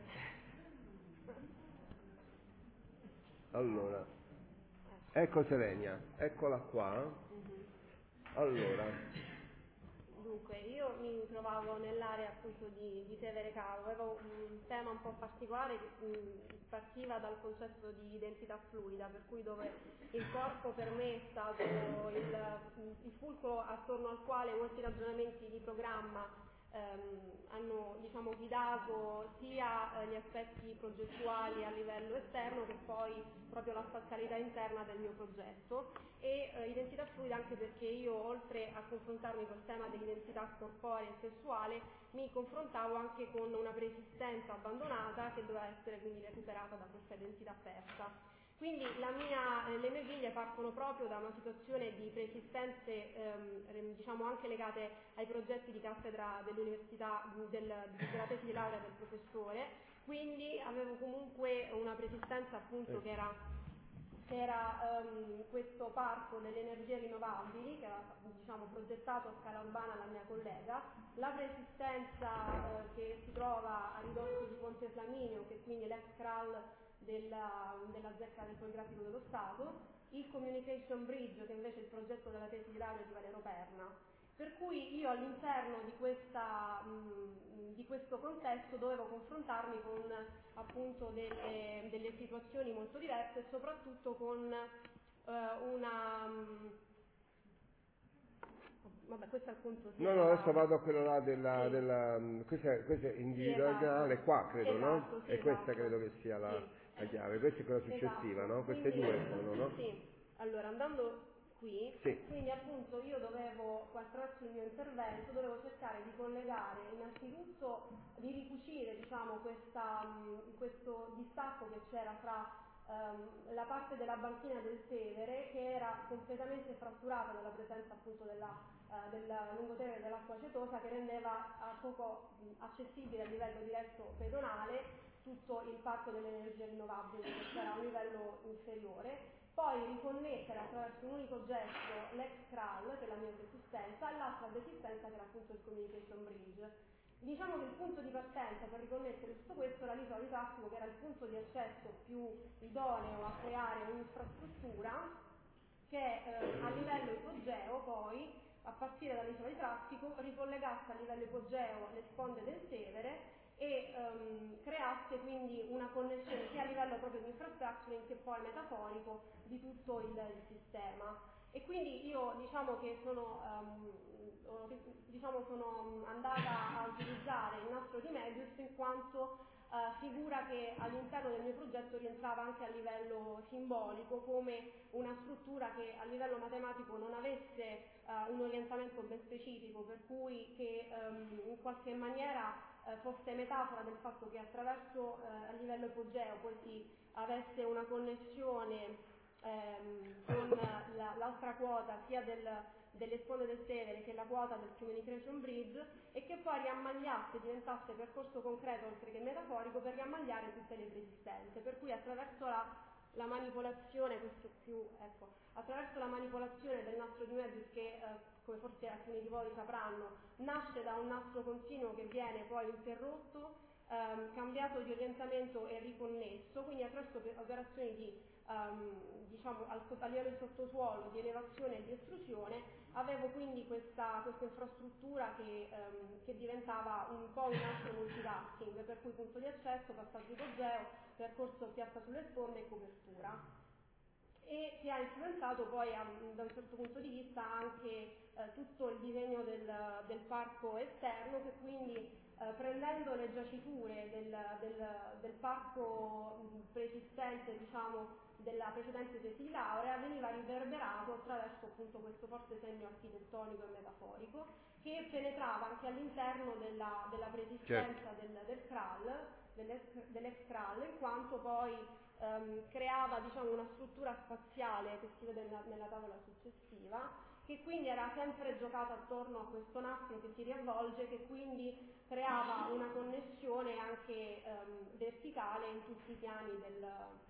Allora, ecco Serenia, eccola qua. Allora, dunque io mi trovavo nell'area appunto di, di Tevere Cavo, avevo un tema un po' particolare che mh, partiva dal concetto di identità fluida, per cui dove il corpo per me è stato il, il fulcro attorno al quale molti ragionamenti di programma ehm, hanno diciamo guidato sia eh, gli aspetti progettuali a livello esterno che poi proprio la spazialità interna del mio progetto, e eh, identità fluida anche perché io, oltre a confrontarmi col tema dell'identità corporea e sessuale, mi confrontavo anche con una preesistenza abbandonata che doveva essere quindi recuperata da questa identità persa. Quindi la mia, eh, le mie figlie partono proprio da una situazione di preesistenze ehm, diciamo anche legate ai progetti di cattedra dell'università, del, della tesi di laurea del professore, quindi avevo comunque una preesistenza appunto che era che era um, questo parco delle energie rinnovabili, che era diciamo, progettato a scala urbana dalla mia collega, la preesistenza uh, che si trova a ridosso di Ponte Flaminio, che è quindi l'ex C R A L della, della zecca del Poligrafico dello Stato, il Communication Bridge, che invece è il progetto della tesi di laurea di Valero Perna. Per cui io all'interno di, questa, mh, di questo contesto dovevo confrontarmi con appunto delle, delle situazioni molto diverse e soprattutto con eh, una... Mh, vabbè, questo è il punto... No, no, adesso vado a quello là della... Sì. della questa, è, questa è individuale, sì, esatto. qua credo, esatto, no? Sì, e questa esatto. credo che sia la, sì. la chiave, questa è quella successiva, esatto. no? Queste Quindi, due sono, no? Sì, allora andando... qui, sì. Quindi appunto io dovevo, attraverso il mio intervento, dovevo cercare di collegare innanzitutto, di ricucire diciamo questa, mh, questo distacco che c'era tra um, la parte della banchina del Tevere, che era completamente fratturata dalla presenza appunto della, uh, del lungotevere dell'acqua acetosa, che rendeva uh, poco mh, accessibile a livello diretto pedonale tutto il parco delle energie rinnovabili, che era a un livello inferiore. Poi riconnettere attraverso un unico gesto l'ex C R A L, che è la mia resistenza, e l'altra resistenza che era appunto il Communication Bridge. Diciamo che il punto di partenza per riconnettere tutto questo era l'isola di traffico, che era il punto di accesso più idoneo a creare un'infrastruttura che eh, a livello ipogeo poi, a partire dall'isola di traffico, ricollegasse a livello ipogeo le sponde del Tevere e um, creasse quindi una connessione sia a livello proprio di infrastructuring che poi metaforico di tutto il, il sistema. E quindi io diciamo che sono, um, diciamo sono andata a utilizzare il nastro di Möbius in quanto uh, figura che all'interno del mio progetto rientrava anche a livello simbolico come una struttura che a livello matematico non avesse uh, un orientamento ben specifico, per cui che um, in qualche maniera Eh, fosse metafora del fatto che attraverso eh, a livello ipogeo poi si avesse una connessione ehm, con la, l'altra quota sia del, delle sponde del Tevere che la quota del Communication Bridge, e che poi riammagliasse, diventasse percorso concreto oltre che metaforico per riammagliare tutte le preesistenze, per cui attraverso la, la manipolazione, questo più, ecco, attraverso la manipolazione del nastro di Möbius che eh, come forse alcuni di voi sapranno, nasce da un nastro continuo che viene poi interrotto, ehm, cambiato di orientamento e riconnesso, quindi attraverso operazioni di, ehm, diciamo, al, a livello di sottosuolo, di elevazione e di estrusione, avevo quindi questa, questa infrastruttura che, ehm, che diventava un po' un nastro multitasking, per cui punto di accesso, passaggio ipogeo, percorso piazza sulle sponde e copertura. E che ha influenzato poi a, da un certo punto di vista anche eh, tutto il disegno del, del parco esterno, che quindi eh, prendendo le giaciture del, del, del parco preesistente, diciamo, della precedente tesi di laurea, veniva riverberato attraverso appunto questo forte segno architettonico e metaforico che penetrava anche all'interno della, della preesistenza certo. del, del C R A L, dell'ex, dell'ex C R A L, in quanto poi Um, creava diciamo, una struttura spaziale che si vede nella, nella tavola successiva, che quindi era sempre giocata attorno a questo nastro che si riavvolge, che quindi creava una connessione anche um, verticale in tutti i piani del,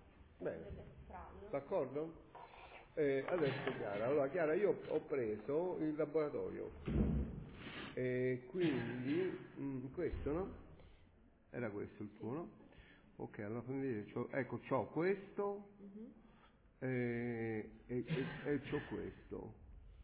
del cranio. D'accordo? Eh, adesso Chiara, allora Chiara, io ho preso il laboratorio e quindi mh, questo, no? Era questo il tuo, no? Ok, allora fammi vedere, c'ho, ecco, c'ho questo uh-huh. e, e, e, e c'ho questo,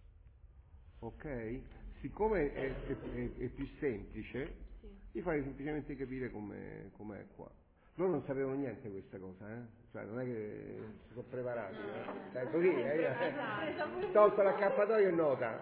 ok? Siccome è, è, è, è più semplice, sì. Ti fai semplicemente capire com'è, com'è qua. Loro non sapevano niente di questa cosa, eh? Cioè non è che si sono preparati, eh? Cioè così, eh? eh? Tolto l'accappatoio e nota.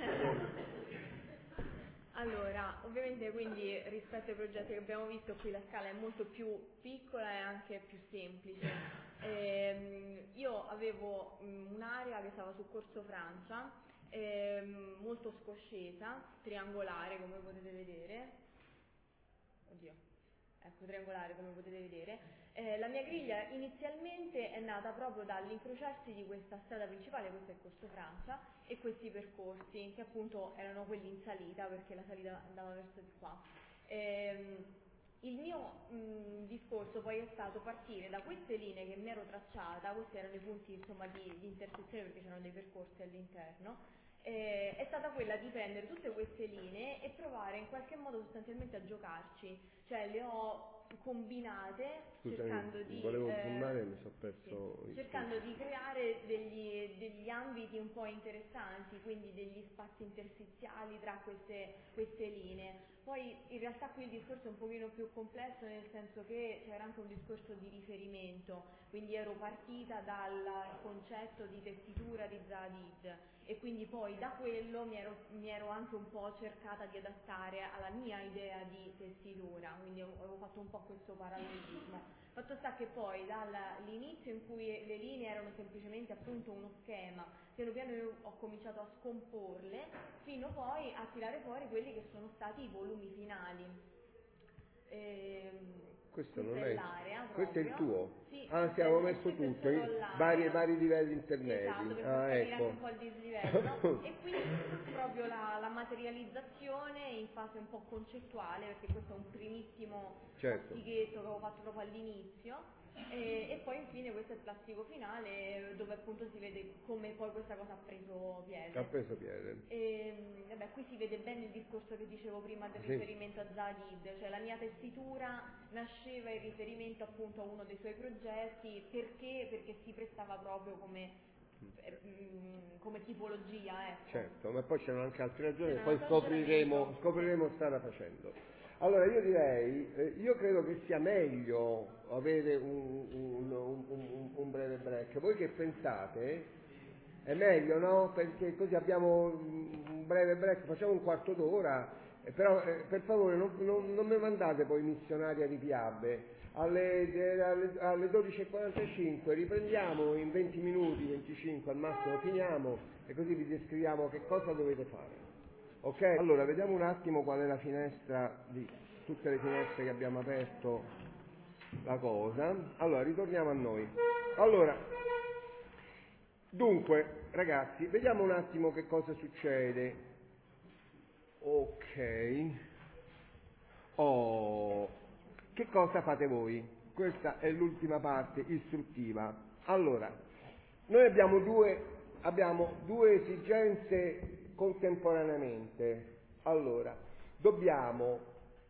Allora, ovviamente quindi rispetto ai progetti che abbiamo visto qui la scala è molto più piccola e anche più semplice. Ehm, io avevo mh, un'area che stava su Corso Francia, ehm, molto scoscesa, triangolare come potete vedere. Oddio, ecco, triangolare come potete vedere. Eh, la mia griglia inizialmente è nata proprio dall'incrociarsi di questa strada principale, questo è il Corso Francia, e questi percorsi che appunto erano quelli in salita, perché la salita andava verso di qua. Ehm, il mio mh, discorso poi è stato partire da queste linee che mi ero tracciata, questi erano i punti insomma di, di intersezione perché c'erano dei percorsi all'interno, eh, è stata quella di prendere tutte queste linee e provare in qualche modo sostanzialmente a giocarci, cioè le ho combinate. Scusami, cercando di volevo eh, zoomare e mi sono perso sì, il cercando punto. di creare degli, degli ambiti un po' interessanti, quindi degli spazi interstiziali tra queste, queste linee. Poi in realtà qui il discorso è un pochino più complesso, nel senso che c'era anche un discorso di riferimento, quindi ero partita dal concetto di tessitura di Zaha Hadid e quindi poi da quello mi ero, mi ero anche un po' cercata di adattare alla mia idea di tessitura, quindi avevo fatto un po' questo parallelismo. Fatto sta che poi dall'inizio in cui le linee erano semplicemente appunto uno schema, piano piano io ho cominciato a scomporle fino poi a tirare fuori quelli che sono stati i volumi finali. Ehm, questo non è, l'area questo è il tuo? Sì, ah sì, avevo messo tutto, in vari, vari livelli intermedi. Esatto, per ah, far capire ecco. anche un po' il dislivello. E qui proprio la, la materializzazione in fase un po' concettuale, perché questo è un primissimo certo. postichetto che avevo fatto proprio all'inizio. E, e poi infine questo è il plastico finale dove appunto si vede come poi questa cosa ha preso piede. Ha preso piede. E, vabbè, qui si vede bene il discorso che dicevo prima del sì. riferimento a Zaha Hadid, cioè la mia tessitura nasceva in riferimento appunto a uno dei suoi progetti, perché? Perché si prestava proprio come, eh, come tipologia. Ecco. Certo, ma poi c'erano anche altre ragioni che poi scopriremo, scopriremo strada facendo. Allora io direi, eh, io credo che sia meglio avere un, un, un, un, un breve break. Voi che pensate? È meglio, no? Perché così abbiamo un breve break, facciamo un quarto d'ora, eh, però eh, per favore non, non, non mi mandate poi missionari a ripiabbe. Alle, eh, alle, alle dodici e quarantacinque riprendiamo, in venti minuti, venticinque al massimo finiamo e così vi descriviamo che cosa dovete fare. Ok? Allora, vediamo un attimo qual è la finestra di tutte le finestre che abbiamo aperto la cosa. Allora, ritorniamo a noi. Allora, dunque, ragazzi, vediamo un attimo che cosa succede. Ok. Oh, che cosa fate voi? Questa è l'ultima parte istruttiva. Allora, noi abbiamo due, abbiamo due esigenze contemporaneamente. Allora, dobbiamo,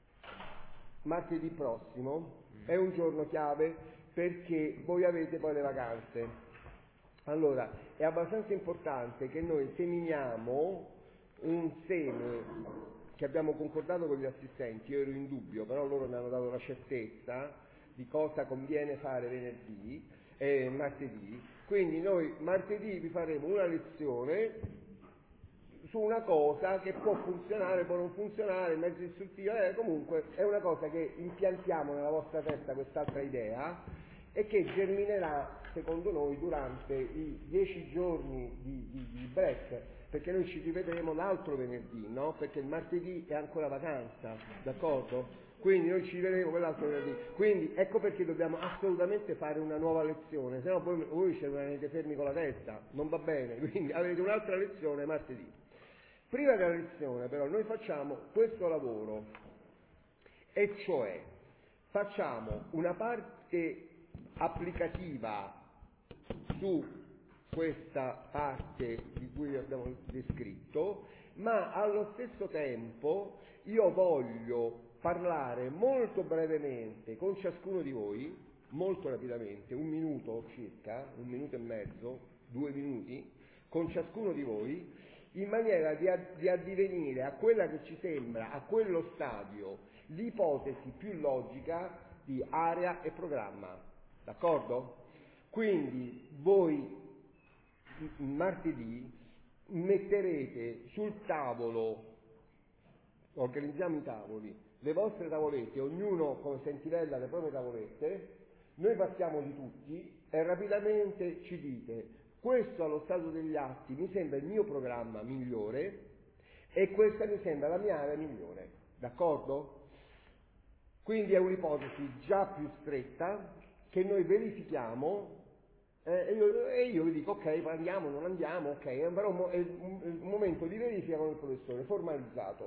martedì prossimo, è un giorno chiave perché voi avete poi le vacanze. Allora, è abbastanza importante che noi seminiamo un seme che abbiamo concordato con gli assistenti, io ero in dubbio, però loro mi hanno dato la certezza di cosa conviene fare venerdì e martedì. Quindi noi martedì vi faremo una lezione su una cosa che può funzionare, può non funzionare, mezzo istruttivo, eh, comunque è una cosa che impiantiamo nella vostra testa, quest'altra idea, e che germinerà, secondo noi, durante i dieci giorni di, di, di break, perché noi ci rivedremo l'altro venerdì, no? Perché il martedì è ancora vacanza, d'accordo? Quindi noi ci rivedremo quell'altro venerdì. Quindi ecco perché dobbiamo assolutamente fare una nuova lezione, se no poi voi ci rimanete fermi con la testa, non va bene, quindi avete un'altra lezione martedì. Prima della lezione però noi facciamo questo lavoro, e cioè facciamo una parte applicativa su questa parte di cui abbiamo descritto, ma allo stesso tempo io voglio parlare molto brevemente con ciascuno di voi, molto rapidamente, un minuto circa, un minuto e mezzo, due minuti, con ciascuno di voi, in maniera di, ad, di addivenire a quella che ci sembra, a quello stadio, l'ipotesi più logica di area e programma. D'accordo? Quindi voi martedì metterete sul tavolo, organizziamo i tavoli, le vostre tavolette, ognuno come sentinella le proprie tavolette, noi passiamo di tutti e rapidamente ci dite: questo allo stato degli atti mi sembra il mio programma migliore e questa mi sembra la mia area migliore, d'accordo? Quindi è un'ipotesi già più stretta che noi verifichiamo eh, e, io, e io vi dico ok, andiamo, non andiamo, ok, però è un, è un momento di verifica con il professore, formalizzato.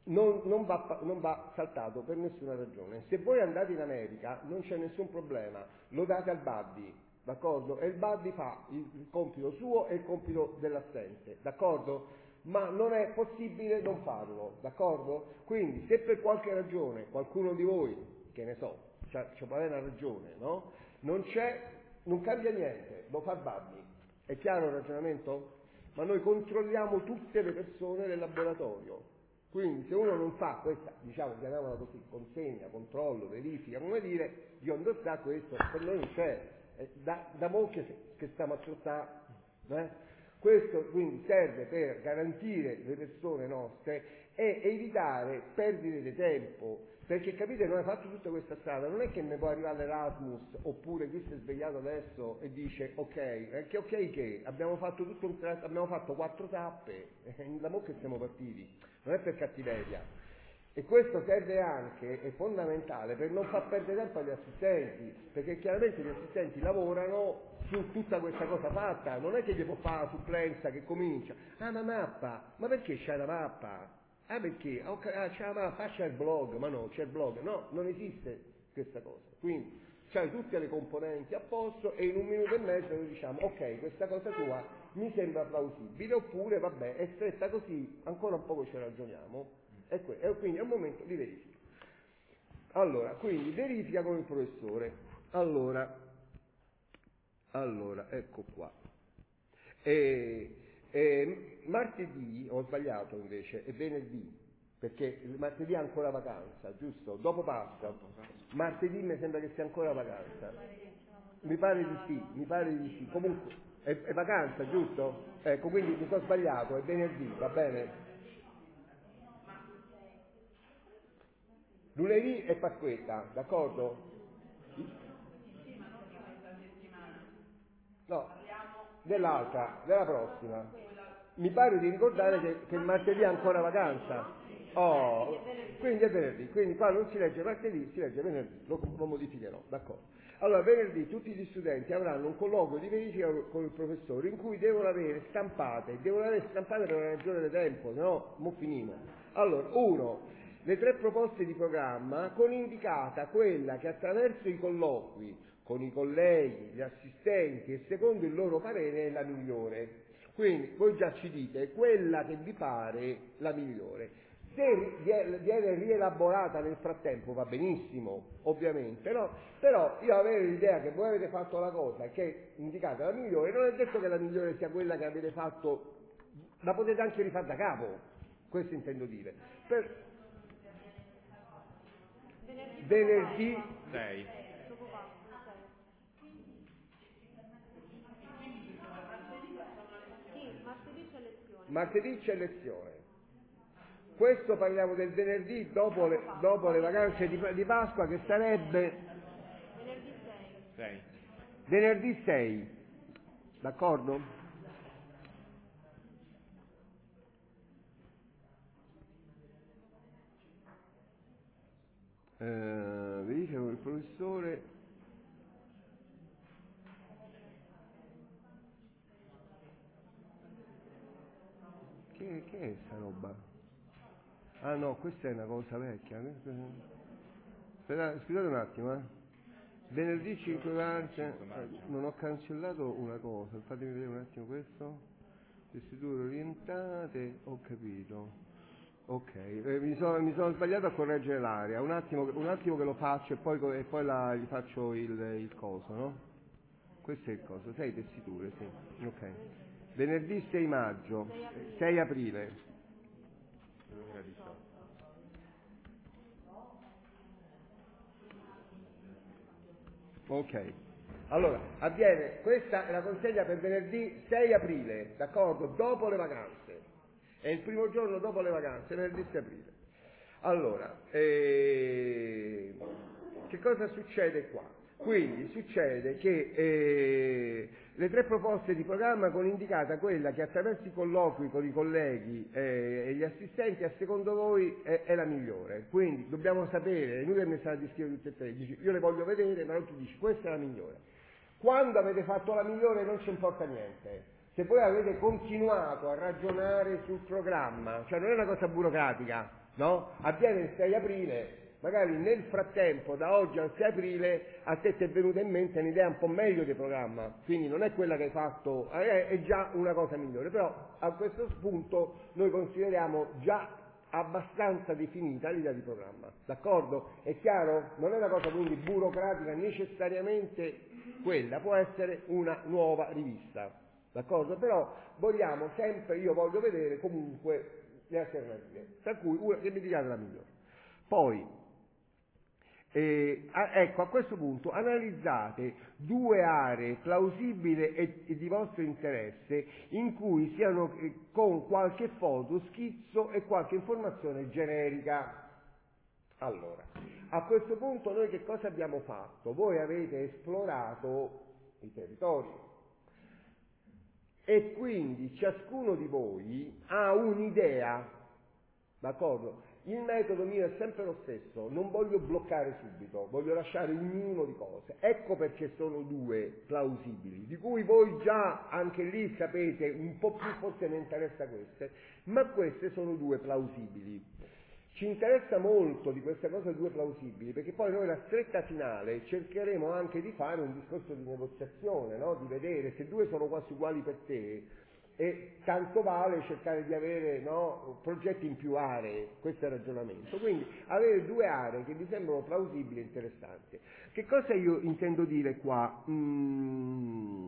non, non, va, non va saltato per nessuna ragione. Se voi andate in America non c'è nessun problema, lo date al buddy, d'accordo? E il buddy fa il, il compito suo e il compito dell'assente, d'accordo? Ma non è possibile non farlo, d'accordo? Quindi se per qualche ragione qualcuno di voi, che ne so, c'ha, c'ha può avere una ragione, no? Non c'è, non cambia niente, lo fa il buddy. È chiaro il ragionamento? Ma noi controlliamo tutte le persone del laboratorio. Quindi se uno non fa questa, diciamo, chiamiamola così, consegna, controllo, verifica, come dire, di onde sta questo, per noi non c'è. È da, da mo' che, che stiamo a trattare, eh? Questo quindi serve per garantire le persone nostre e evitare perdite di tempo, perché capite, noi abbiamo fatto tutta questa strada, non è che ne può arrivare l'Erasmus oppure chi si è svegliato adesso e dice ok, eh, che ok che abbiamo fatto tutto un tra- abbiamo fatto quattro tappe, eh, da mo' che siamo partiti, non è per cattiveria. E questo serve anche, è fondamentale, per non far perdere tempo agli assistenti, perché chiaramente gli assistenti lavorano su tutta questa cosa fatta, non è che gli può fare la supplenza che comincia, ah una mappa, ma perché c'è la mappa? Ah perché? Ah, c'è la mappa, c'è il blog, ma no, c'è il blog, no, non esiste questa cosa, quindi c'hai tutte le componenti a posto e in un minuto e mezzo noi diciamo ok, questa cosa tua mi sembra plausibile, oppure vabbè, è stretta così, ancora un poco ci ragioniamo. E quindi è un momento di verifica. Allora, quindi verifica con il professore. Allora, allora, ecco qua. E, e, martedì, ho sbagliato invece, è venerdì, perché il martedì è ancora vacanza, giusto? Dopo Pasqua. Martedì mi sembra che sia ancora vacanza. Mi pare di sì, mi pare di sì. Comunque, è, è vacanza, giusto? Ecco, quindi mi sono sbagliato, è venerdì, va bene? Lunedì è Pasquetta, d'accordo? Sì, ma non di questa settimana. No, Parliamo dell'altra, della prossima. Mi pare di ricordare che, che il martedì è ancora vacanza. Oh, quindi è venerdì, quindi qua non si legge martedì, si legge venerdì, lo, lo modificherò, d'accordo. Allora, venerdì tutti gli studenti avranno un colloquio di verifica con il professore in cui devono avere stampate, devono avere stampate per una ragione di tempo, se no, mo finimo. Allora, uno, le tre proposte di programma con indicata quella che attraverso i colloqui con i colleghi, gli assistenti e secondo il loro parere è la migliore. Quindi voi già ci dite quella che vi pare la migliore. Se viene rielaborata nel frattempo va benissimo, ovviamente, no? Però io avere l'idea che voi avete fatto la cosa che è indicata la migliore, non è detto che la migliore sia quella che avete fatto, la potete anche rifare da capo, questo intendo dire. Per... Venerdì sei. Martedì c'è lezione. Questo parliamo del venerdì dopo le, dopo le vacanze di, di Pasqua, che sarebbe Venerdì sei. venerdì sei, d'accordo? Eh, verifica con il professore. Che, che è sta roba? Ah no, questa è una cosa vecchia. Aspetta, scusate un attimo, eh. Venerdì cinque maggio, non ho cancellato una cosa, fatemi vedere un attimo questo. Istituto orientate, ho capito. Ok, eh, mi, sono, mi sono sbagliato a correggere l'area, un attimo, un attimo che lo faccio e poi, e poi la, gli faccio il, il coso, no? Questo è il coso, sei tessiture, sì, ok. Venerdì sei maggio, sei aprile. Ok, allora avviene, questa è la consegna per venerdì sei aprile, d'accordo? Dopo le vacanze, è il primo giorno dopo le vacanze, venerdì sei aprile. Allora, eh, che cosa succede qua? Quindi succede che eh, le tre proposte di programma con indicata quella che attraverso i colloqui con i colleghi eh, e gli assistenti a secondo voi è, è la migliore. Quindi dobbiamo sapere, è inutile mi sa di scrivere tutte e tre, dici, io le voglio vedere, ma non tu dici questa è la migliore. Quando avete fatto la migliore non ci importa niente. Se voi avete continuato a ragionare sul programma, cioè non è una cosa burocratica, no? Avviene il sei aprile, magari nel frattempo, da oggi al sei aprile, a te ti è venuta in mente un'idea un po' meglio di programma, quindi non è quella che hai fatto, è già una cosa migliore, però a questo punto noi consideriamo già abbastanza definita l'idea di programma, d'accordo? È chiaro? Non è una cosa quindi burocratica necessariamente quella, può essere una nuova rivista, d'accordo? Però vogliamo sempre, io voglio vedere comunque le alternative, tra cui una che mi diciate la migliore. Poi, Eh, ecco, a questo punto analizzate due aree plausibili e, e di vostro interesse in cui siano eh, con qualche foto, schizzo e qualche informazione generica. Allora, a questo punto noi che cosa abbiamo fatto? Voi avete esplorato i territori e quindi ciascuno di voi ha un'idea, d'accordo? Il metodo mio è sempre lo stesso, non voglio bloccare subito, voglio lasciare un minimo di cose. Ecco perché sono due plausibili, di cui voi già anche lì sapete un po' più, forse mi interessa queste, ma queste sono due plausibili. Ci interessa molto di queste cose due plausibili, perché poi noi la stretta finale cercheremo anche di fare un discorso di negoziazione, no? Di vedere se due sono quasi uguali per te, e tanto vale cercare di avere, no, progetti in più aree, questo è il ragionamento. Quindi avere due aree che vi sembrano plausibili e interessanti. Che cosa io intendo dire qua? Mm,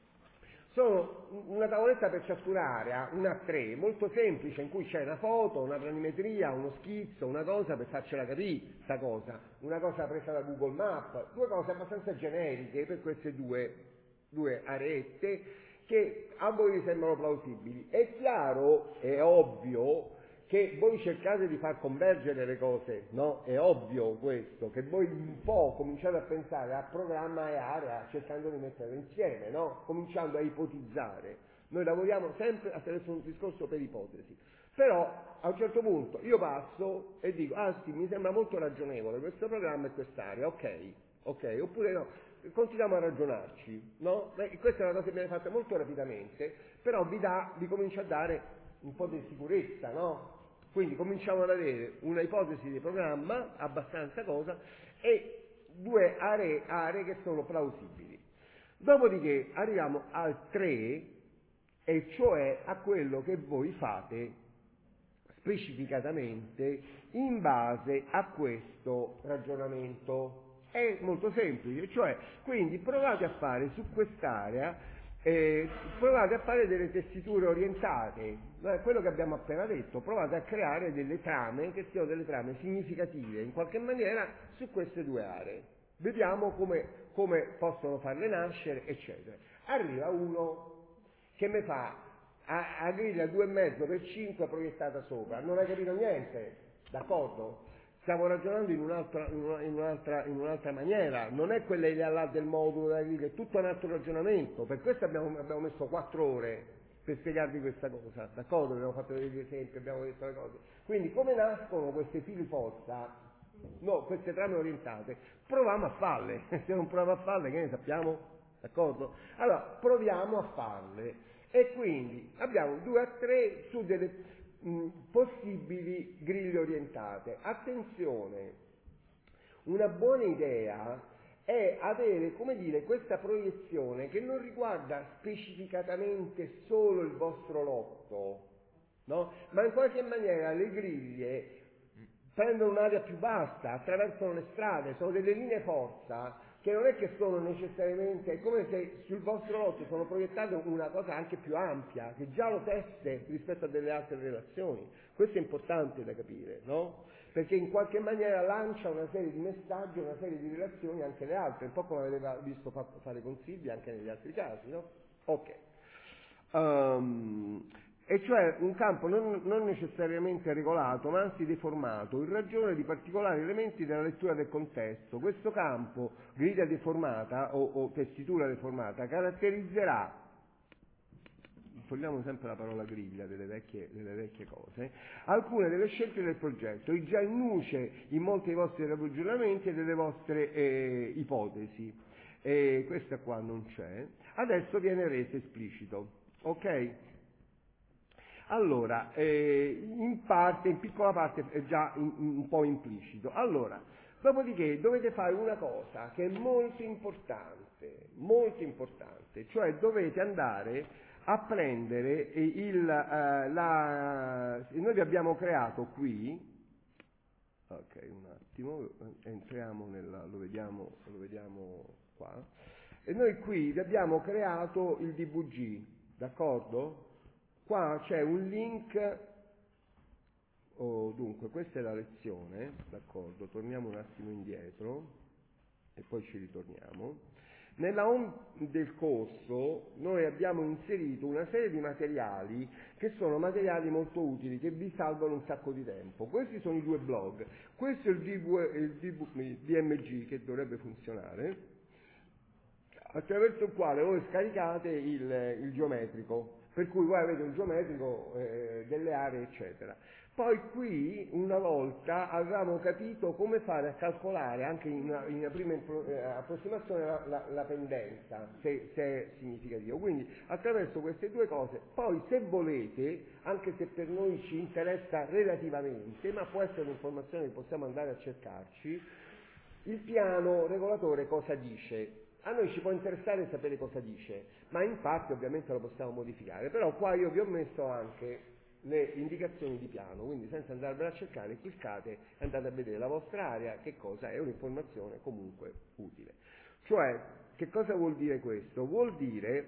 sono una tavoletta per ciascuna area, una a tre, molto semplice, in cui c'è una foto, una planimetria, uno schizzo, una cosa per farcela capire, sta cosa, una cosa presa da Google Maps, due cose abbastanza generiche per queste due, due arette che a voi vi sembrano plausibili. È chiaro, è ovvio, che voi cercate di far convergere le cose, no? È ovvio questo, che voi un po' cominciate a pensare a programma e area cercando di metterle insieme, no? Cominciando a ipotizzare. Noi lavoriamo sempre attraverso un discorso per ipotesi. Però a un certo punto io passo e dico, ah sì, mi sembra molto ragionevole questo programma e quest'area, ok, ok, oppure no. Continuiamo a ragionarci, no? Beh, questa è una cosa che viene fatta molto rapidamente, però vi dà, vi comincia a dare un po' di sicurezza, no? Quindi cominciamo ad avere una ipotesi di programma, abbastanza cosa, e due aree, aree che sono plausibili. Dopodiché arriviamo al tre, e cioè a quello che voi fate specificatamente in base a questo ragionamento. È molto semplice, cioè, quindi provate a fare su quest'area, eh, provate a fare delle tessiture orientate, eh, quello che abbiamo appena detto, provate a creare delle trame che siano delle trame significative in qualche maniera su queste due aree. Vediamo come, come possono farle nascere, eccetera. Arriva uno che mi fa a, a griglia due e mezzo per cinque proiettata sopra, non hai capito niente, d'accordo? Stiamo ragionando in un'altra, in, una, in, un'altra, in un'altra maniera, non è quella idea là del modulo della griglia, è tutto un altro ragionamento, per questo abbiamo, abbiamo messo quattro ore per spiegarvi questa cosa, d'accordo? Abbiamo fatto degli esempi, abbiamo detto le cose. Quindi come nascono queste fili forza, no, queste trame orientate? Proviamo a farle, se non proviamo a farle che ne sappiamo? D'accordo? Allora, proviamo a farle, e quindi abbiamo due a tre su delle possibili griglie orientate. Attenzione, una buona idea è avere, come dire, questa proiezione che non riguarda specificatamente solo il vostro lotto, no? Ma in qualche maniera le griglie prendono un'area più vasta, attraversano le strade, sono delle linee forza che non è che sono necessariamente, è come se sul vostro lotto sono proiettate una cosa anche più ampia, che già lo teste rispetto a delle altre relazioni. Questo è importante da capire, no? Perché in qualche maniera lancia una serie di messaggi, una serie di relazioni anche le altre, un po' come aveva visto fare con Silvia anche negli altri casi, no? Ok. Um, e cioè un campo non, non necessariamente regolato, ma anzi deformato, in ragione di particolari elementi della lettura del contesto. Questo campo, griglia deformata o, o tessitura deformata, caratterizzerà, togliamo sempre la parola griglia delle vecchie, delle vecchie cose, alcune delle scelte del progetto, e già in nuce in molti dei vostri ragionamenti e delle vostre eh, ipotesi. E questa qua non c'è, adesso viene reso esplicito, ok? Allora, eh, in parte, in piccola parte è già in, in, un po' implicito. Allora, dopodiché dovete fare una cosa che è molto importante, molto importante, cioè dovete andare a prendere il, eh, la... Noi vi abbiamo creato qui, ok, un attimo, entriamo nella, lo vediamo, lo vediamo qua, e noi qui vi abbiamo creato il D V G, d'accordo? Qua c'è un link, oh, dunque questa è la lezione, d'accordo, torniamo un attimo indietro e poi ci ritorniamo. Nella home del corso noi abbiamo inserito una serie di materiali che sono materiali molto utili, che vi salvano un sacco di tempo. Questi sono i due blog, questo è il, D V, il D M G che dovrebbe funzionare, attraverso il quale voi scaricate il, il geometrico, per cui voi avete un geometrico eh, delle aree eccetera. Poi qui una volta avevamo capito come fare a calcolare anche in una, in una prima eh, approssimazione la, la, la pendenza, se, se è significativo. Quindi attraverso queste due cose, poi se volete, anche se per noi ci interessa relativamente, ma può essere un'informazione che possiamo andare a cercarci, il piano regolatore cosa dice. A noi ci può interessare sapere cosa dice, ma in parte ovviamente lo possiamo modificare, però qua io vi ho messo anche le indicazioni di piano, quindi senza andarvela a cercare, cliccate e andate a vedere la vostra area, che cosa è, un'informazione comunque utile. Cioè, che cosa vuol dire questo? Vuol dire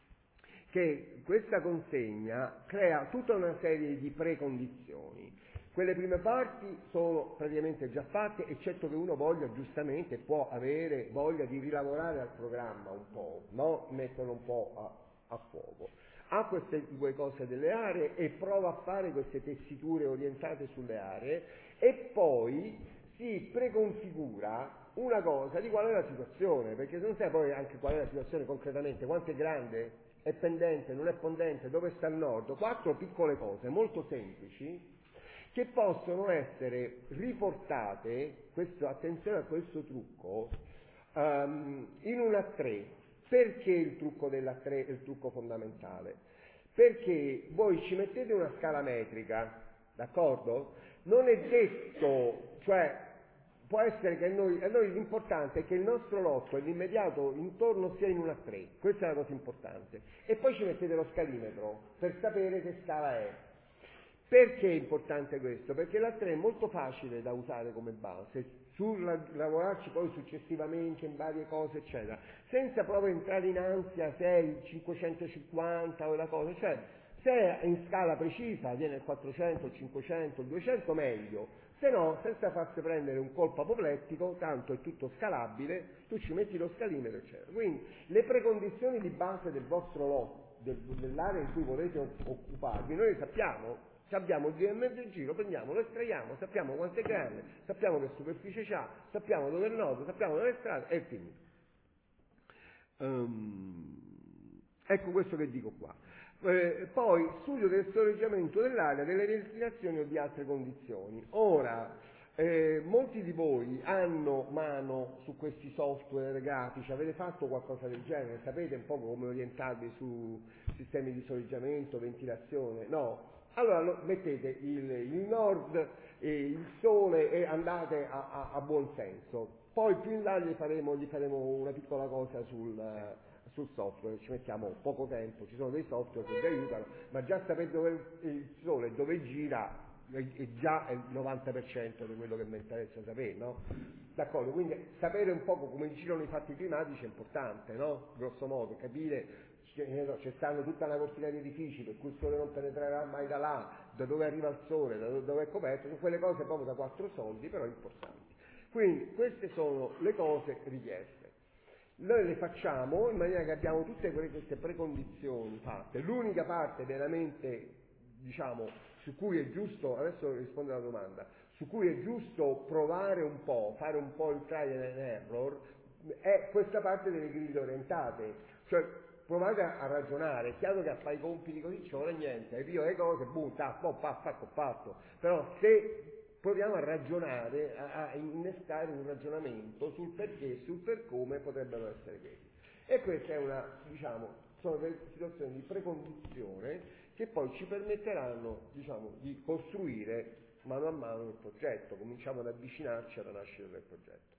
che questa consegna crea tutta una serie di precondizioni. Quelle prime parti sono praticamente già fatte, eccetto che uno voglia giustamente, può avere voglia di rilavorare al programma un po', no? Metterlo un po' a, a fuoco. Ha queste due cose delle aree e prova a fare queste tessiture orientate sulle aree e poi si preconfigura una cosa di qual è la situazione, perché se non sai poi anche qual è la situazione concretamente, quanto è grande, è pendente, non è pendente, dove sta il nord, quattro piccole cose molto semplici che possono essere riportate, questo, attenzione a questo trucco, um, in un A tre. Perché il trucco dell'A tre è il trucco fondamentale? Perché voi ci mettete una scala metrica, d'accordo? Non è detto, cioè può essere che noi, a noi l'importante è che il nostro lotto e l'immediato intorno sia in un A tre, questa è la cosa importante. E poi ci mettete lo scalimetro per sapere che scala è. Perché è importante questo? Perché l'A tre è molto facile da usare come base, sul lavorarci poi successivamente in varie cose eccetera, senza proprio entrare in ansia se è il cinquecentocinquanta o la cosa, cioè se è in scala precisa viene il quattrocento, il cinquecento, il duecento meglio, se no senza farsi prendere un colpo apoplettico, tanto è tutto scalabile, tu ci metti lo scalimetro eccetera. Quindi le precondizioni di base del vostro lotto, del, dell'area in cui volete occuparvi, noi le sappiamo. Abbiamo il D M G, lo prendiamo, lo estraiamo, sappiamo quanto è grande, sappiamo che superficie c'ha, sappiamo dove è il nodo, sappiamo dove è la strada e finito. Um, ecco questo che dico qua. Eh, poi studio del soleggiamento dell'area, delle ventilazioni o di altre condizioni. Ora, eh, molti di voi hanno mano su questi software grafici, avete fatto qualcosa del genere, sapete un po' come orientarvi su sistemi di soleggiamento, ventilazione? No? Allora lo, mettete il, il nord e il sole e andate a, a, a buon senso. Poi più in là gli faremo, gli faremo una piccola cosa sul, uh, sul software, ci mettiamo poco tempo, ci sono dei software che vi aiutano, ma già sapete dove il sole dove gira è, è già il novanta per cento di quello che mi interessa sapere, no? D'accordo, quindi sapere un po' come girano i fatti climatici è importante, no? Grosso modo, capire. C'è stanno tutta una cortina di edifici per cui il sole non penetrerà mai da là, da dove arriva il sole, da dove è coperto, sono quelle cose proprio da quattro soldi, però importanti. Quindi queste sono le cose richieste. Noi le facciamo in maniera che abbiamo tutte queste precondizioni fatte. L'unica parte veramente, diciamo, su cui è giusto, adesso rispondo alla domanda, su cui è giusto provare un po', fare un po' il trial and error, è questa parte delle griglie orientate. Cioè, provate a, a ragionare, è chiaro che a fare i compiti così ci vuole niente, io le cose, boom, tac, boh, pa, fatto, fatto, però se proviamo a ragionare, a, a innescare un ragionamento sul perché, sul per come potrebbero essere quelli. E questa è una, diciamo, sono delle situazioni di precondizione che poi ci permetteranno, diciamo, di costruire mano a mano il progetto, cominciamo ad avvicinarci alla nascita del progetto.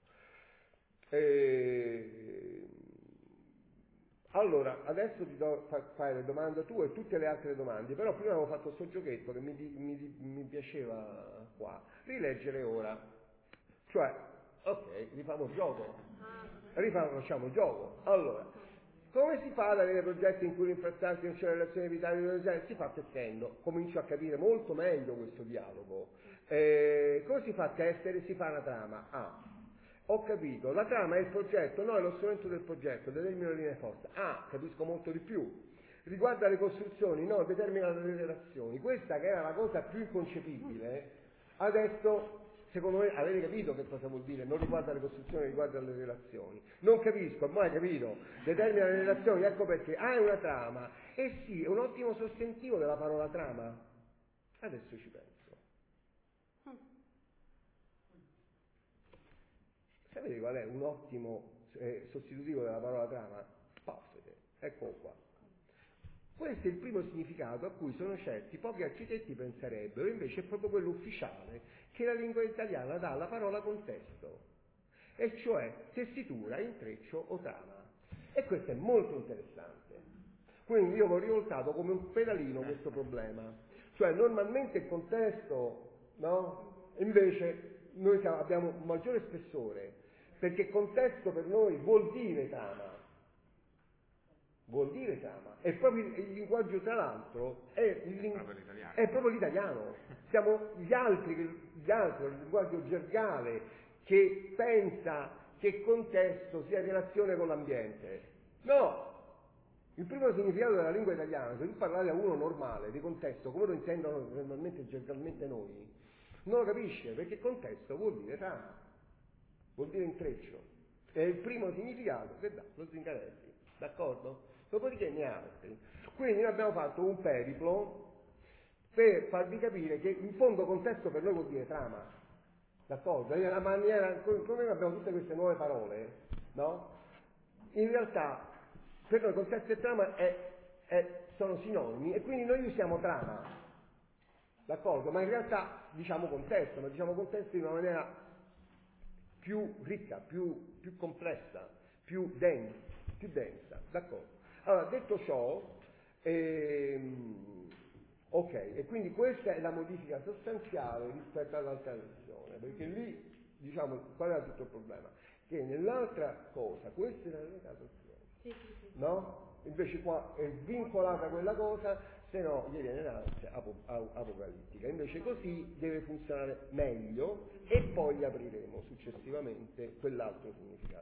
E... Allora, adesso ti do fa, fare le domande tu e tutte le altre domande, però prima avevo fatto questo giochetto che mi, mi, mi piaceva qua, rileggere ora, cioè, ok, rifamo il gioco, rifamo, facciamo il gioco, allora, come si fa ad avere progetti in cui l'infrastruttura non c'è relazione vitale? Si fa testendo, comincio a capire molto meglio questo dialogo. Eh, come si fa a testare? Si fa una trama. Ah, ho capito, la trama è il progetto, no, è lo strumento del progetto, determina le linee forza. Ah, capisco molto di più. Riguarda le costruzioni, no, determina le relazioni. Questa che era la cosa più inconcepibile, adesso, secondo me, avete capito che cosa vuol dire? Non riguarda le costruzioni, riguarda le relazioni. Non capisco, ma hai capito? Determina le relazioni, ecco perché. Ah, è una trama. Eh sì, è un ottimo sostantivo della parola trama. Adesso ci penso. Sapete qual è un ottimo eh, sostitutivo della parola trama? Spaffete, eccolo qua. Questo è il primo significato a cui sono certi pochi architetti penserebbero, invece è proprio quello ufficiale che la lingua italiana dà alla parola contesto, e cioè tessitura, intreccio o trama. E questo è molto interessante. Quindi io ho rivoltato come un pedalino questo problema. Cioè normalmente il contesto, no? Invece noi abbiamo un maggiore spessore, perché contesto per noi vuol dire trama, vuol dire trama, è proprio il linguaggio, tra l'altro, è, il ling- è proprio l'italiano, siamo gli altri, gli altri, il linguaggio gergale che pensa che contesto sia relazione con l'ambiente. No! Il primo significato della lingua italiana, se tu parlare a uno normale di contesto, come lo intendono normalmente gergalmente noi, non lo capisce, perché contesto vuol dire trama, vuol dire intreccio, è il primo significato che dà lo Zingarelli, d'accordo? Dopodiché ne ha altri. Quindi noi abbiamo fatto un periplo per farvi capire che in fondo contesto per noi vuol dire trama, d'accordo? La maniera, come abbiamo tutte queste nuove parole, no? In realtà per noi contesto e trama è, è, sono sinonimi, e quindi noi usiamo trama, d'accordo? Ma in realtà diciamo contesto, ma diciamo contesto in una maniera più ricca, più, più complessa, più densa, più densa, d'accordo? Allora, detto ciò, ehm, ok, e quindi questa è la modifica sostanziale rispetto all'altra lezione, perché lì, diciamo, qual era tutto il problema? Che nell'altra cosa, questa è la verità sostanziale, sì, sì, sì. no? Invece qua è vincolata quella cosa, se no gli viene l'ansia ap- apocalittica. Invece così deve funzionare meglio, e poi apriremo successivamente quell'altro significato.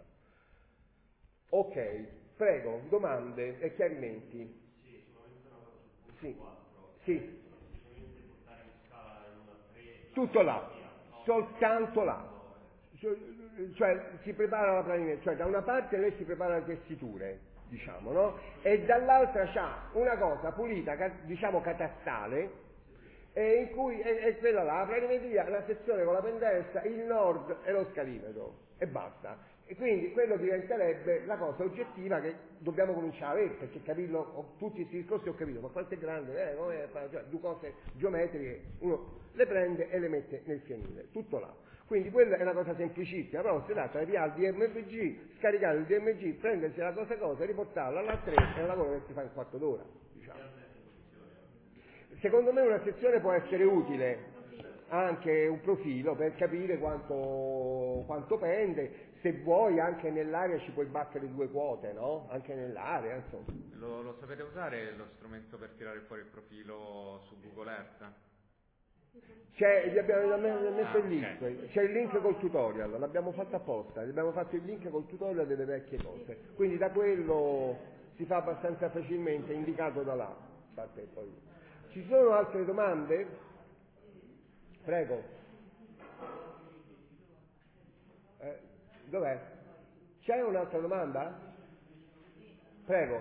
Ok, prego, domande e chiarimenti. Sì, solamente una cosa sul punto Sì. quattro. Sì. Semplicemente portare in scala da uno a tre. Tutto là, soltanto là. Cioè si prepara la planimetria, cioè da una parte lei si prepara le tessiture, diciamo, no? E dall'altra c'ha una cosa pulita, diciamo catastale, e in cui è, è quella là, la planimetria, la sezione con la pendenza, il nord e lo scalimetro, e basta. E quindi quello diventerebbe la cosa oggettiva che dobbiamo cominciare a avere, perché capirlo, ho, tutti questi discorsi ho capito, ma quanto è grande, eh, come, cioè, due cose geometriche, uno le prende e le mette nel fienile, tutto là. Quindi quella è una cosa semplicissima, però si tratta di pigliare il D M V G, scaricare il D M G, prendersi la cosa cosa, riportarla alla tre, è un lavoro che si fa in quarto d'ora, diciamo. Secondo me una sezione può essere utile, anche un profilo, per capire quanto, quanto pende, se vuoi anche nell'area ci puoi battere due quote, no? Anche nell'area, insomma. Lo, lo sapete usare lo strumento per tirare fuori il profilo su Google Earth? C'è, gli abbiamo messo ah, il link, okay. C'è il link col tutorial, l'abbiamo fatto apposta, gli abbiamo fatto il link col tutorial delle vecchie cose, quindi da quello si fa abbastanza facilmente, indicato da là. Poi. Ci sono altre domande? Prego. Eh, dov'è? C'è un'altra domanda? Prego.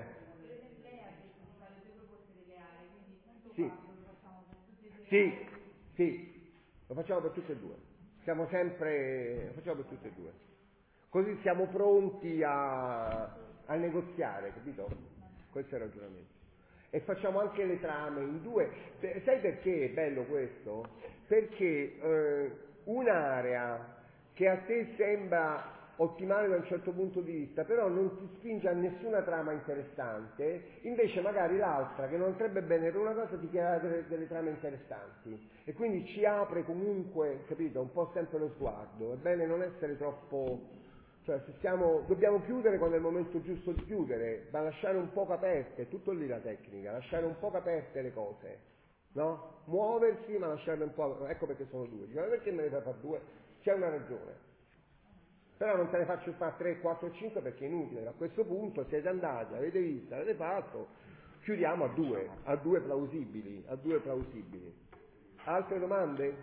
Sì. Sì. Sì, lo facciamo per tutte e due, siamo sempre, lo facciamo per tutte e due, così siamo pronti a, a negoziare, capito? Questo è il ragionamento. e facciamo anche le trame in due. Sai perché è bello questo? Perché eh, un'area che a te sembra ottimale da un certo punto di vista, però non ti spinge a nessuna trama interessante, invece magari l'altra che non andrebbe bene per una cosa ti crea delle, delle trame interessanti e quindi ci apre comunque, capito, un po' sempre lo sguardo. È bene non essere troppo, cioè se stiamo, dobbiamo chiudere quando è il momento giusto di chiudere, ma lasciare un po' aperte, è tutto lì la tecnica, lasciare un po' aperte le cose, no? Muoversi ma lasciarle un po', ecco perché sono due. Dico, ma perché me ne fai fare due? C'è una ragione. Però non te ne faccio fare tre, quattro, cinque perché è inutile. A questo punto siete andati, avete visto, avete fatto, chiudiamo a due, a due plausibili, a due plausibili. Altre domande?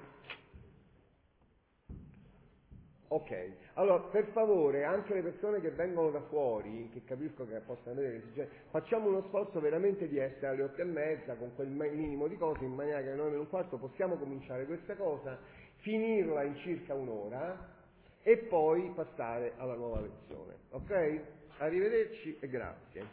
Ok, allora per favore anche le persone che vengono da fuori, che capisco che possono avere esigenze, facciamo uno sforzo veramente di essere alle otto e mezza con quel minimo di cose in maniera che alle nove e un quarto possiamo cominciare questa cosa, finirla in circa un'ora e poi passare alla nuova lezione. Ok? Arrivederci e grazie.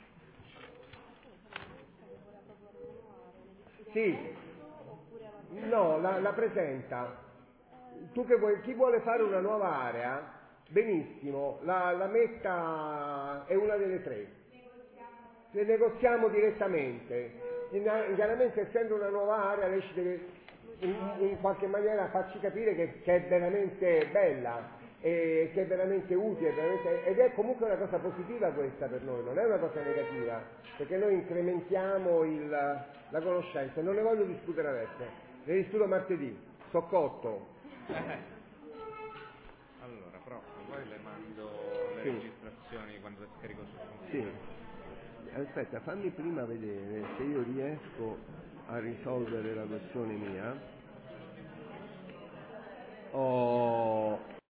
Sì, no, la, la presenta. Tu che vuoi, chi vuole fare una nuova area, benissimo, la, la metta è una delle tre. Le negoziamo direttamente. Chiaramente essendo una nuova area lei ci deve in, in qualche maniera farci capire che, che è veramente bella. E che è veramente utile, veramente, ed è comunque una cosa positiva questa per noi, non è una cosa negativa, perché noi incrementiamo il, la conoscenza. Non ne voglio discutere adesso, ne discuto martedì, sto cotto. Allora, però poi le mando le Sì. registrazioni quando le scarico sul computer. Sì, aspetta, fammi prima vedere se io riesco a risolvere la questione mia. Oh.